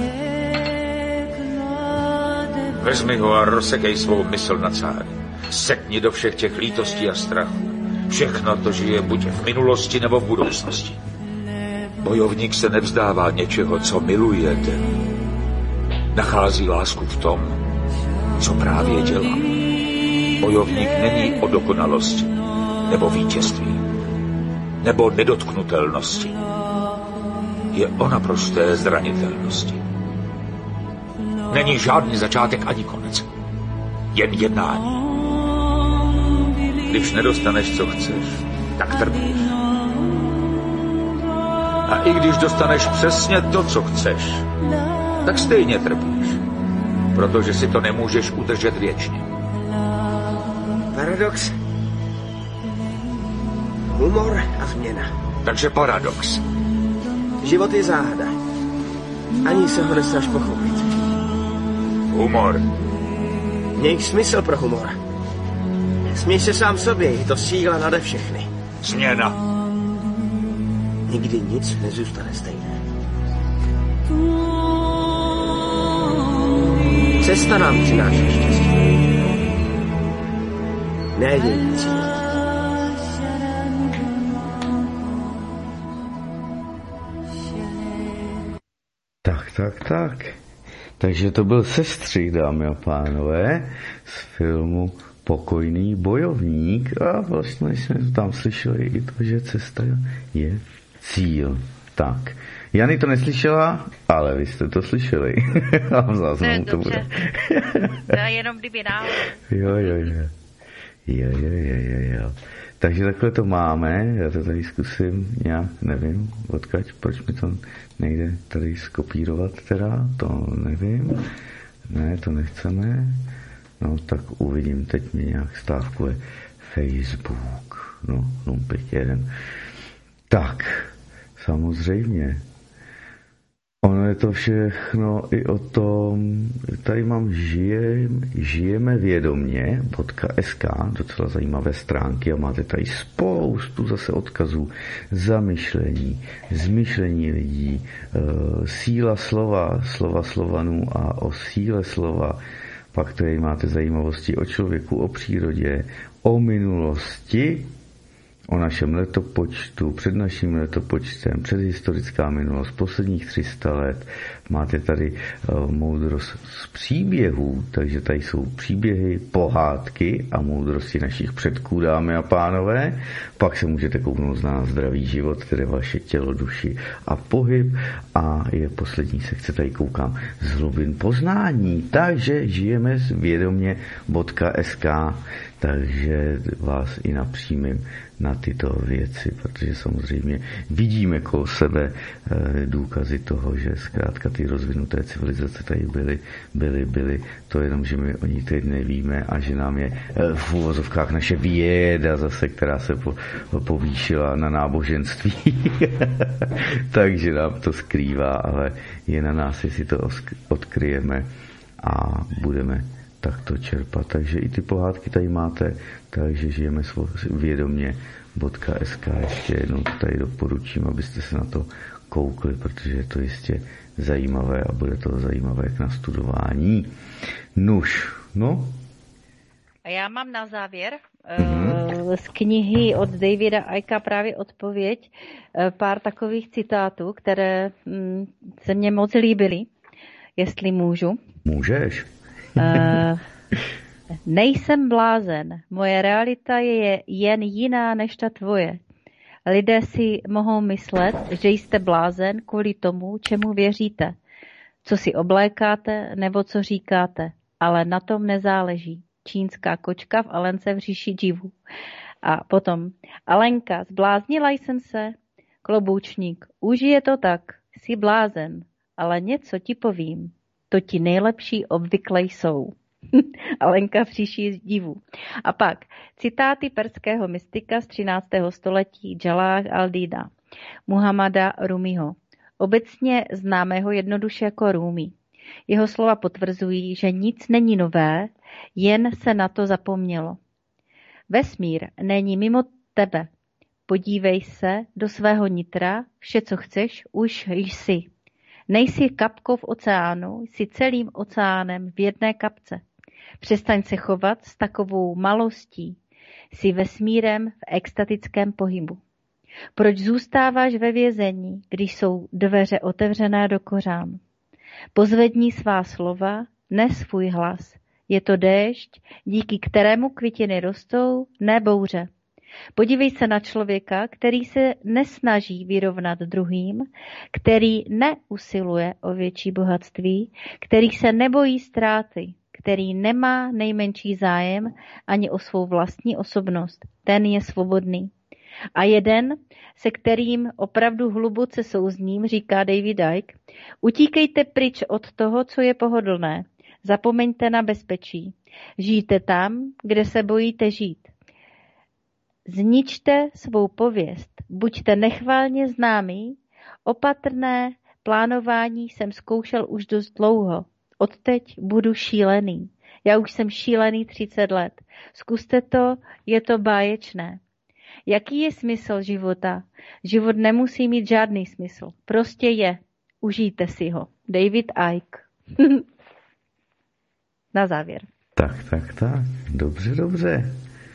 Vezmi ho a rozsekej svou mysl na cáry. Sekni do všech těch lítostí a strachů. Všechno to žije buď v minulosti nebo v budoucnosti. Bojovník se nevzdává něčeho, co milujete. Nachází lásku v tom, co právě dělá. Bojovník není o dokonalosti, nebo vítězství, nebo nedotknutelnosti. Je o naprosté zranitelnosti. Není žádný začátek ani konec. Jen jednání. Když nedostaneš, co chceš, tak trpíš. A i když dostaneš přesně to, co chceš, tak stejně trpíš. Protože si to nemůžeš udržet věčně. Paradox. Humor a změna. Takže paradox. Život je záhada. Ani se ho nesnaž pochopit. Humor. Měj smysl pro humor. Směj se sám sobě, je to síla nade všechny. Změna. Nikdy nic nezůstane stejné. Cesta nám přináší štěstí. Ne její cíl. Tak, tak, tak. Takže to byl sestřih, dámy a pánové, z filmu Pokojný bojovník a vlastně jsme tam slyšeli i to, že cesta je cíl. Tak. Jany to neslyšela, ale vy jste to slyšeli. A v záznamu to bude. To je jenom kdyby náhodou. Jo, jo, jo. Jo, jo, jo, jo, jo. Takže takhle to máme, já to tady zkusím nějak, nevím, odkaď, proč mi to nejde tady skopírovat teda, to nevím, ne, to nechceme, no tak uvidím, teď mi nějak stávkuje Facebook, no, lumpik jeden. Tak, samozřejmě, ono je to všechno i o tom, tady mám žijem, žijeme vědomě, .sk, docela zajímavé stránky a máte tady spoustu zase odkazů, zamyšlení, zmyšlení lidí, síla slova, slova Slovanů a o síle slova, pak tady máte zajímavosti o člověku, o přírodě, o minulosti, o našem letopočtu, před naším letopočtem, předhistorická minulost, posledních tři sta let. Máte tady uh, moudrost z příběhů, takže tady jsou příběhy, pohádky a moudrosti našich předků, dámy a pánové. Pak se můžete kouknout na zdravý život, které vaše tělo, duši a pohyb. A je poslední sekce, tady koukám, z hlubin poznání. Takže žijeme vědomě .sk, takže vás i napřímím na tyto věci, protože samozřejmě vidíme kolem sebe důkazy toho, že zkrátka ty rozvinuté civilizace tady byly, byly, byly, to jenom, že my o nich teď nevíme a že nám je v uvozovkách naše věda zase, která se po, povýšila na náboženství, takže nám to skrývá, ale je na nás, jestli to odkryjeme a budeme takto čerpat. Takže i ty pohádky tady máte, takže žijeme vědomě .sk, ještě jednou to tady doporučím, abyste se na to koukli, protože je to jistě zajímavé a bude to zajímavé k nastudování. Nuž, no. A já mám na závěr mm-hmm. z knihy od Davida Icka právě odpověď, pár takových citátů, které se mně moc líbily, jestli můžu. Můžeš. Uh, nejsem blázen, moje realita je jen jiná než ta tvoje. Lidé si mohou myslet, že jste blázen kvůli tomu, čemu věříte, co si oblékáte nebo co říkáte, ale na tom nezáleží. Čínská kočka v Alence v říši divů. A potom, Alenka, zbláznila jsem se, kloboučník, už je to tak, jsi blázen, ale něco ti povím. To ti nejlepší obvykle jsou. Alenka v říši divů. A pak citáty perského mystika z třináctého století Jalal al-Dina, Muhammada Rumiho, obecně známého jednoduše jako Rumi. Jeho slova potvrzují, že nic není nové, jen se na to zapomnělo. Vesmír není mimo tebe. Podívej se do svého nitra, vše, co chceš, už jsi. Nejsi kapkou v oceánu, jsi celým oceánem v jedné kapce. Přestaň se chovat s takovou malostí. Jsi vesmírem v extatickém pohybu. Proč zůstáváš ve vězení, když jsou dveře otevřené do kořán? Pozvedni svá slova, ne svůj hlas. Je to déšť, díky kterému květiny rostou, ne bouře. Podívej se na člověka, který se nesnaží vyrovnat druhým, který neusiluje o větší bohatství, který se nebojí ztráty, který nemá nejmenší zájem ani o svou vlastní osobnost. Ten je svobodný. A jeden, se kterým opravdu hluboce souzním, říká David Icke, utíkejte pryč od toho, co je pohodlné. Zapomeňte na bezpečí. Žijte tam, kde se bojíte žít. Zničte svou pověst, buďte nechválně známí, opatrné plánování jsem zkoušel už dost dlouho, odteď budu šílený. Já už jsem šílený třicet let. Zkuste to, je to báječné. Jaký je smysl života? Život nemusí mít žádný smysl, prostě je. Užijte si ho. David Icke. Na závěr. Tak, tak, tak. Dobře, dobře.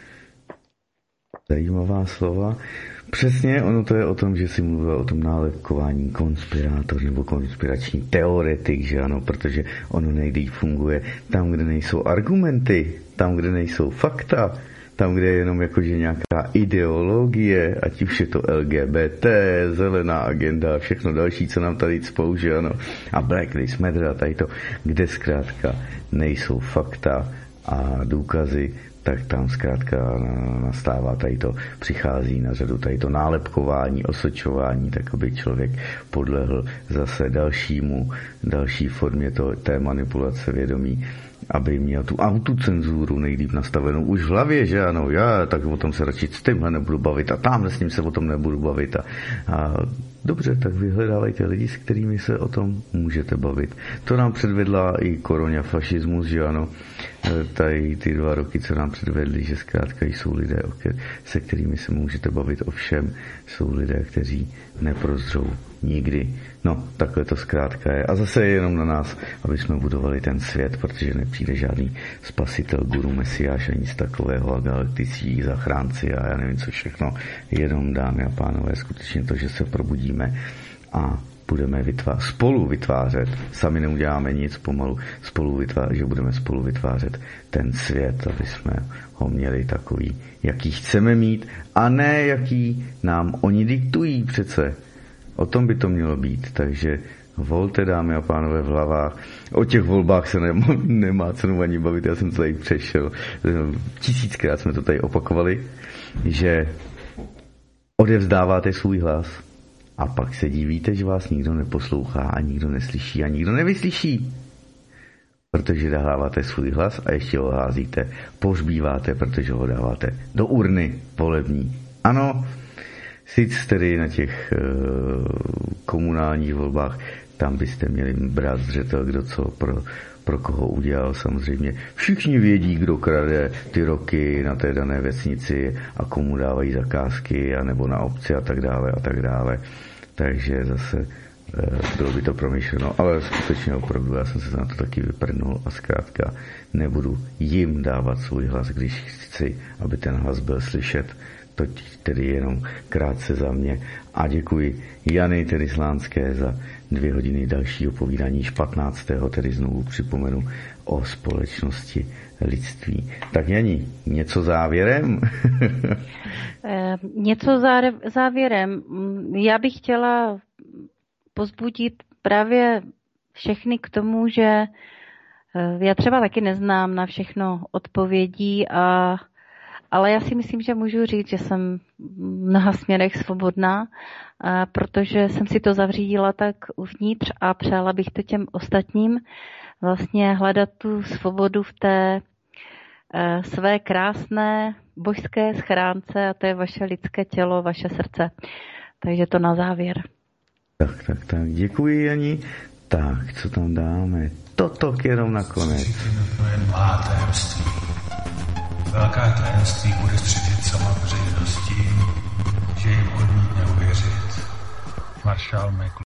Zajímavá slova. Přesně, ono to je o tom, že si mluvil o tom nálepkování konspirátor nebo konspirační teoretik, že ano, protože ono nejlíp funguje tam, kde nejsou argumenty, tam, kde nejsou fakta, tam, kde je jenom jakože nějaká ideologie, ať už je to L G B T, zelená agenda a všechno další, co nám tady cpou, že ano, a Black Lives Matter a tady to, kde zkrátka nejsou fakta a důkazy, tak tam zkrátka nastává tady to, přichází na řadu tady to nálepkování, osočování, tak aby člověk podlehl zase dalšímu, další formě to, té manipulace vědomí, aby měl tu autocenzuru nejlíp nastavenou už v hlavě, že ano, já tak o tom se radši s tímhle nebudu bavit a tamhle s ním se o tom nebudu bavit a, a dobře, tak vyhledávejte lidi, s kterými se o tom můžete bavit. To nám předvedla i koroně fašismus, že ano, tady ty dva roky, co nám předvedli, že zkrátka jsou lidé, se kterými se můžete bavit o všem, jsou lidé, kteří neprozřou nikdy. No, takhle to zkrátka je. A zase je jenom na nás, aby jsme budovali ten svět, protože nepřijde žádný spasitel, guru, mesiáš a nic takového a galaktický zachránci a já nevím co všechno. Jenom, dámy a pánové, skutečně to, že se probudíme a budeme vytvářet, spolu vytvářet, sami neuděláme nic pomalu, spolu vytvářet, že budeme spolu vytvářet ten svět, aby jsme ho měli takový, jaký chceme mít a ne jaký nám oni diktují přece. O tom by to mělo být, takže volte, dámy a pánové, v hlavách. O těch volbách se nemá, nemá cenu ani bavit, já jsem to tady přešel. Tisíckrát jsme to tady opakovali, že odevzdáváte svůj hlas a pak se divíte, že vás nikdo neposlouchá a nikdo neslyší a nikdo nevyslyší. Protože dáváte svůj hlas a ještě ho házíte, pohřbíváte, protože ho dáváte do urny volební. Ano, sice tedy na těch e, komunálních volbách, tam byste měli brát zřetel, kdo co pro, pro koho udělal. Samozřejmě všichni vědí, kdo krade ty roky na té dané vesnici a komu dávají zakázky, anebo na obci a tak dále a tak dále. Takže zase e, bylo by to promyšleno, ale skutečně opravdu já jsem se na to taky vyprdnul a zkrátka nebudu jim dávat svůj hlas, když chci, aby ten hlas byl slyšet. To tedy jenom krátce za mě a děkuji Jany tedy Slánské za dvě hodiny dalšího povídání patnáctého tedy znovu připomenu o společnosti lidství. Tak Jani, něco závěrem? Něco závěrem. Já bych chtěla pozbudit právě všechny k tomu, že já třeba taky neznám na všechno odpovědí a ale já si myslím, že můžu říct, že jsem v mnoha směrech svobodná, protože jsem si to zavřídila tak uvnitř a přála bych to těm ostatním vlastně hledat tu svobodu v té své krásné božské schránce a to je vaše lidské tělo, vaše srdce. Takže to na závěr. Tak, tak, tak. Děkuji, Jani. Tak, co tam dáme? Toto jenom nakonec. Velká tajemství bude střežit sama veřejností, že jim odmítne uvěřit. Maršál Mekl.